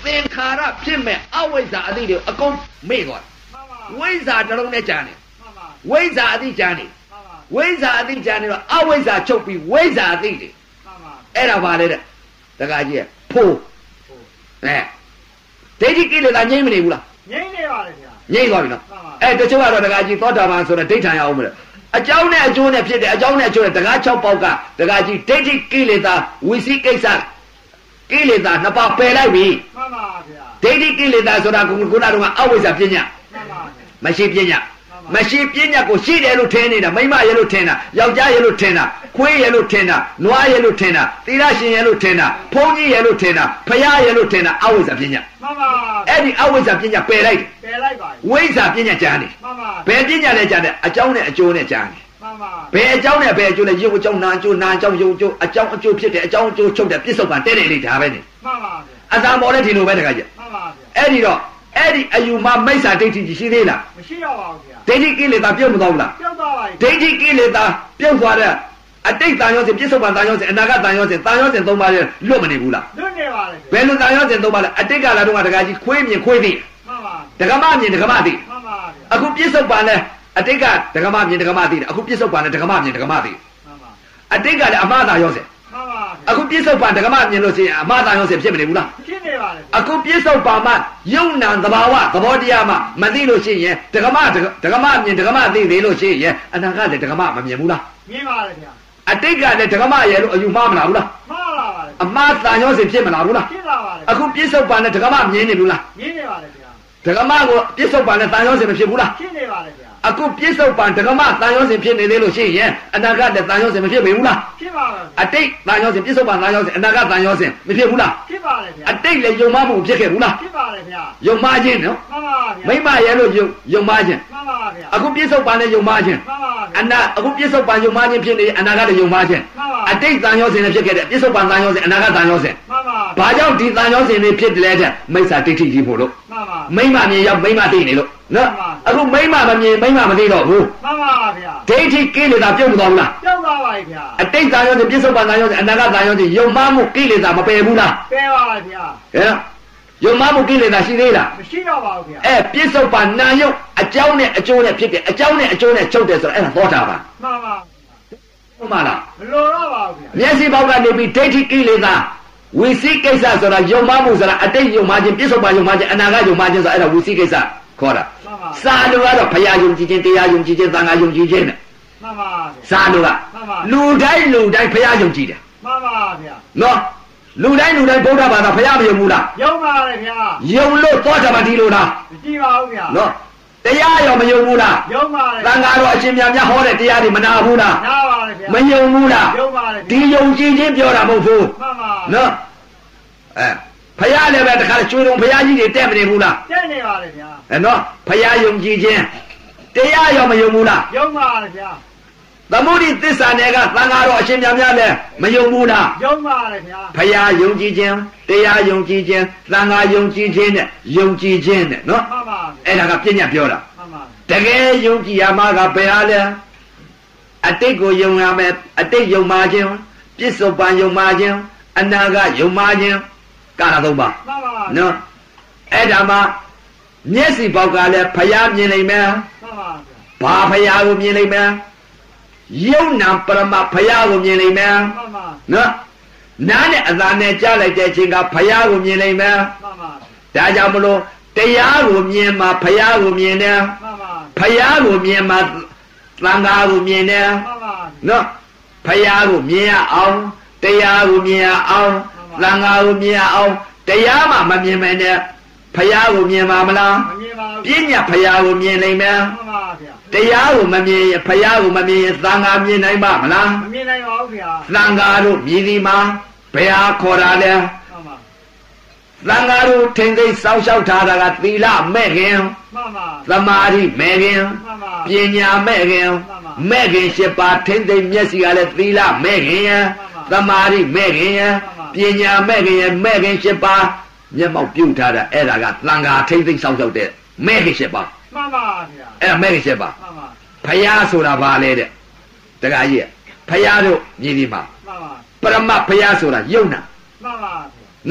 B: သင်္ခါရဖြစ်မဲ့အဝိဇ္ဇာအသိတွေအကုန်မေ့သွားဝိဇ္ဇာတလုံးနဲ့ကြာနေဝိဇ္ဇာအသိကြာနေဝိဇ္ဇာအသိကြာနေတော့အဝိဇ္ဇာချုပ်ပြီးဝိဇ္ဇာအသိတွေအဲ့ဒါပါလေတဲ့တခါကြီးဖိုးအဲဒိဋ္ဌိကိလေသာငြိမ့်မနေဘူးလား
C: ငြိမ့်နေပါလေဗျာ
B: ငြိမ့်သွားပြီနော်အဲတချို့ကတော့တခါကြီးသောတာပန်ဆိုတော့ဒိဋ္ဌာန်ရအောင်မလို့အကြောင်းနဲ့အကျိုးနဲ့ဖြစ်တယ်အကြောင်းနဲ့အကျိုးနဲ့တကား၆ပေါက်ကတကားကြီးဒိဋ္ဌိကိလေသာဝိသိကိစ္စကိလေသာနှစ်ပါးပယ်လိုက်ပြီ
C: မှန်ပါဗျာ
B: ဒိဋ္ဌိကိလေသာဆိုတာကခုနကအဝိဇ္ဇာပညာ
C: မှန်ပါ
B: မရှိပညာမရှိပညာကိုရှိတယ်လို့ထင်နေတာမိမရဲ့လို့ထင်တာယောက်ျားရဲ့လို့ထင်တာခွေးရဲ့လို့ထင်တာနွားရဲ့လို့ထင်တာသီလရှင်ရဲ့လို့ထင်တာဘုန်းကြီးရဲ့လို့ထင်တာဖယားရဲ့လို့ထင်တာအဝိဇ္ဇာပညာ
C: မှန်ပါ
B: အဲ့ဒီအဝိဇ္ဇာပညာပယ်လိုက်
C: ပယ်လိုက်ပါ
B: ဝိဇ္ဇာပညာကြာနေ
C: မှန်ပါ
B: ဘယ်ပညာလဲကြာတယ်အကြောင်းနဲ့အကျိုးနဲ့ကြာနေ
C: မှန်ပါ
B: ဘယ်အကြောင်းနဲ့ဘယ်အကျိုးလဲရုပ်အကြောင်းနာအကျိုးနာအကြောင်းရုပ်အကျိုးအကြောင်းအကျိုးဖြစ်တယ်အကြောင်းအကျိုးချုပ်တယ်ပြစ္ဆုတ်ပံတဲ့တယ်လေဒါပဲနေ
C: မှန်ပါ
B: အသာမော်တဲ့ဒီလိုပဲတခါကြီး
C: မှန်ပါ
B: အဲ့ဒီတော့အဲ့ဒီအယူမမိစ္ဆာဒိဋ္ဌိရှိသေးလား
C: မရှိတော့ပါဘူးဗျာ
B: ဒိဋ္ဌိကိလေသာပြုတ်မသွားဘူးလား
C: ပြုတ်သွားပါပြီ
B: ဒိဋ္ဌိကိလေသာပြုတ်သွားတဲ့အတိတ်တန်ရောစဉ်ပြစ္ဆုတ်ပံတန်ရောစဉ်အနာဂတ်တန်ရောစဉ်တန်ရောစဉ်သုံးပါးရဲ့လွတ်မနေဘူးလား
C: လွတ်နေပါလေ
B: ဘယ်လိုတန်ရောစဉ်သုံးပါးလဲအတိတ်ကလာတော့တခါကြီးခွေးမြင်ခွေးသိ
C: မှန်ပါ
B: ဒကမမြင်ဒကမသိ
C: မှန်ပါ
B: အခုပြစ္ဆုတ်ပံလဲအတိတ်ကဒကမမြင်ဒကမသိတယ်အခုပြစ္ဆုတ်ပံလဲဒကမမြင်ဒကမသိ
C: မှန်ပါ
B: အတိတ်ကလည်းအမှားသာရောစဉ်
C: မှန်ပါ
B: အခုပြစ္ဆုတ်ပံဒကမမြင်လို့ရှိရင်အမှားသာရောစဉ်ဖြစ်မနေဘူးလား
C: ဖြစ်နေပါလေ
B: အခုပြစ္ဆုတ်ပံမှာယုံနာသဘာဝသဘောတရားမှာမသိလို့ရှိရင်ဒကမဒကမမြင်ဒကမသိသေးလို့ရှိရင်အနာကလည်းဒကမမမြင်ဘူးလား
C: မြင်ပါလေဗျာ
B: အတိတ်ကလည်းဒကမရဲ့လို့အယူမှားမလားဘူးလား
C: မှားပါပါလေ
B: အမှားသာရောစဉ်ဖြစ်မလားဘူးလား
C: ဖြစ်ပါပါလေ
B: အခုပြစ္ဆုတ်ပံနဲ့ဒကမမြင်နေဘူးလား
C: မြင်နေပါလေဗျာ
B: ဒကမကိုပြစ္ဆုတ်ပံနဲ့သာရောစဉ်မဖြစ်ဘူးလား
C: ဖြစ်နေပါလေဗျာ
B: အခုပြစ္ဆုတ်ပံဒကမသာရောစဉ်ဖြစ်နေသေးလို့ရှိရင်အနာကလည်းသာရောစဉ်မဖြစ်ပေဘူးလား
C: ဖြစ်ပါပါ
B: အတိတ်သာရောစဉ်ပြစ္ဆုတ်ပံသာရောစဉ်အနာကသာရောစဉ်မဖြစ်ဘူးလား
C: ဖြစ်ပါလေဗျာ
B: အတိတ်လည်းယုံမှားမှုဖြစ်ခဲ့ဘူးလား
C: ဖြစ်ပါလေဗျာ
B: ယုံမှားခြင်းနော်
C: မှန်ပါဗျာ
B: မိမရဲ့လို့ယုံယုံမှားခြင်း
C: မှန်ပါဗျာ
B: အခုပြစ္ဆုတ်ပံနဲ့ယုံမှားခြင်း
C: မှန်ပါဗျာ
B: အနာအခုပြစ္ဆုတ်ပံယုံမှားခြင်းဖြစ်နေအနာကလည်းယုံမှားခြင်း
C: မှန်ပါ
B: အတိတ်သာရောစဉ်နဲ့ဖြစ်ခဲ့တဲ့ပြစ္ဆုတ်ပံသာရောစဉ်အနာကသာရောစဉ်
C: မှန်ပါ
B: ဘာကြောင့်ဒီသာရောစဉ်တွေဖြစ်တယ်လဲတဲ့မိစ္ဆာဒိဋ္ဌိကြီးဖို့လို့
C: မှန်ပါ
B: မိမမြင်ရောက်မိမသိနေလို့နော်အခုမိမမမြင်မိမမသိတော့ဘူး
C: မှန်ပါဗျာ
B: ဒိဋ္ဌိကိလေသာပြုတ်မသွားဘူးလား
C: ပြုတ်သွားပါပြီဗျာ
B: အတိတ်သာရောစဉ်ပြစ္ဆုတ်ပံသာရောစဉ်အနာကသာရောစဉ်ယုံမှားမှုကိလေသာမပယ်ဘူးလား
C: ပယ်ပါပါဗျာ
B: ဟဲ့ယုံမှားမှုကိလေသာရှိသေးလား
C: မရှိတော့ပါဘူးဗျာ
B: အဲပြစ္ဆုတ်ပံနာယုတ်အကြောင်းနဲ့အကျိုးနဲ့ဖြစ်တယ်အကြောင်းနဲ့အကျိုးနဲ့ချုပ်တယ်ဆိုတော့အဲ့ဒါသောတာပန်
C: မှန်ပါ
B: ဟုတ်ပါလား
C: မလိုတော့ပါဘူးဗျာ
B: မျက်စိပေါက်ကနေပြီးဒိဋ္ဌိကိလေသာဝိသိကိစ္စဆိုတာယုံမှားမှုဆိုတာအတိတ်ယုံမှားခြင်းပြစ္ဆုတ်ပံယုံမှားခြင်းအနာဂတ်ယုံမှားခြင်းဆိုတာအဲ့ဒါဝိသိကိစ္စခေါ်တာစာလူကတော့ဘုရားယုံကြည်ခြင်းတရားယုံကြည်ခြင်းသံဃာယုံကြည်ခြင်းနဲ့
C: မှန်ပါ
B: စာလူကလူတိုင်းလူတိုင်းဘုရားယုံကြည်တယ်
C: မှန်ပါဗျာ
B: နော်လူတိုင်းလူတိုင်းဗုဒ္ဓဘာသာဘုရားမယုံဘူးလား
C: ယုံပါလေဗျာ
B: ယုံလို့သောတာပန်ဒီလိုလား
C: မကြည့်ပါဘူးဗျာ
B: နော်တရားရောမယုံဘူးလား
C: ယုံပါလေ
B: သံဃာတော်အရှင်မြတ်များဟောတဲ့တရားတွေမနာဘူးလား
C: နာပါလေဗျာ
B: မယုံဘူးလား
C: ယုံပါလေ
B: ဒီယုံကြည်ခြင်းပြောတာမဟုတ်ဘူး
C: မှန်ပါ
B: နော်အဲဖယားလည်းပဲတခါကျွေးတော်ဖယားကြီးတွေတက်မနေဘူးလား
C: တက်နေပါလေဗျာ
B: အဲနော်ဖယားယုံကြည်ခြင်းတရားရောမယုံဘူးလား
C: ယုံပါလေဗျာ
B: သမုဒိသစ္စာနယ်ကသံဃာတော်အရှင်မြတ်များလည်းမယုံဘူးလား
C: ယုံပါလေဗျာ
B: ဖယားယုံကြည်ခြင်းတရားယုံကြည်ခြင်းသံဃာယုံကြည်ခြင်းနဲ့ယုံကြည်ခြင်းနဲ့နော်
C: မှန်ပါ
B: အဲ့ဒါကပြညာပြောတာ
C: မှန်ပါ
B: တကယ်ယုံကြည်ရမှာကဘယ်ဟာလဲအတိတ်ကိုယုံရမယ်အတိတ်ယုံမှားခြင်းပြစ္ဆုတ်ပံယုံမှားခြင်းအနာဂတ်ယုံမှားခြင်းကာလသုံးပါ
C: မှန်ပါ
B: နော်အဲ့ဒါမှမျက်စိပေါက်ကလည်းဖယားမြင်နိုင်မယ်
C: မှန်ပါ
B: ဘာဖယားကိုမြင်နိုင်မယ်ယုံနာပရမဖယားကိုမြင်နိုင်မယ်
C: မှန်ပါ
B: နော်နားနဲ့အသာနဲ့ကြားလိုက်တဲ့အချိန်ကဖယားကိုမြင်နိုင်မယ်
C: မှန်ပါ
B: ဒါကြောင့်မလို့တရားကိုမြင်မှဖယားကိုမြင်တယ်
C: မှန်ပါ
B: ဖယားကိုမြင်မှသံဃာကိုမြင်တယ်
C: မှန်ပါ
B: နော်ဖယားကိုမြင်ရအောင်တရားကိုမြင်ရအောင်သံဃာကိုမြင်ရအောင်တရားမှမမြင်မယ်နဲ့ဖယားကိုမြင်ပါမလား
C: မမြင်ပါဘူး
B: ပညာဖယားကိုမြင်နိုင်မယ်
C: မှန်ပါဗျာ
B: တရားကိုမမြင်ရင်ဖယားကိုမမြင်ရင်သံဃာမြင်နိုင်ပါမလား
C: မမြင်နိုင်ပါဘူးဗျာ
B: သံဃာတို့မြည်ဒီမှာဘယ်ဟာခေါ်တာလဲ
C: မှန်ပါ
B: သံဃာတို့ထိမ့်သိစောင့်ရှောက်ထားတာကသီလမဲ့ခင်
C: မှန်ပါ
B: သမာဓိမဲ့ခင်
C: မှန်ပါ
B: ပညာမဲ့ခင်မဲ့ခင်၈ပါးထိမ့်သိမျက်စိကလည်းသီလမဲ့ခင်ရသမာဓိမဲ့ခင်ရပညာမဲ့ခင်ရမဲ့ခင်၈ပါးမျက်မှောက်ပြုတ်ထားတာအဲ့ဒါကသံဃာထိမ့်သိစောင့်ရှောက်တဲ့မဲ့ခင်၈ပါး
C: မှန်ပါဗျာ
B: အဲ့ဒါမဲ့ခင်၈ပါး
C: မှန်ပါ
B: ဖယားဆိုတာဘာလဲတဲ့တခါကြီးဖယားတို့မြည်ဒီမှာ
C: မှန်ပါ
B: ပရမတ်ဖယားဆိုတာယုံနာ
C: မှန်ပါ
B: နော်ဖ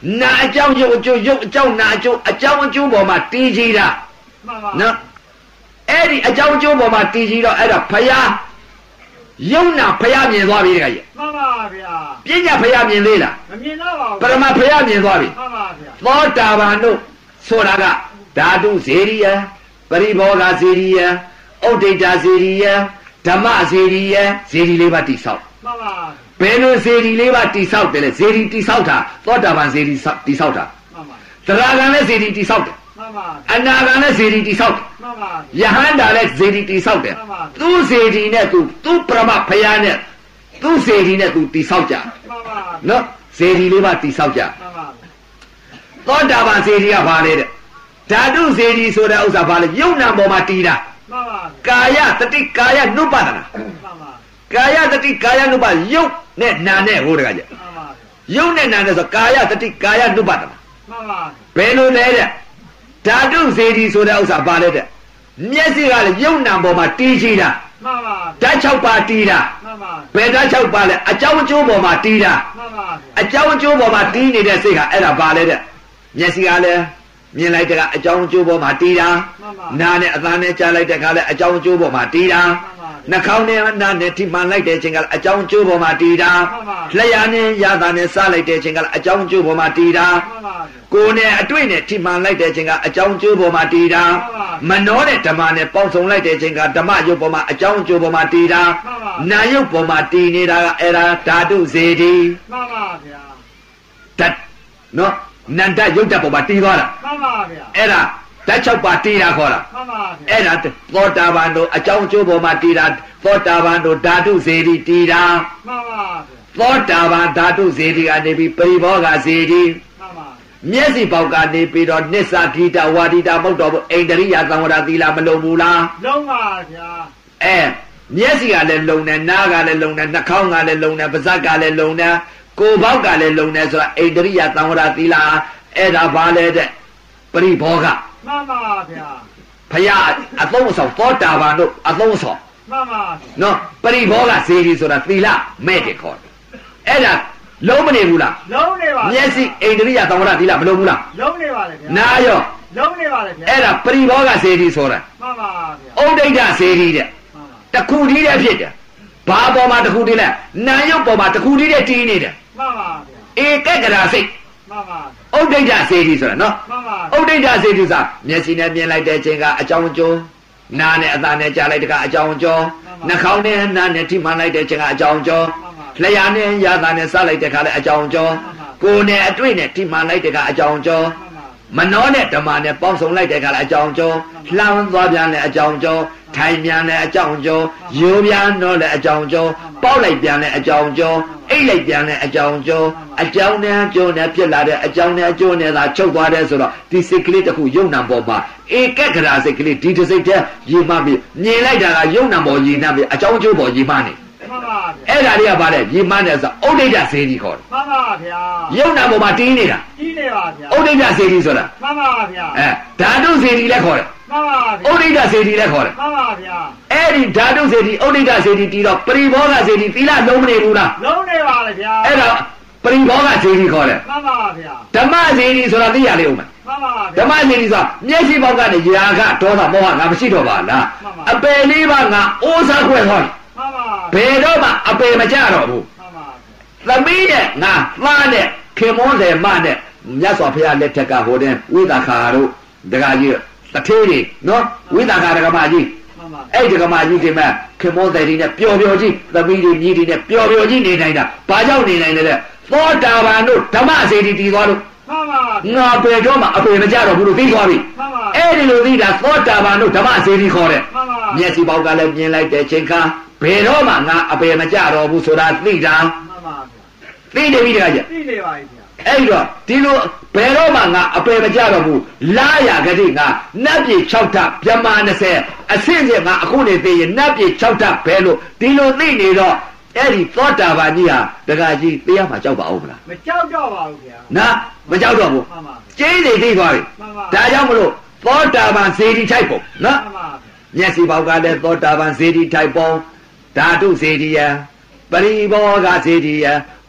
B: နာအကြောင်းကျိုးအကျိုးရုပ်အကြောင်းနာအကျိုးအကြောင်းအကျိုးပေါ်မှာတည်ကြည်တာ
C: မှန်ပါ
B: နော်အဲ့ဒီအကြောင်းအကျိုးပေါ်မှာတည်ကြည်တော့အဲ့ဒါဖယားယုံနာဖယားမြင်သွားပြီတခါကြီး
C: မှန်ပါဗျာ
B: ပညာဖယားမြင်သေးလား
C: မမြင်တော့ပါဘူး
B: ပရမဖယားမြင်သွားပြီ
C: မှန်ပါဗျာ
B: သောတာပန်တို့ဆိုတာကဓာတုဇေရိယပရိဘောဂဇေရိယဥဒိဋ္ဌဇေရိယဓမ္မဇေရိယဇေရိလေးပါးတိဆောက်
C: မှန်ပါ
B: ဘယ်လိုဇေရီလေးပါတိဆောက်တယ်လဲဇေရီတိဆောက်တာသောတာပန်ဇေရီတိဆောက်တာ
C: မှန်ပါ
B: သရဂံလည်းဇေရီတိဆောက်တယ်
C: မှန်ပါ
B: အနာဂံလည်းဇေရီတိဆောက်တယ်
C: မှန်ပါ
B: ယဟန္တာလည်းဇေရီတိဆောက်တယ်သူ့ဇေရီနဲ့သူသူ့ပရမဖယားနဲ့သူ့ဇေရီနဲ့သူတိဆောက်ကြ
C: မှန်ပါ
B: နော်ဇေရီလေးပါတိဆောက်ကြ
C: မှန်ပါ
B: သောတာပန်ဇေရီကဘာလဲတဲ့ဓာတုဇေရီဆိုတဲ့ဥစ္စာဘာလဲယုံနာပေါ်မှာတည်တာ
C: မှန်ပါ
B: ကာယတတိကာယနုပဒနာ
C: မှန်ပါ
B: ကာယတတိကာယနုပယုတ်နဲ့နာနဲ့ဟိုတကကြ
C: မှန်ပါ
B: ယုတ်နဲ့နာနဲ့ဆိုကာယတတိကာယနုပဒနာ
C: မှန်ပါ
B: ဘယ်လိုလဲတဲ့ဓာတုဇေဒီဆိုတဲ့ဥစ္စာပါလဲတဲ့မျက်စိကလည်းယုံနာပေါ်မှာတီးချီတာ
C: မှန်ပါ
B: ဓာတ်၆ပါးတီးတာ
C: မှန်ပါ
B: ဘယ်ဓာတ်၆ပါးလဲအကြောင်းအကျိုးပေါ်မှာတီးတာ
C: မှန်ပါ
B: အကြောင်းအကျိုးပေါ်မှာတီးနေတဲ့စိတ်ကအဲ့ဒါပါလဲတဲ့မျက်စိကလည်းမြင်လိုက်တဲ့ကအကြောင်းအကျိုးပေါ်မှာတီးတာနားနဲ့အသံနဲ့ကြားလိုက်တဲ့အခါလည်းအကြောင်းအကျိုးပေါ်မှာတီးတာနှာခေါင်းနဲ့နားနဲ့ထိမှန်လိုက်တဲ့အချိန်ကလည်းအကြောင်းအကျိုးပေါ်မှာတီးတာလျှာနဲ့ရတာနဲ့စားလိုက်တဲ့အချိန်ကလည်းအကြောင်းအကျိုးပေါ်မှာတီးတာ
C: မှန်ပါ
B: ကိုယ်နဲ့အတွေ့နဲ့ထိမှန်လိုက်တဲ့အချိန်ကအကြောင်းအကျိုးပေါ်မှာတည်တာမနောနဲ့ဓမ္မနဲ့ပေါင်းစုံလိုက်တဲ့အချိန်ကဓမ္မယုတ်ပေါ်မှာအကြောင်းအကျိုးပေါ်မှာတည်တာနာယုတ်ပေါ်မှာတည်နေတာကအဲ့ဒါဓာတုဇေဒီ
C: မှန်ပါဗျာ
B: ဓာတ်နော်နန္ဒယုတ်တပေါ်မှာတည်သွားတာ
C: မှန်ပါဗျာ
B: အဲ့ဒါဓာတ်၆ပါးတည်တာခေါ်တာ
C: မှန်ပါဗျာ
B: အဲ့ဒါသောတာပန်တို့အကြောင်းအကျိုးပေါ်မှာတည်တာသောတာပန်တို့ဓာတုဇေဒီတည်တာ
C: မှန်ပါဗျာ
B: သောတာပန်ဓာတုဇေဒီကနေပြီးပရိဘောဂဇေဒီ
C: မှန်ပါ
B: မျက်စိပေါက်ကနေပြီးတော့နစ္စာဂိတဝါဒိတာမဟုတ်တော့ဘူးအိန္ဒရိယသံဝရသီလာမလုံးဘူးလား
C: လုံးပါဗျာ
B: အဲမျက်စိကလည်းလုံတယ်နားကလည်းလုံတယ်နှာခေါင်းကလည်းလုံတယ်ပါးစပ်ကလည်းလုံတယ်ကိုယ်ပေါက်ကလည်းလုံတယ်ဆိုတာအိန္ဒရိယသံဝရသီလာအဲ့ဒါဘာလဲတဲ့ပရိဘောဂ
C: မှန်ပါဗျာ
B: ဖယားအသုံးအဆောင်သောတာပန်တို့အသုံးအဆောင်
C: မှန်ပါ
B: နော်ပရိဘောဂဇေဒီဆိုတာသီလမဲ့တယ်ခေါ်တယ်အဲ့ဒါလုံးမနေဘူးလား
C: လုံးနေပါ
B: မျက်စိအိန္ဒရိယသံဝရသီလာမလုံးဘူးလား
C: လုံးနေပါလေဗျာ
B: နားရော
C: လုံးနေပါလေဗျာ
B: အဲ့ဒါပရိဘောဂဇေဒီဆိုတာ
C: မှန်ပါဗျာ
B: ဩဒိဋ္ဌဇေဒီတဲ့
C: မှန်ပါ
B: တခုတည်းတည်းဖြစ်တယ်ဘာပေါ်မှာတခုတည်းလဲနာယုတ်ပေါ်မှာတခုတည်းတည်းတီးနေတယ်
C: မှန်ပါဗျာ
B: ဧကကရာစိတ်
C: မှန်ပါ
B: ဩဒိဋ္ဌဇေဒီဆိုတာနော်
C: မှန်ပါ
B: ဩဒိဋ္ဌဇေဒီဆိုတာမျက်စိနဲ့မြင်လိုက်တဲ့အချိန်ကအကြောင်းအကျိုးနားနဲ့အသံနဲ့ကြားလိုက်တဲ့ကအကြောင်းအကျိုးနှာခေါင်းနဲ့နားနဲ့ထိမှန်လိုက်တဲ့အချိန်ကအကြောင်းအကျိုးလျှာနဲ့ရတာနဲ့စားလိုက်တဲ့ခါလည်းအကြောင်းအကျိုးကိုယ်နဲ့အတွေ့နဲ့ထိမှန်လိုက်တဲ့ကအကြောင်းအကျိုး
C: မှန်ပါ
B: မနောနဲ့ဓမ္မနဲ့ပေါင်းစုံလိုက်တဲ့ခါလည်းအကြောင်းကျိုးလှမ်းသွားပြန်လည်းအကြောင်းကျိုးထိုင်ပြန်လည်းအကြောင်းကျိုးရိုးပြန်တော့လည်းအကြောင်းကျိုးပေါက်လိုက်ပြန်လည်းအကြောင်းကျိုးအိတ်လိုက်ပြန်လည်းအကြောင်းကျိုးအကြောင်းနဲ့အကျိုးနဲ့ဖြစ်လာတဲ့အကြောင်းနဲ့အကျိုးနဲ့သာချုပ်သွားတယ်ဆိုတော့ဒီစိတ်ကလေးတစ်ခုယုံနံပေါ်မှာဧကကရာစိတ်ကလေးဒီတစ်စိတ်တည်းရည်မှပြီးမြင်လိုက်တာကယုံနံပေါ်ရည်နှံပြီးအကြောင်းကျိုးပေါ်ရည်မှနေ
C: မှန်ပါဗျာ
B: အဲ့ဒါတွေကဘာလဲရည်မှန်းတယ်ဆိုဩဒိဋ္ဌဇေဒီခေါ်တယ်
C: မှန်ပါဗျာ
B: ယုံနံပေါ်မှာတင်းနေတာ
C: ကြီးနေပါဗျာ
B: ဩဒိဋ္ဌဇေဒီဆိုတာ
C: မှန်ပါဗျာ
B: အဲဓာတုဇေဒီလည်းခေါ်တယ်
C: မှန်ပါဗျာ
B: ဩဒိဋ္ဌဇေဒီလည်းခေါ်တယ်
C: မှန်ပါဗျာ
B: အဲ့ဒီဓာတုဇေဒီဩဒိဋ္ဌဇေဒီတီးတော့ပရိဘောဂဇေဒီသီလလုံးမနေဘူးလား
C: လုံးနေပါလေဗျာ
B: အဲ့တော့ပရိဘောဂဇေဒီခေါ်တယ်
C: မှန်ပါဗျာ
B: ဓမ္မဇေဒီဆိုတာသိရလေဦးမယ်
C: မှန်ပါ
B: ဓမ္မဇေဒီဆိုတာမျက်စိပေါက်ကနေယာကဒေါသမောဟငါမရှိတော့ပါလားအပယ်လေးပါငါအိုးစားခွဲခေါ်
C: မှန်ပါ
B: ဘယ်တော့မှအပယ်မကြတော့ဘူး
C: မှန်ပါ
B: သမီးနဲ့ငါသားနဲ့ခင်မွန်းတယ်မနဲ့မြတ်စွာဘုရားလက်ထက်ကဟိုတဲ့ဝိသခာတို့ဒကာကြီးတထေးတွေနော်ဝိသခာဒကမကြီး
C: မှန်ပါ
B: အဲ့ဒကမကြီးဒီမှာခင်မွန်းတယ်ဒီနဲ့ပျော်ပျော်ကြီးသမီးတွေမြည်တွေနဲ့ပျော်ပျော်ကြီးနေနိုင်တာဘာကြောင့်နေနိုင်လဲသောတာပန်တို့ဓမ္မစေတီတည်သွားလို့
C: မှန်ပါ
B: ငါပေတော့မှအပေမကြတော့ဘူးလို့သိသွားပြီ
C: မှန်ပါ
B: အဲ့ဒီလိုသိတာသောတာပန်တို့ဓမ္မစေတီခေါ်တယ်
C: မှန်ပါ
B: မျက်စိပေါက်ကလည်းမြင်လိုက်တဲ့ချိန်ခါဘယ်တော့မှငါအပေမကြတော့ဘူးဆိုတာသိတာ
C: မှန်ပါဗျာ
B: သိနေပြီတခါကျ
C: ကြီးနေပါဗျာ
B: အဲ့တော့ဒီလိုဘယ်တော့မှငါအပေမကြတော့ဘူးလာရကတိငါနတ်ပြည်၆ထပ်ဗြဟ္မာ၂၀အဆင့်ချင်းငါအခုနေသိရင်နတ်ပြည်၆ထပ်ဘယ်လိုဒီလိုသိနေတော့အဲ့ဒီသောတာပန်ကြီးဟာတခါကြီးသိရမှာကြောက်ပါဦးမလား
C: မကြောက်တော့ပါဘူးဗျာ
B: နာမကြောက်တော့ဘူး
C: မှန်ပါ
B: ကျင်းနေသိသွားပြီ
C: မှန်ပါ
B: ဒါကြောင့်မလို့သောတာပန်ဇေဒီထိုက်ပုံနော်
C: မှန်ပါ
B: မျက်စိပေါက်ကလည်းသောတာပန်ဇေဒီထိုက်ပုံဓာတုဇေဒီယပရိဘောဂဇေဒီယဩ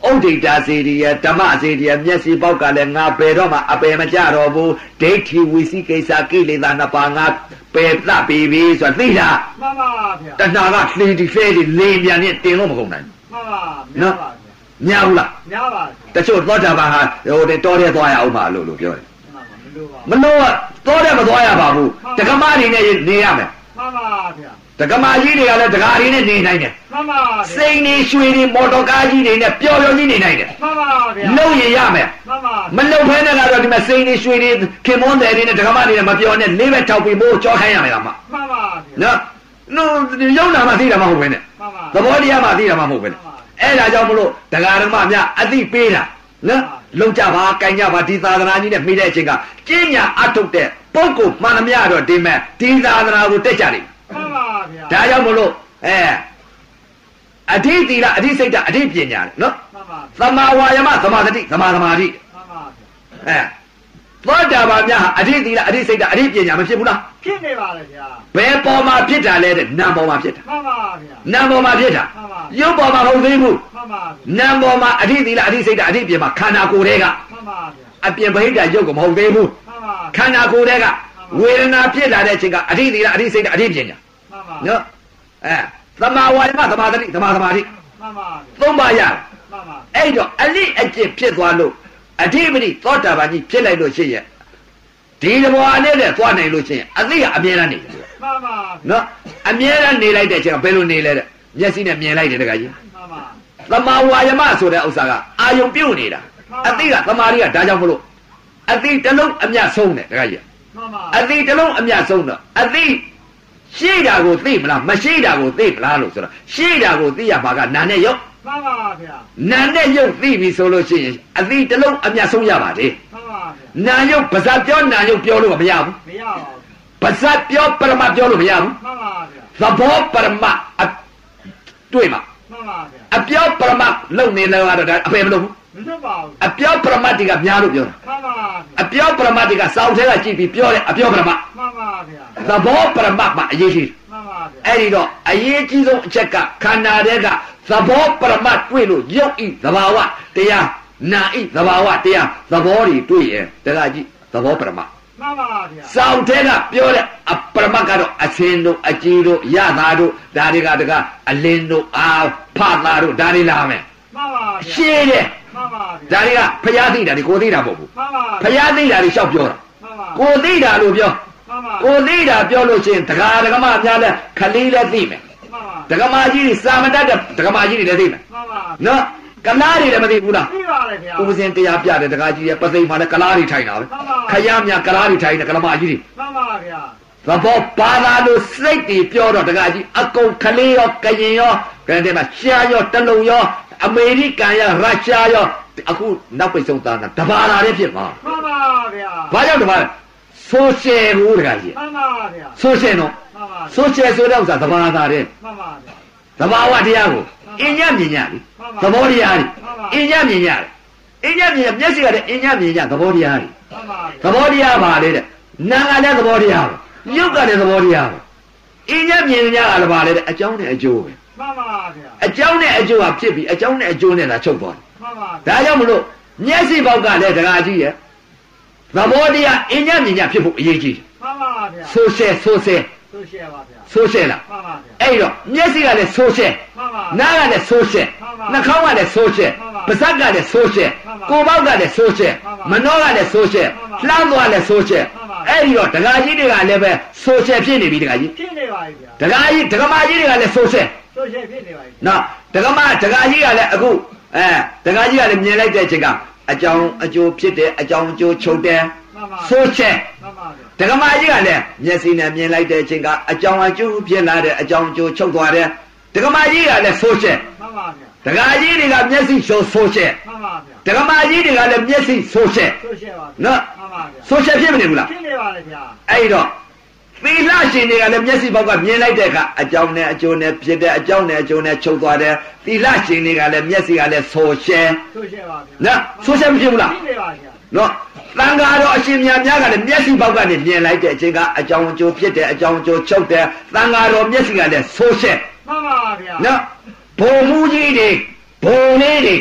B: ဩဒိတာစေတီယဓမ္မစေတီယမျက်စိပေါက်ကလည်းငါပယ်တော့မှအပယ်မကြတော့ဘူးဒိဋ္ဌိဝိသိကိစ္စကိလေသာနှစ်ပါးငါပယ်သပြီပြီဆိုတာသိလား
C: မှန်ပါဗျာ
B: တဏှာကလှေဒီဖဲဒီလေပြန်နဲ့တင်လို့မကုန်နိုင်
C: မှန်ပါနော်
B: ညာဘူးလား
C: ညာပါ
B: တချို့သောတာပန်ဟာဟိုတော်တဲ့သွားရအောင်ပါလို့လို့ပြောတယ်မလို့သောတဲ့မသွားရပါဘူးတက္ကမတွေနဲ့နေရမယ်
C: မှန်ပါဗျာ
B: တက္ကမကြီးတွေကလည်းတကားတွေနဲ့နေနိုင်တယ်
C: မှန်ပါ
B: စိန်နေရွှေတွေမော်တော်ကားကြီးတွေနဲ့ပျော်ပျော်ကြီးနေနိုင်တယ်
C: မှန်ပါဗျာ
B: လုံရရမယ်
C: မှန်ပါ
B: မလုံဖဲနဲ့ကတော့ဒီမှာစိန်နေရွှေတွေခင်မွန်းတယ်တွေနဲ့တက္ကမတွေနဲ့မပျော်နဲ့လေးပဲထောက်ပြီးမိုးကြောခိုင်းရမယ်လားမ
C: မှန်ပါ
B: နော်နော်ရုံနာမှသိတာမဟုတ်ပဲနဲ့သဘောတရားမှသိတာမှမဟုတ်ပဲနဲ့အဲ့ဒါကြောင့်မလို့ဒကာဓမ္မများအသိပေးတာနော်လုံကြပါကြင်ကြပါဒီသာသနာကြီးနဲ့မိတဲ့အချိန်ကကျင့်ညာအထုတ်တဲ့ပုဂ္ဂိုလ်မှန်သမျှတော့ဒီမဲ့ဒီသာသနာကိုတက်ကြတယ်
C: မှန်ပါဗျာ
B: ဒါကြောင့်မလို့အဲအဓိသီလအဓိစိတ်ဓာတ်အဓိပညာနော်
C: မှန်ပါ
B: သမာဝါယမသမာသတိသမာသမာဓိ
C: မှန်ပါ
B: အဲသောတာပန်များဟာအဓိသီလအဓိစိတ်ဓာတ်အဓိပညာမဖြစ်ဘူးလား
C: ဖြစ်နေပါလေဗျာ
B: ဘယ်ပေါ်မှာဖြစ်တာလဲတဲ့နာမ်ပေါ်မှာဖြစ်တာ
C: မှန်ပါဗျာ
B: နာမ်ပေါ်မှာဖြစ်တာ
C: မှန်ပါ
B: ရုပ်ပေါ်မှာဟုတ်သေးဘူး
C: မှန်ပါ
B: နာမ်ပေါ်မှာအဓိသီလအဓိစိတ်ဓာတ်အဓိပညာခန္ဓာကိုယ်တွေက
C: မှန်ပါဗျာ
B: အပြင်ဗဟိတရုပ်ကမဟုတ်သေးဘူး
C: မှန်ပါ
B: ခန္ဓာကိုယ်တွေကဝေဒနာဖြစ်လာတဲ့အချိန်ကအဓိသီလအဓိစိတ်ဓာတ်အဓိပညာ
C: မှန်ပါ
B: နော်အဲသမာဝါယမသမာဓိသမာသမာဓိ
C: မှန်ပါ
B: သုံးပါရ
C: မှန်ပါ
B: အဲ့တော့အလိအကျင့်ဖြစ်သွားလို့အဓိပတိသောတာပန်ကြီးဖြစ်လိုက်လို့ရှိရဲ့ဒီတဘောနဲ့တဲ့သွားနိုင်လို့ရှိရင်အသိကအမြဲတမ်းနေတယ်
C: မှန်ပါ
B: နော်အမြဲတမ်းနေလိုက်တဲ့အချိန်ကဘယ်လိုနေလဲတဲ့မျက်စိနဲ့မြင်လိုက်တယ်တခါကြီး
C: မှန်ပါ
B: သမာဝါယမဆိုတဲ့ဥစ္စာကအာယုံပြုတ်နေတာအသိကသမာဓိကဒါကြောင့်မလို့အသိတစ်လုံးအမြတ်ဆုံးတယ်တခါကြီး
C: မှန်ပါ
B: အသိတစ်လုံးအမြတ်ဆုံးတော့အသိရှိတာကိုသိမလားမရှိတာကိုသိမလားလို့ဆိုတော့ရှိတာကိုသိရမှာကနာနဲ့ရုပ်
C: မှန်ပါဗျာ
B: နာနဲ့ရုပ်သိပြီဆိုလို့ရှိရင်အသိတစ်လုံးအမြတ်ဆုံးရပါတယ်
C: မှန်ပါဗျာ
B: နာရုပ်ပါဇတ်ပြောနာရုပ်ပြောလို့မရဘူး
C: မရပါဘူး
B: ပါဇတ်ပြောပရမတ်ပြောလို့မရဘူး
C: မှန်ပါဗျာ
B: သဘောပရမတ်တွေ့မှာ
C: မှန်ပါဗျာ
B: အပြောပရမတ်လုံနေလဲကတော့ဒါအပေမလို့ဘူး
C: မလုပ်ပါဘူး
B: အပြောပရမတ်တွေကများလို့ပြောတာ
C: မှန်ပါ
B: အပြောပရမတ်တွေကစောင့်ထဲကကြည့်ပြီးပြောတယ်အပြောပရမတ်
C: မှန်ပါဗျာ
B: သဘောပရမတ်မှာအရေးကြီး
C: မှန်ပါဗျာ
B: အဲ့ဒီတော့အရေးကြီးဆုံးအချက်ကခန္ဓာတွေကသဘောပရမတ်တွေ့လို့ရုပ်ဤသဘာဝတရားနာဤသဘာဝတရားသဘောတွေတွေ့ရင်တခါကြည့်သဘောပရမတ်
C: မှန်ပါဗျာ
B: စောင့်ထဲကပြောတဲ့အပရမတ်ကတော့အစင်းတို့အကြီးတို့ရတာတို့ဒါတွေကတကအလင်းတို့အာဖတာတို့ဒါတွေလာမယ်
C: မှန်ပါဗျာ
B: ရှင်းတယ်
C: မှန်ပါဗျာ
B: ဒါတွေကဖျားသိတာတွေကိုသိတာမဟုတ်ဘူး
C: မှန်ပါ
B: ဖျားသိတာတွေလျှောက်ပြောတာ
C: မှန်ပါ
B: ကိုသိတာလို့ပြော
C: မှန်ပါ
B: ကိုသိတာပြောလို့ရှိရင်ဒကာဒကမများလဲခလေးလဲသိမယ်
C: မှန်ပါ
B: ဒကမကြီးတွေစာမတတ်တဲ့ဒကမကြီးတွေလည်းသိမယ်
C: မှန်ပါ
B: နော်ကလားတွေလည်းမသိဘူးလား
C: သိပါလေဗျာ
B: ဥပဇင်တရားပြတဲ့ဒကာကြီးရဲ့ပသိမ်မှာလည်းကလားတွေထိုင်တာပဲခရများကလားတွေထိုင်တဲ့ကလမကြီးတွေ
C: မှန်ပါဗျာ
B: သဘောပါလာလို့စိတ်တွေပြောတော့ဒကာကြီးအကုန်ခလေးရောကရင်ရောကဲတဲ့မှာရှားရောတလုံရောအမေရိကန်ရောရုရှားရောအခုနောက်ပိတ်ဆုံးသားတာတဘာလာလေးဖြစ်မှာ
C: မှန်ပါဗျာ
B: ဘာကြောင့်တဘာလဲဆိုရှယ်ဘူးတကားကြီး
C: မှန်ပါဗျာ
B: ဆိုရှယ်နော်
C: မှန်ပါ
B: ဆိုရှယ်ဆိုတဲ့ဥစ္စာတဘာသာတဲ့
C: မှန်ပါဗျာ
B: သဘာဝတရားကိုအင်းညမြင်ညလေသဘောတရားလေအင်းညမြင်ညလေအင်းညမြင်မျက်စိကလည်းအင်းညမြင်ညသဘောတရားလေ
C: မှန်ပါ
B: သဘောတရားပါလေတဲ့နာကလည်းသဘောတရားပဲရုပ်ကလည်းသဘောတရားပဲအင်းညမြင်ညကလည်းပါလေတဲ့အကြောင်းနဲ့အကျိုးပဲ
C: မှန်ပါဗျာ
B: အကြောင်းနဲ့အကျိုးဟာဖြစ်ပြီးအကြောင်းနဲ့အကျိုးနဲ့သာချုပ်သွားတယ်
C: မှန်ပါ
B: ဒါကြောင့်မလို့မျက်စိပေါက်ကလည်းဒကာကြီးရဲ့သဘောတရားအင်းညမြင်ညဖြစ်ဖို့အရေးကြီးတယ်
C: မှန်ပါဗျာ
B: ဆိုရှယ်ဆိုရှယ်
C: ဆိုရှယ်ပါဗျာ
B: ဆိုရှယ်လား
C: မှန်ပါဗျာ
B: အဲ့တော့မျက်စိကလည်းဆိုရှယ်
C: မှန်ပါ
B: နားကလည်းဆိုရှယ်နှာခေါင်းကလည်းဆိုရှယ်ပါးစပ်ကလည်းဆိုရှယ်ကိုယ်ပေါက်ကလည်းဆိုရှယ်မနှောကလည်းဆိုရှယ်လှမ်းသွားလည်းဆိုရှယ်အဲ့ဒီတော့ဒကာကြီးတွေကလည်းပဲဆိုရှယ်ဖြစ်နေပြီဒကာကြီး
C: ဖြစ်နေပါပြီဗျာ
B: ဒကာကြီးဒကမကြီးတွေကလည်းဆိုရှယ်
C: ဆိုရှယ်ဖြစ်နေပါပြီ
B: နော်ဒကမဒကာကြီးကလည်းအခုအဲဒကာကြီးကလည်းမြင်လိုက်တဲ့အချိန်ကအကြောင်းအကျိုးဖြစ်တယ်အကြောင်းအကျိုးချုပ်တယ်ဆိုရှယ်
C: မှန်ပါဗျာ
B: ဒကမကြီးကလည်းမျက်စိနဲ့မြင်လိုက်တဲ့အချိန်ကအကြောင်းအကျိုးဖြစ်လာတဲ့အကြောင်းအကျိုးချုပ်သွားတယ်ဒကမကြီးကလည်းဆိုရှယ်
C: မှန်ပါဗျာ
B: ဒကာကြီးတွေကမျက်စိဆိုဆိုရှယ်
C: မှန်ပါဗျာ
B: ဒကမကြီးတွေကလည်းမျက်စိဆိုရှယ်
C: ဆိုရှယ်ပါ
B: နော်
C: မှန်ပါဗျာ
B: ဆိုရှယ်ဖြစ်မနေဘူးလား
C: ဖြစ်နေပါလေဗျာ
B: အဲ့တော့သီလရှင်တွေကလည်းမျက်စိဘောက်ကမြင်လိုက်တဲ့အခါအကြောင်းနဲ့အကျိုးနဲ့ဖြစ်တဲ့အကြောင်းနဲ့အကျိုးနဲ့ချုပ်သွားတယ်သီလရှင်တွေကလည်းမျက်စိကလည်းဆိုရှယ်
C: ဆိုရှယ်ပါဗျာ
B: နော်ဆိုရှယ်မဖြစ်ဘူးလား
C: ဖြစ်နေပါဗျာ
B: နော်သံဃာတော်အရှင်မြတ်များကလည်းမျက်စိဘောက်ကနေမြင်လိုက်တဲ့အချိန်ကအကြောင်းအကျိုးဖြစ်တဲ့အကြောင်းအကျိုးချုပ်တယ်သံဃာတော်မျက်စိကလည်းဆိုရှယ်
C: မှန်ပါဗျာ
B: နော်ဘုံမူကြီးတွေဘုံလေးတွေဘ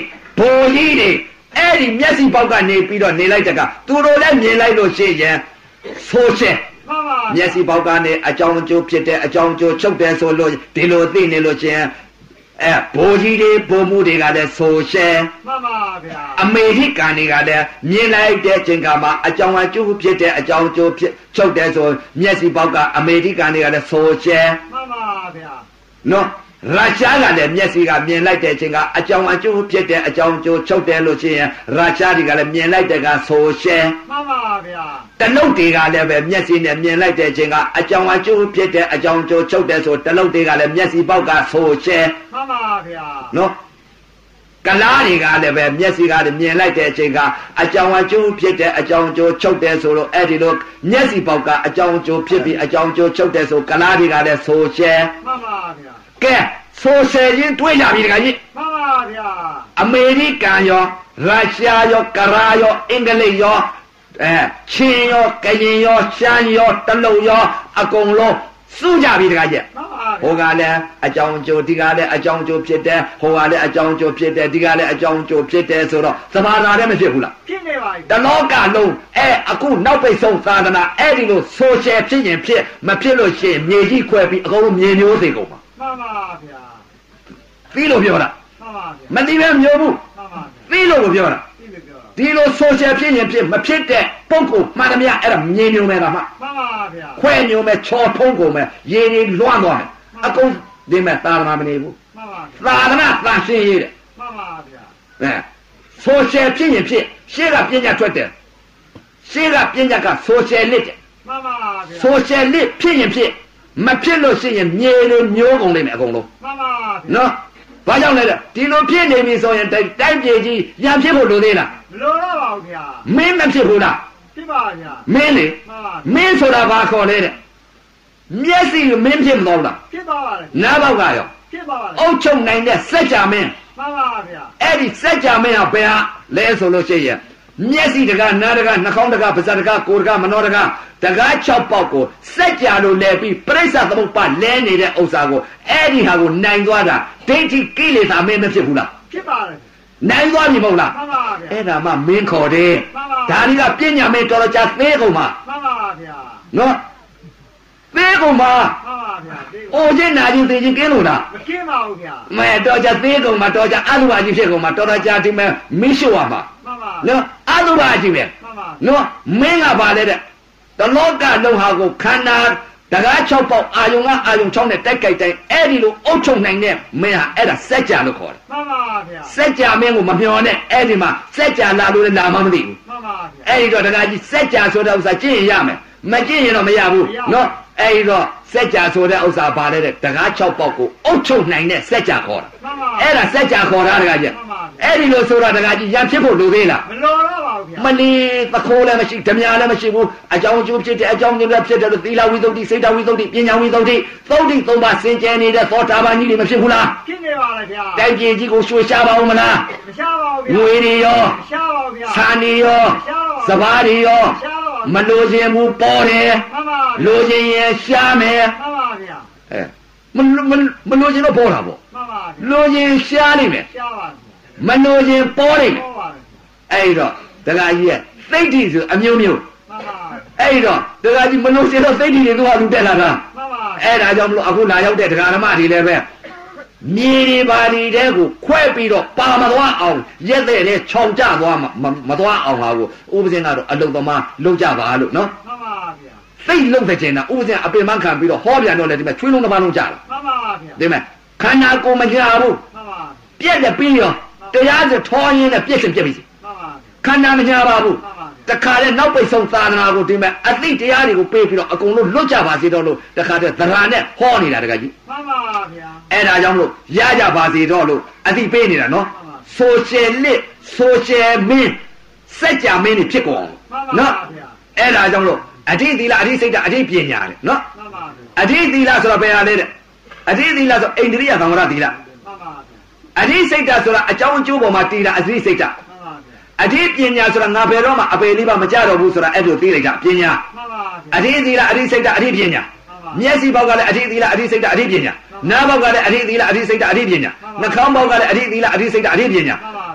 B: ဘောကြီးတွေအဲ့ဒီမျက်စိပေါက်ကနေပြီးတော့နေလိုက်တကသူတို့လည်းမြင်လိုက်လို့ရှိရင်ဆိုရှယ်
C: မှန်ပါ
B: မျက်စိပေါက်ကနေအကြောင်းအကျိုးဖြစ်တဲ့အကြောင်းအကျိုးချုပ်တယ်ဆိုလို့ဒီလိုသိနေလို့ချင်းအဲဘိုးကြီးတွေဘိုးမှုတွေကလည်းဆိုရှယ်
C: မှန်ပါဗျာ
B: အမေရိကန်တွေကလည်းမြင်လိုက်တဲ့ချိန်ကမှအကြောင်းအကျိုးဖြစ်တဲ့အကြောင်းအကျိုးဖြစ်ချုပ်တယ်ဆိုမျက်စိပေါက်ကအမေရိကန်တွေကလည်းဆိုရှယ်
C: မှန်ပါဗျာ
B: နော်ရုရှားကလည်းမျက်စိကမြင်လိုက်တဲ့အချိန်ကအကြောင်းအကျိုးဖြစ်တဲ့အကြောင်းအကျိုးချုပ်တယ်လို့ရှိရင်ရုရှားတွေကလည်းမြင်လိုက်တဲ့ကဆိုရှယ်
C: မှန်ပါဗျာ
B: တလုတ်တွေကလည်းပဲမျက်စိနဲ့မြင်လိုက်တဲ့အချိန်ကအကြောင်းအကျိုးဖြစ်တဲ့အကြောင်းအကျိုးချုပ်တယ်ဆိုတလုတ်တွေကလည်းမျက်စိပေါက်ကဆိုရှယ်
C: မှန်ပါဗျာ
B: နော်ကလားတွေကလည်းပဲမျက်စိကလည်းမြင်လိုက်တဲ့အချိန်ကအကြောင်းအကျိုးဖြစ်တဲ့အကြောင်းအကျိုးချုပ်တယ်ဆိုတော့အဲ့ဒီလိုမျက်စိပေါက်ကအကြောင်းအကျိုးဖြစ်ပြီးအကြောင်းအကျိုးချုပ်တယ်ဆိုကလားတွေကလည်းဆိုရှယ်
C: မှန်ပါဗျာ
B: ကဲဆိုရှယ်ချင်းတွေးကြပြီတခါကြီး
C: မှန်ပါဗျာ
B: အမေရိကန်ရောရုရှားရောကရာရောအင်္ဂလိပ်ရောအဲချင်းရောကရင်ရောရှမ်းရောတလုံရောအကုန်လုံးစုကြပြီတခါကြီးဟိုကလည်းအကြောင်းအကျိုးဒီကလည်းအကြောင်းအကျိုးဖြစ်တယ်ဟိုကလည်းအကြောင်းအကျိုးဖြစ်တယ်ဒီကလည်းအကြောင်းအကျိုးဖြစ်တယ်ဆိုတော့သဘာဝတည်းမဖြစ်ဘူးလား
C: ဖြစ်နေပါပြီ
B: တလောကလုံးအဲအခုနောက်ပိတ်ဆုံးသာသနာအဲ့ဒီလိုဆိုရှယ်ဖြစ်ရင်ဖြစ်မဖြစ်လို့ရှိရင်မြေကြီးခွဲပြီးအကုန်လုံးမြေမျိုးသိကုန်ပါ
C: မှန်ပါဗျာ
B: သိလို့ပြောတာ
C: မှန်ပါဗျာ
B: မသိပဲမျိုးဘူး
C: မှန်ပါ
B: သိလို့ကိုပြောတာ
C: သိလို့ပြောတာ
B: ဒီလိုဆိုရှယ်ဖြစ်ရင်ဖြစ်မဖြစ်တဲ့ပုဂ္ဂိုလ်မှန်သမျှအဲ့ဒါမြေမျိုးပဲလားမှ
C: မှန်ပါဗျာ
B: ခွဲမျိုးပဲချော်ဖုံးကုန်ပဲရေတွေလွှမ်းသွားမယ်အကုန်ဒီမဲ့သာသနာမနေဘူး
C: မှန်ပါ
B: သာသနာသာရှင်းရေးတယ်
C: မှန်ပါဗျာ
B: အဲဆိုရှယ်ဖြစ်ရင်ဖြစ်ရှေ့ကပညာထွက်တယ်ရှေ့ကပညာကဆိုရှယ်လစ်တယ်
C: မှန်ပါဗျာ
B: ဆိုရှယ်လစ်ဖြစ်ရင်ဖြစ်မဖြစ်လို့ရှိရင်မြေတွေမျိုးကုန်လိမ့်မယ်အကုန်လုံး
C: မှန်ပါ
B: နော်ဘာကြောင့်လဲဒီလိုဖြစ်နေပြီဆိုရင်တိုင်းပြည်ကြီးရံဖြစ်ဖို့လိုသေးလား
C: မလိုတော့ပါဘူးဗျာ
B: မင်းမဖြစ်ဘူးလား
C: ဖြစ်ပါဗျာ
B: မင်းလေမင်းဆိုတာဘာခေါ်လဲတဲ့မျက်စိမင်းဖြစ်မတော့လား
C: ဖြစ်သွားပါတယ်
B: နားပေါက်ကရော
C: ဖြစ်သွားပါတယ်
B: အုတ်ချုပ်နိုင်တဲ့စัจ जा မင်း
C: မှန်ပါဗျာ
B: အဲ့ဒီစัจ जा မင်းဟာဘယ်ဟာလဲဆိုလို့ရှိရင်မျက်စိတကားနားတကားနှာခေါင်းတကားပါးစပ်တကားကိုယ်တကားမနှောတကားတကား၆ပေါက်ကိုစัจ जा လို့လဲပြီးပြိဿသမုပ္ပါလဲနေတဲ့ဥစ္စာကိုအဲ့ဒီဟာကိုနိုင်သွားတာဒိဋ္ဌိကိလေသာမင်းမဖြစ်ဘူးလား
C: ဖြစ်ပါတယ်
B: နိုင်သွားပြီမဟုတ်လား
C: မှန်ပါဗျာ
B: အဲ့ဒါမှမင်းခေါ်တယ်ဒါဒီကပညာမင်းတော်တော်ကြာသေးကုန်မှာ
C: မှန်ပါဗျာ
B: နော်သေးကုန်မှာ
C: မှန်ပါဗျာ
B: အိုချင်းနာချင်းသိချင်းကင်းလို့လား
C: မကင်းပါဘူးဗျာ
B: မဲတော်ကြာသေးကုန်မှာတော်ကြာအလုဘာကြီးဖြစ်ကုန်မှာတော်တော်ကြာဒီမဲ့မင်းရှို့ရမှာ
C: မှန်ပါ
B: နော်အလုဘာကြီးပဲ
C: မှန်ပါ
B: နော်မင်းကပါလေတဲ့တလောကလုံးဟာကိုခန္ဓာတကား၆ပေါက်အာယုံကအာယုံ၆နဲ့တိုက်ကြိုက်တိုင်းအဲ့ဒီလိုအုပ်ချုပ်နိုင်တဲ့မင်းဟာအဲ့ဒါစัจ जा လို့ခေါ်တယ်
C: မှန်ပါဗျာ
B: စัจ जा မင်းကိုမမျှော်နဲ့အဲ့ဒီမှာစัจ जा လာလို့လည်းလာမှမသိဘူး
C: မှန်ပါဗျာ
B: အဲ့ဒီတော့တကားကြီးစัจ जा ဆိုတဲ့ဥစ္စာကျင့်ရင်ရမယ်မကျင့်ရင်တော့မရဘူးနော်အဲ့ဒီတော့စัจ जा ဆိုတဲ့ဥစ္စာပါလေတဲ့တကား၆ပေါက်ကိုအုပ်ချုပ်နိုင်တဲ့စัจ जा ခေါ်တာအဲ့ဒါစัจ जा ခေါ်တာတကားကြီးအဲ့ဒီလိုဆိုတာတကားကြီးရံဖြစ်ဖို့လိုသေးလား
C: မလိုတော့ပါဘူးဗျာ
B: မလီသခိုးလည်းမရှိဓမြလည်းမရှိဘူးအကြောင်းအကျိုးဖြစ်တဲ့အကြောင်းတွေလည်းဖြစ်တယ်လို့သီလဝိသုဒ္ဓိစိတ်တဝိသုဒ္ဓိပညာဝိသုဒ္ဓိသုဒ္ဓိသုံးပါးစင်ကြယ်နေတဲ့သောတာပန်ကြီးတွေမဖြစ်ဘူးလား
C: ဖြစ်နေပါလေဗျာ
B: တိုက်ပြည်ကြီးကိုရွှေရှားပါဦးမလား
C: မရှားပါဘူးဗျာ
B: ငွေတွေရော
C: မရှားပါဘူးဗျာ
B: ဆန်တွေရောစပါးတွေရောမလိုချင်ဘူးပေါ်တယ်
C: မှန်ပါ
B: လိုချင်ရင်ရှားမယ်
C: မှန်ပါဗျာ
B: အဲမမမလိုချင်တော့ပေါ်တာပေါ့
C: မှန်ပါ
B: လိုချင်ရှားနိုင်မယ်
C: ရှားပါ
B: မလိုချင်ပေါ်နိုင်မယ်အဲ့တော့တခါကြီးရဲ့သိဋ္ဌိဆိုအမျိုးမျိုး
C: မှန်ပါ
B: အဲ့တော့တခါကြီးမလို့ရှိတော့သိဋ္ဌိတွေသူ့ဟာသူတက်လာတာ
C: မှန်ပါ
B: အဲ့ဒါကြောင့်မလို့အခုလာရောက်တဲ့ဒကာဓမ္မတွေလည်းပဲမြေတွေပါတွေတဲ့ကိုခွဲပြီးတော့ပါမသွားအောင်ရက်တဲ့နဲ့ခြောင်ကြသွားမမသွားအောင်ဟာကိုဥပဇင်းကတော့အလုသမားလုပ်ကြပါလို့နော်
C: မှန်ပါဗျာ
B: သိလုံးတဲ့ကျင်တာဥပဇင်းအပင်မခံပြီးတော့ဟောပြန်တော့လေဒီမဲ့ချွေးလုံးတစ်ပါးလုံးကြတာ
C: မှန်ပါဗျာ
B: ဒီမဲ့ခန္ဓာကိုယ်မကြဘူး
C: မှန်ပါ
B: ပြက်တဲ့ပြီးရောတရားစထောရင်းနဲ့ပြက်ရှင်ပြက်ပြီ
C: မှန်ပါ
B: ခန္ဓာမကြပါဘူးတခါလဲနောက်ပိတ်ဆုံးသာသနာကိုဒီမဲ့အသိတရားတွေကိုပေးပြီးတော့အကုန်လုံးလွတ်ကြပါစေတော့လို့တခါတည်းသရဏနဲ့ဟောနေတာတကကြီး
C: မှန်ပါဗျာ
B: အဲ့ဒါကြောင့်မလို့ရကြပါစေတော့လို့အသိပေးနေတာနော်ဆိုရှယ်လစ်ဆိုရှယ်မင်းစัจ जा မင်းတွေဖြစ်ကုန်နော်အဲ့ဒါကြောင့်မလို့အဋိသီလအဋိစိတ်အဋိပညာလေနော်
C: မှန်ပါ
B: အဋိသီလဆိုတော့ဘယ်ဟာလဲတဲ့အဋိသီလဆိုအိန္ဒြိယသံဝရသီလ
C: မှန်ပါ
B: အဋိစိတ်ဆိုတာအကြောင်းအကျိုးပေါ်မှာတည်တာအဋိစိတ်အဋိပညာဆိုတာငါဘယ်တော့မှအပေလေးပါမကြတော့ဘူးဆိုတာအဲ့လိုသိလိုက်တာပညာ
C: မှန်ပါ
B: အဋိသီလအဋိစိတ်အဋိပညာမျက်စိပေါက်ကလည်းအဋိသီလအဋိစိတ်အဋိပညာနားပေါက်ကလည်းအဋိသီလအဋိစိတ်အဋိပညာနှာခေါင်းပေါက်ကလည်းအဋိသီလအဋိစိတ်အဋိပညာ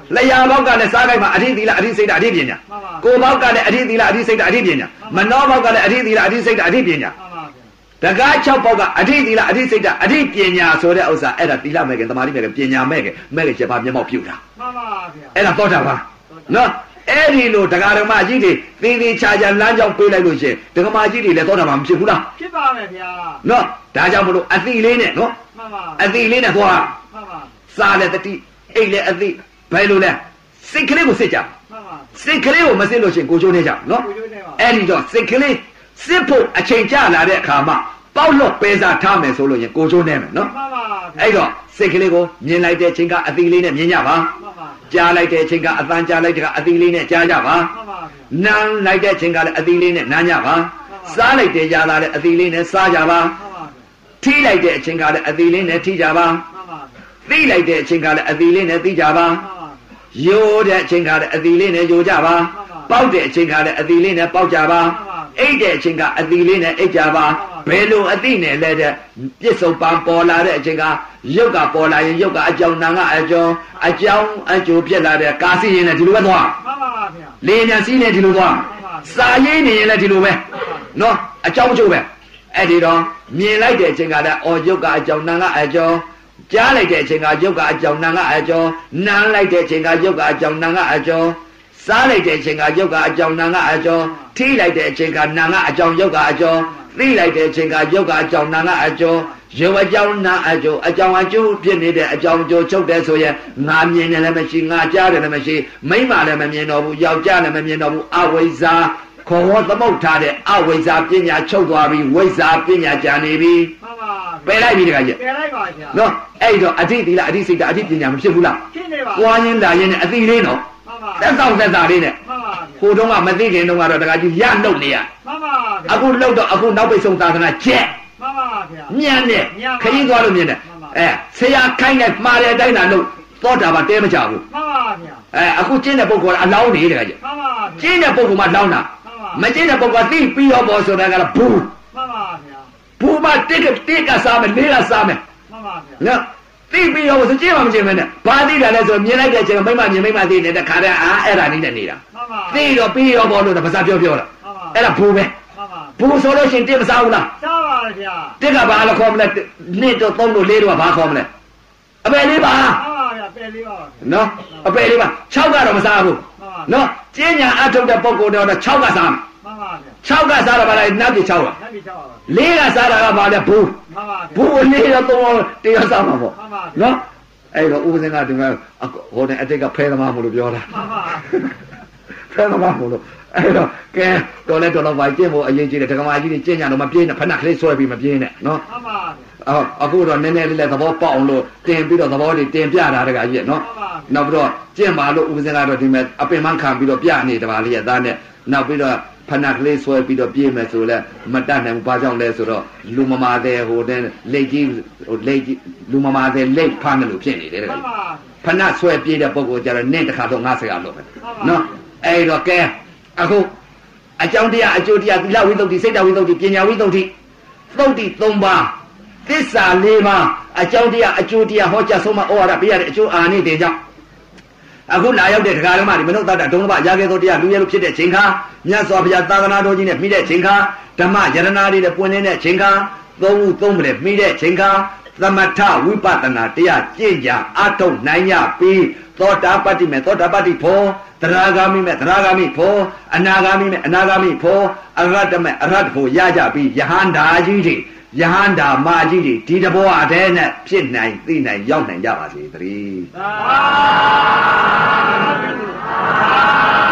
B: လျာဘောက်ကလည်းစားခိုက်မှာအဋ္ဌိသီလအဋ္ဌိစိတ်ဓာတ်အဋ္ဌိပညာကိုယ်ဘောက်ကလည်းအဋ္ဌိသီလအဋ္ဌိစိတ်ဓာတ်အဋ္ဌိပညာမနောဘောက်ကလည်းအဋ္ဌိသီလအဋ္ဌိစိတ်ဓာတ်အဋ္ဌိပညာတကား၆ပေါက်ကအဋ္ဌိသီလအဋ္ဌိစိတ်ဓာတ်အဋ္ဌိပညာဆိုတဲ့ဥစ္စာအဲ့ဒါသီလမဲ့ကသမာဓိမဲ့ကပညာမဲ့ကမဲ့ကချက်ပါမျက်မှောက်ပြုတာမှန်ပါဗျာအဲ့ဒါသောတာပန်နော်အဲ့ဒီလိုတရားဓမ္မကြီးတွေသေသေးချာချာလမ်းကြောင်းပေးလိုက်လို့ရှင်တရားဓမ္မကြီးတွေလည်းသောတာပန်မဖြစ်ဘူးလားဖြစ်ပါမယ်ဗျာနော်ဒါကြောင့်မလို့အသိလေးနဲ့နော်မှန်ပါအသိလေးနဲ့သွားမှန်ပါစားတဲ့တတိအိတ်လည်းအသိဘယ်လိုလဲစိတ်ကလေးကိုစစ်ကြမှန်ပါစိတ်ကလေးကိုမစစ်လို့ရှင်ကိုချိုးနေကြနော်အဲ့ဒီတော့စိတ်ကလေးစစ်ဖို့အချိန်ကြာလာတဲ့အခါမှာပေါက်လို့ပဲစားထားမယ်ဆိုလို့ရင်ကိုချိုးနေမယ်နော်မှန်ပါအဲ့တော့စိတ်ကလေးကိုမြင်လိုက်တဲ့အချိန်ကအသိလေးနဲ့မြင်ကြပါမှန်ပါကြားလိုက်တဲ့အချိန်ကအသံကြားလိုက်တဲ့ကအသီးလေးနဲ့ကြားကြပါနားလိုက်တဲ့အချိန်ကလည်းအသီးလေးနဲ့နားကြပါစားလိုက်တဲ့ကြားလာတဲ့အသီးလေးနဲ့စားကြပါထိလိုက်တဲ့အချိန်ကလည်းအသီးလေးနဲ့ထိကြပါသိလိုက်တဲ့အချိန်ကလည်းအသီးလေးနဲ့သိကြပါယိုးတဲ့အချိန်ကလည်းအသီးလေးနဲ့ယိုကြပါပေါက်တဲ့အချိန်ကလည်းအသီးလေးနဲ့ပေါက်ကြပါအိတ်တဲ့အချိန်ကအသီးလေးနဲ့အိတ်ကြပါဘယ်လိုအသီးနဲ့လဲတဲ့ပြစ္ဆုတ်ပံပေါ်လာတဲ့အချိန်ကရုပ်ကပေါ်လာရင်ရုပ်ကအကြောင်းနာကအကြောင်းအကြောင်းအကျိုးဖြစ်လာတဲ့ကာစီရင်လည်းဒီလိုပဲသွားမှန်ပါပါဗျာလေညာစီးလည်းဒီလိုသွားစာရင်းနေရင်လည်းဒီလိုပဲနော်အကြောင်းအကျိုးပဲအဲ့ဒီတော့မြင်လိုက်တဲ့အချိန်ကလည်းအော်ရုပ်ကအကြောင်းနာကအကြောင်းကြားလိုက်တဲ့အချိန်ကရုပ်ကအကြောင်းနာကအကြောင်းနားလိုက်တဲ့အချိန်ကရုပ်ကအကြောင်းနာကအကြောင်းစားလိုက်တဲ့အချိန်ကရုပ်ကအကြောင်းနာကအကြောင်းထိလိုက်တဲ့အချိန်ကနာကအကြောင်းရုပ်ကအကြောင်းသိလိုက်တဲ့အချိန်ကရုပ်ကအကြောင်းနာကအကြောင်းရုပ်အကြောင်းနာအကြောင်းအကြောင်းအကျိုးဖြစ်နေတဲ့အကြောင်းအကျိုးချုပ်တယ်ဆိုရင်ငါမြင်တယ်လည်းမရှိငါကြားတယ်လည်းမရှိမိမလည်းမမြင်တော့ဘူးယောက်ျားလည်းမမြင်တော့ဘူးအဝိဇ္ဇာခေါ်ဝသမုတ်ထားတဲ့အဝိဇ္ဇာပညာချုပ်သွားပြီဝိဇ္ဇာပညာကြာနေပြီမှန်ပါပယ်လိုက်ပြီတခါကြီးပယ်လိုက်ပါဗျာနော်အဲ့တော့အဋ္ဌိသီလအဋ္ဌိစိတ်ဓာတ်အဋ္ဌိပညာမဖြစ်ဘူးလားဖြစ်နေပါပွားရင်းလာရင်းနဲ့အသိလေးနော်မှန်ပါသက်ဆောင်သက်သာလေးနဲ့မှန်ပါဟိုတုန်းကမသိခင်တုန်းကတော့တခါကြီးရနှုတ်နေရမှန်ပါအခုလှုပ်တော့အခုနောက်ပိတ်ဆုံးသာသနာချက်မှန်ပါဗျာညံ့နဲ့ခရီးသွားလို့မြင်တယ်အဲဆရာခိုင်းနဲ့မှားတဲ့အတိုင်းသာလို့သောတာပန်တဲမကြဘူးမှန်ပါဗျာအဲအခုကျင်းတဲ့ပုဂ္ဂိုလ်ကအလောင်းနေတယ်ကကြီးမှန်ပါကျင်းတဲ့ပုဂ္ဂိုလ်မှလောင်းတာမကျင်းတဲ့ပုဂ္ဂိုလ်သိပြီးရောပေါ်ဆိုတာကတော့ဘူးမှန်ပါဗျာဘူးမတိတ်တိတ်ကစားမယ်လေးကစားမယ်မှန်ပါဗျာနော်သိပြီးရောဆိုကျင်းမှမကျင်းမနဲ့ဘာသိတာလဲဆိုမြင်လိုက်တဲ့အချိန်မိမမြင်မိမသိနေတဲ့ခါတည်းအာအဲ့ဒါလေးနဲ့နေတာမှန်ပါသိတော့ပြီးရောပေါ်လို့တော့ဗစားပြောပြောတာအဲ့ဒါဘူးပဲဘူးဆိုလို့ရှိရင်တစ်မစားဘူးလားစားပါဗျာတစ်ကဘာလို့ခေါ်မလဲနှစ်တော့သုံးလို့လေးတော့ဘာခေါ်မလဲအပယ်လေးပါမှန်ပါဗျာပယ်လေးပါနော်အပယ်လေးပါ၆ကတော့မစားဘူးနော်ကျင်းညာအထုတ်တဲ့ပုံကိုတော့၆ကစားမှာမှန်ပါဗျာ၆ကစားတော့ဗါလိုက်နတ်ပြည်၆ပါနတ်ပြည်၆ပါလေးကစားတာကဗါလဲဘူးမှန်ပါဘူးလေးတော့သုံးတရားစားမှာပေါ့မှန်ပါနော်အဲ့တော့ဥပဇင်ကဒီမှာဟိုတဲ့အတိတ်ကဖဲသမားမို့လို့ပြောတာမှန်ပါဖဲသမားမို့လို့အဲ့တော့ကဲတော်လဲတော်တော့ဗာကျင့်ဖို့အရေးကြီးတယ်ဒကမာကြီးတွေကျင့်ကြတော့မပြေးနဲ့ဖဏကလေးဆွဲပြီးမပြေးနဲ့နော်မှန်ပါအော်အခုတော့နည်းနည်းလေးလည်းသဘောပေါက်အောင်လို့တင်ပြီးတော့သဘောတွေတင်ပြတာတကကြီးနော်နောက်ပြီးတော့ကျင့်ပါလို့ဥပဇင်ကတော့ဒီမဲ့အပင်မခံပြီးတော့ပြနေတပါလေးရသားနဲ့နောက်ပြီးတော့ဖဏကလေးဆွဲပြီးတော့ပြေးမယ်ဆိုလဲမတတ်နိုင်ဘူးဘာကြောင့်လဲဆိုတော့လူမမာတဲ့ဟိုတဲ့လက်ကြီးဟိုလက်ကြီးလူမမာတဲ့လက်ဖမ်းတယ်လို့ဖြစ်နေတယ်တကကြီးဖဏဆွဲပြေးတဲ့ပုံကိုကြတော့နင့်တခါတော့ငါးဆရာလို့ပဲနော်အဲ့တော့ကဲအခုအကြောင်းတရားအကျိုးတရားသီလဝိသုဒ္ဓိစိတ်တဝိသုဒ္ဓိပညာဝိသုဒ္ဓိသုဒ္ဓိသုံးပါးသစ္စာလေးပါးအကြောင်းတရားအကျိုးတရားဟောကြားဆုံးမဩဝါဒပေးရတဲ့အကျိုးအာနိသင်ကြောင့်အခုလာရောက်တဲ့ဒကာဓမ္မတွေမနုဿတဒုံလဘရာခဲ့သောတရားလူရဲလို့ဖြစ်တဲ့ချိန်ခါမြတ်စွာဘုရားသာသနာတော်ကြီးနဲ့မိတဲ့ချိန်ခါဓမ္မယရနာတွေနဲ့ပွင့်နေတဲ့ချိန်ခါသုံးခုသုံးမလဲမိတဲ့ချိန်ခါသမထဝိပဿနာတရားကျင့်ကြအထုတ်နိုင်ရပြီးသောတာပတ္တိမေသောတာပတ္တိဖို့သရဂါမိမေသရဂါမိဖို့အနာဂါမိမေအနာဂါမိဖို့အရဟတမေအရဟတဖို့ရကြပြီးယဟန္တာကြီးတွေယဟန္တာမာကြီးတွေဒီတဘောအတဲနဲ့ဖြစ်နိုင်သိနိုင်ရောက်နိုင်ကြပါစေတည်းသာ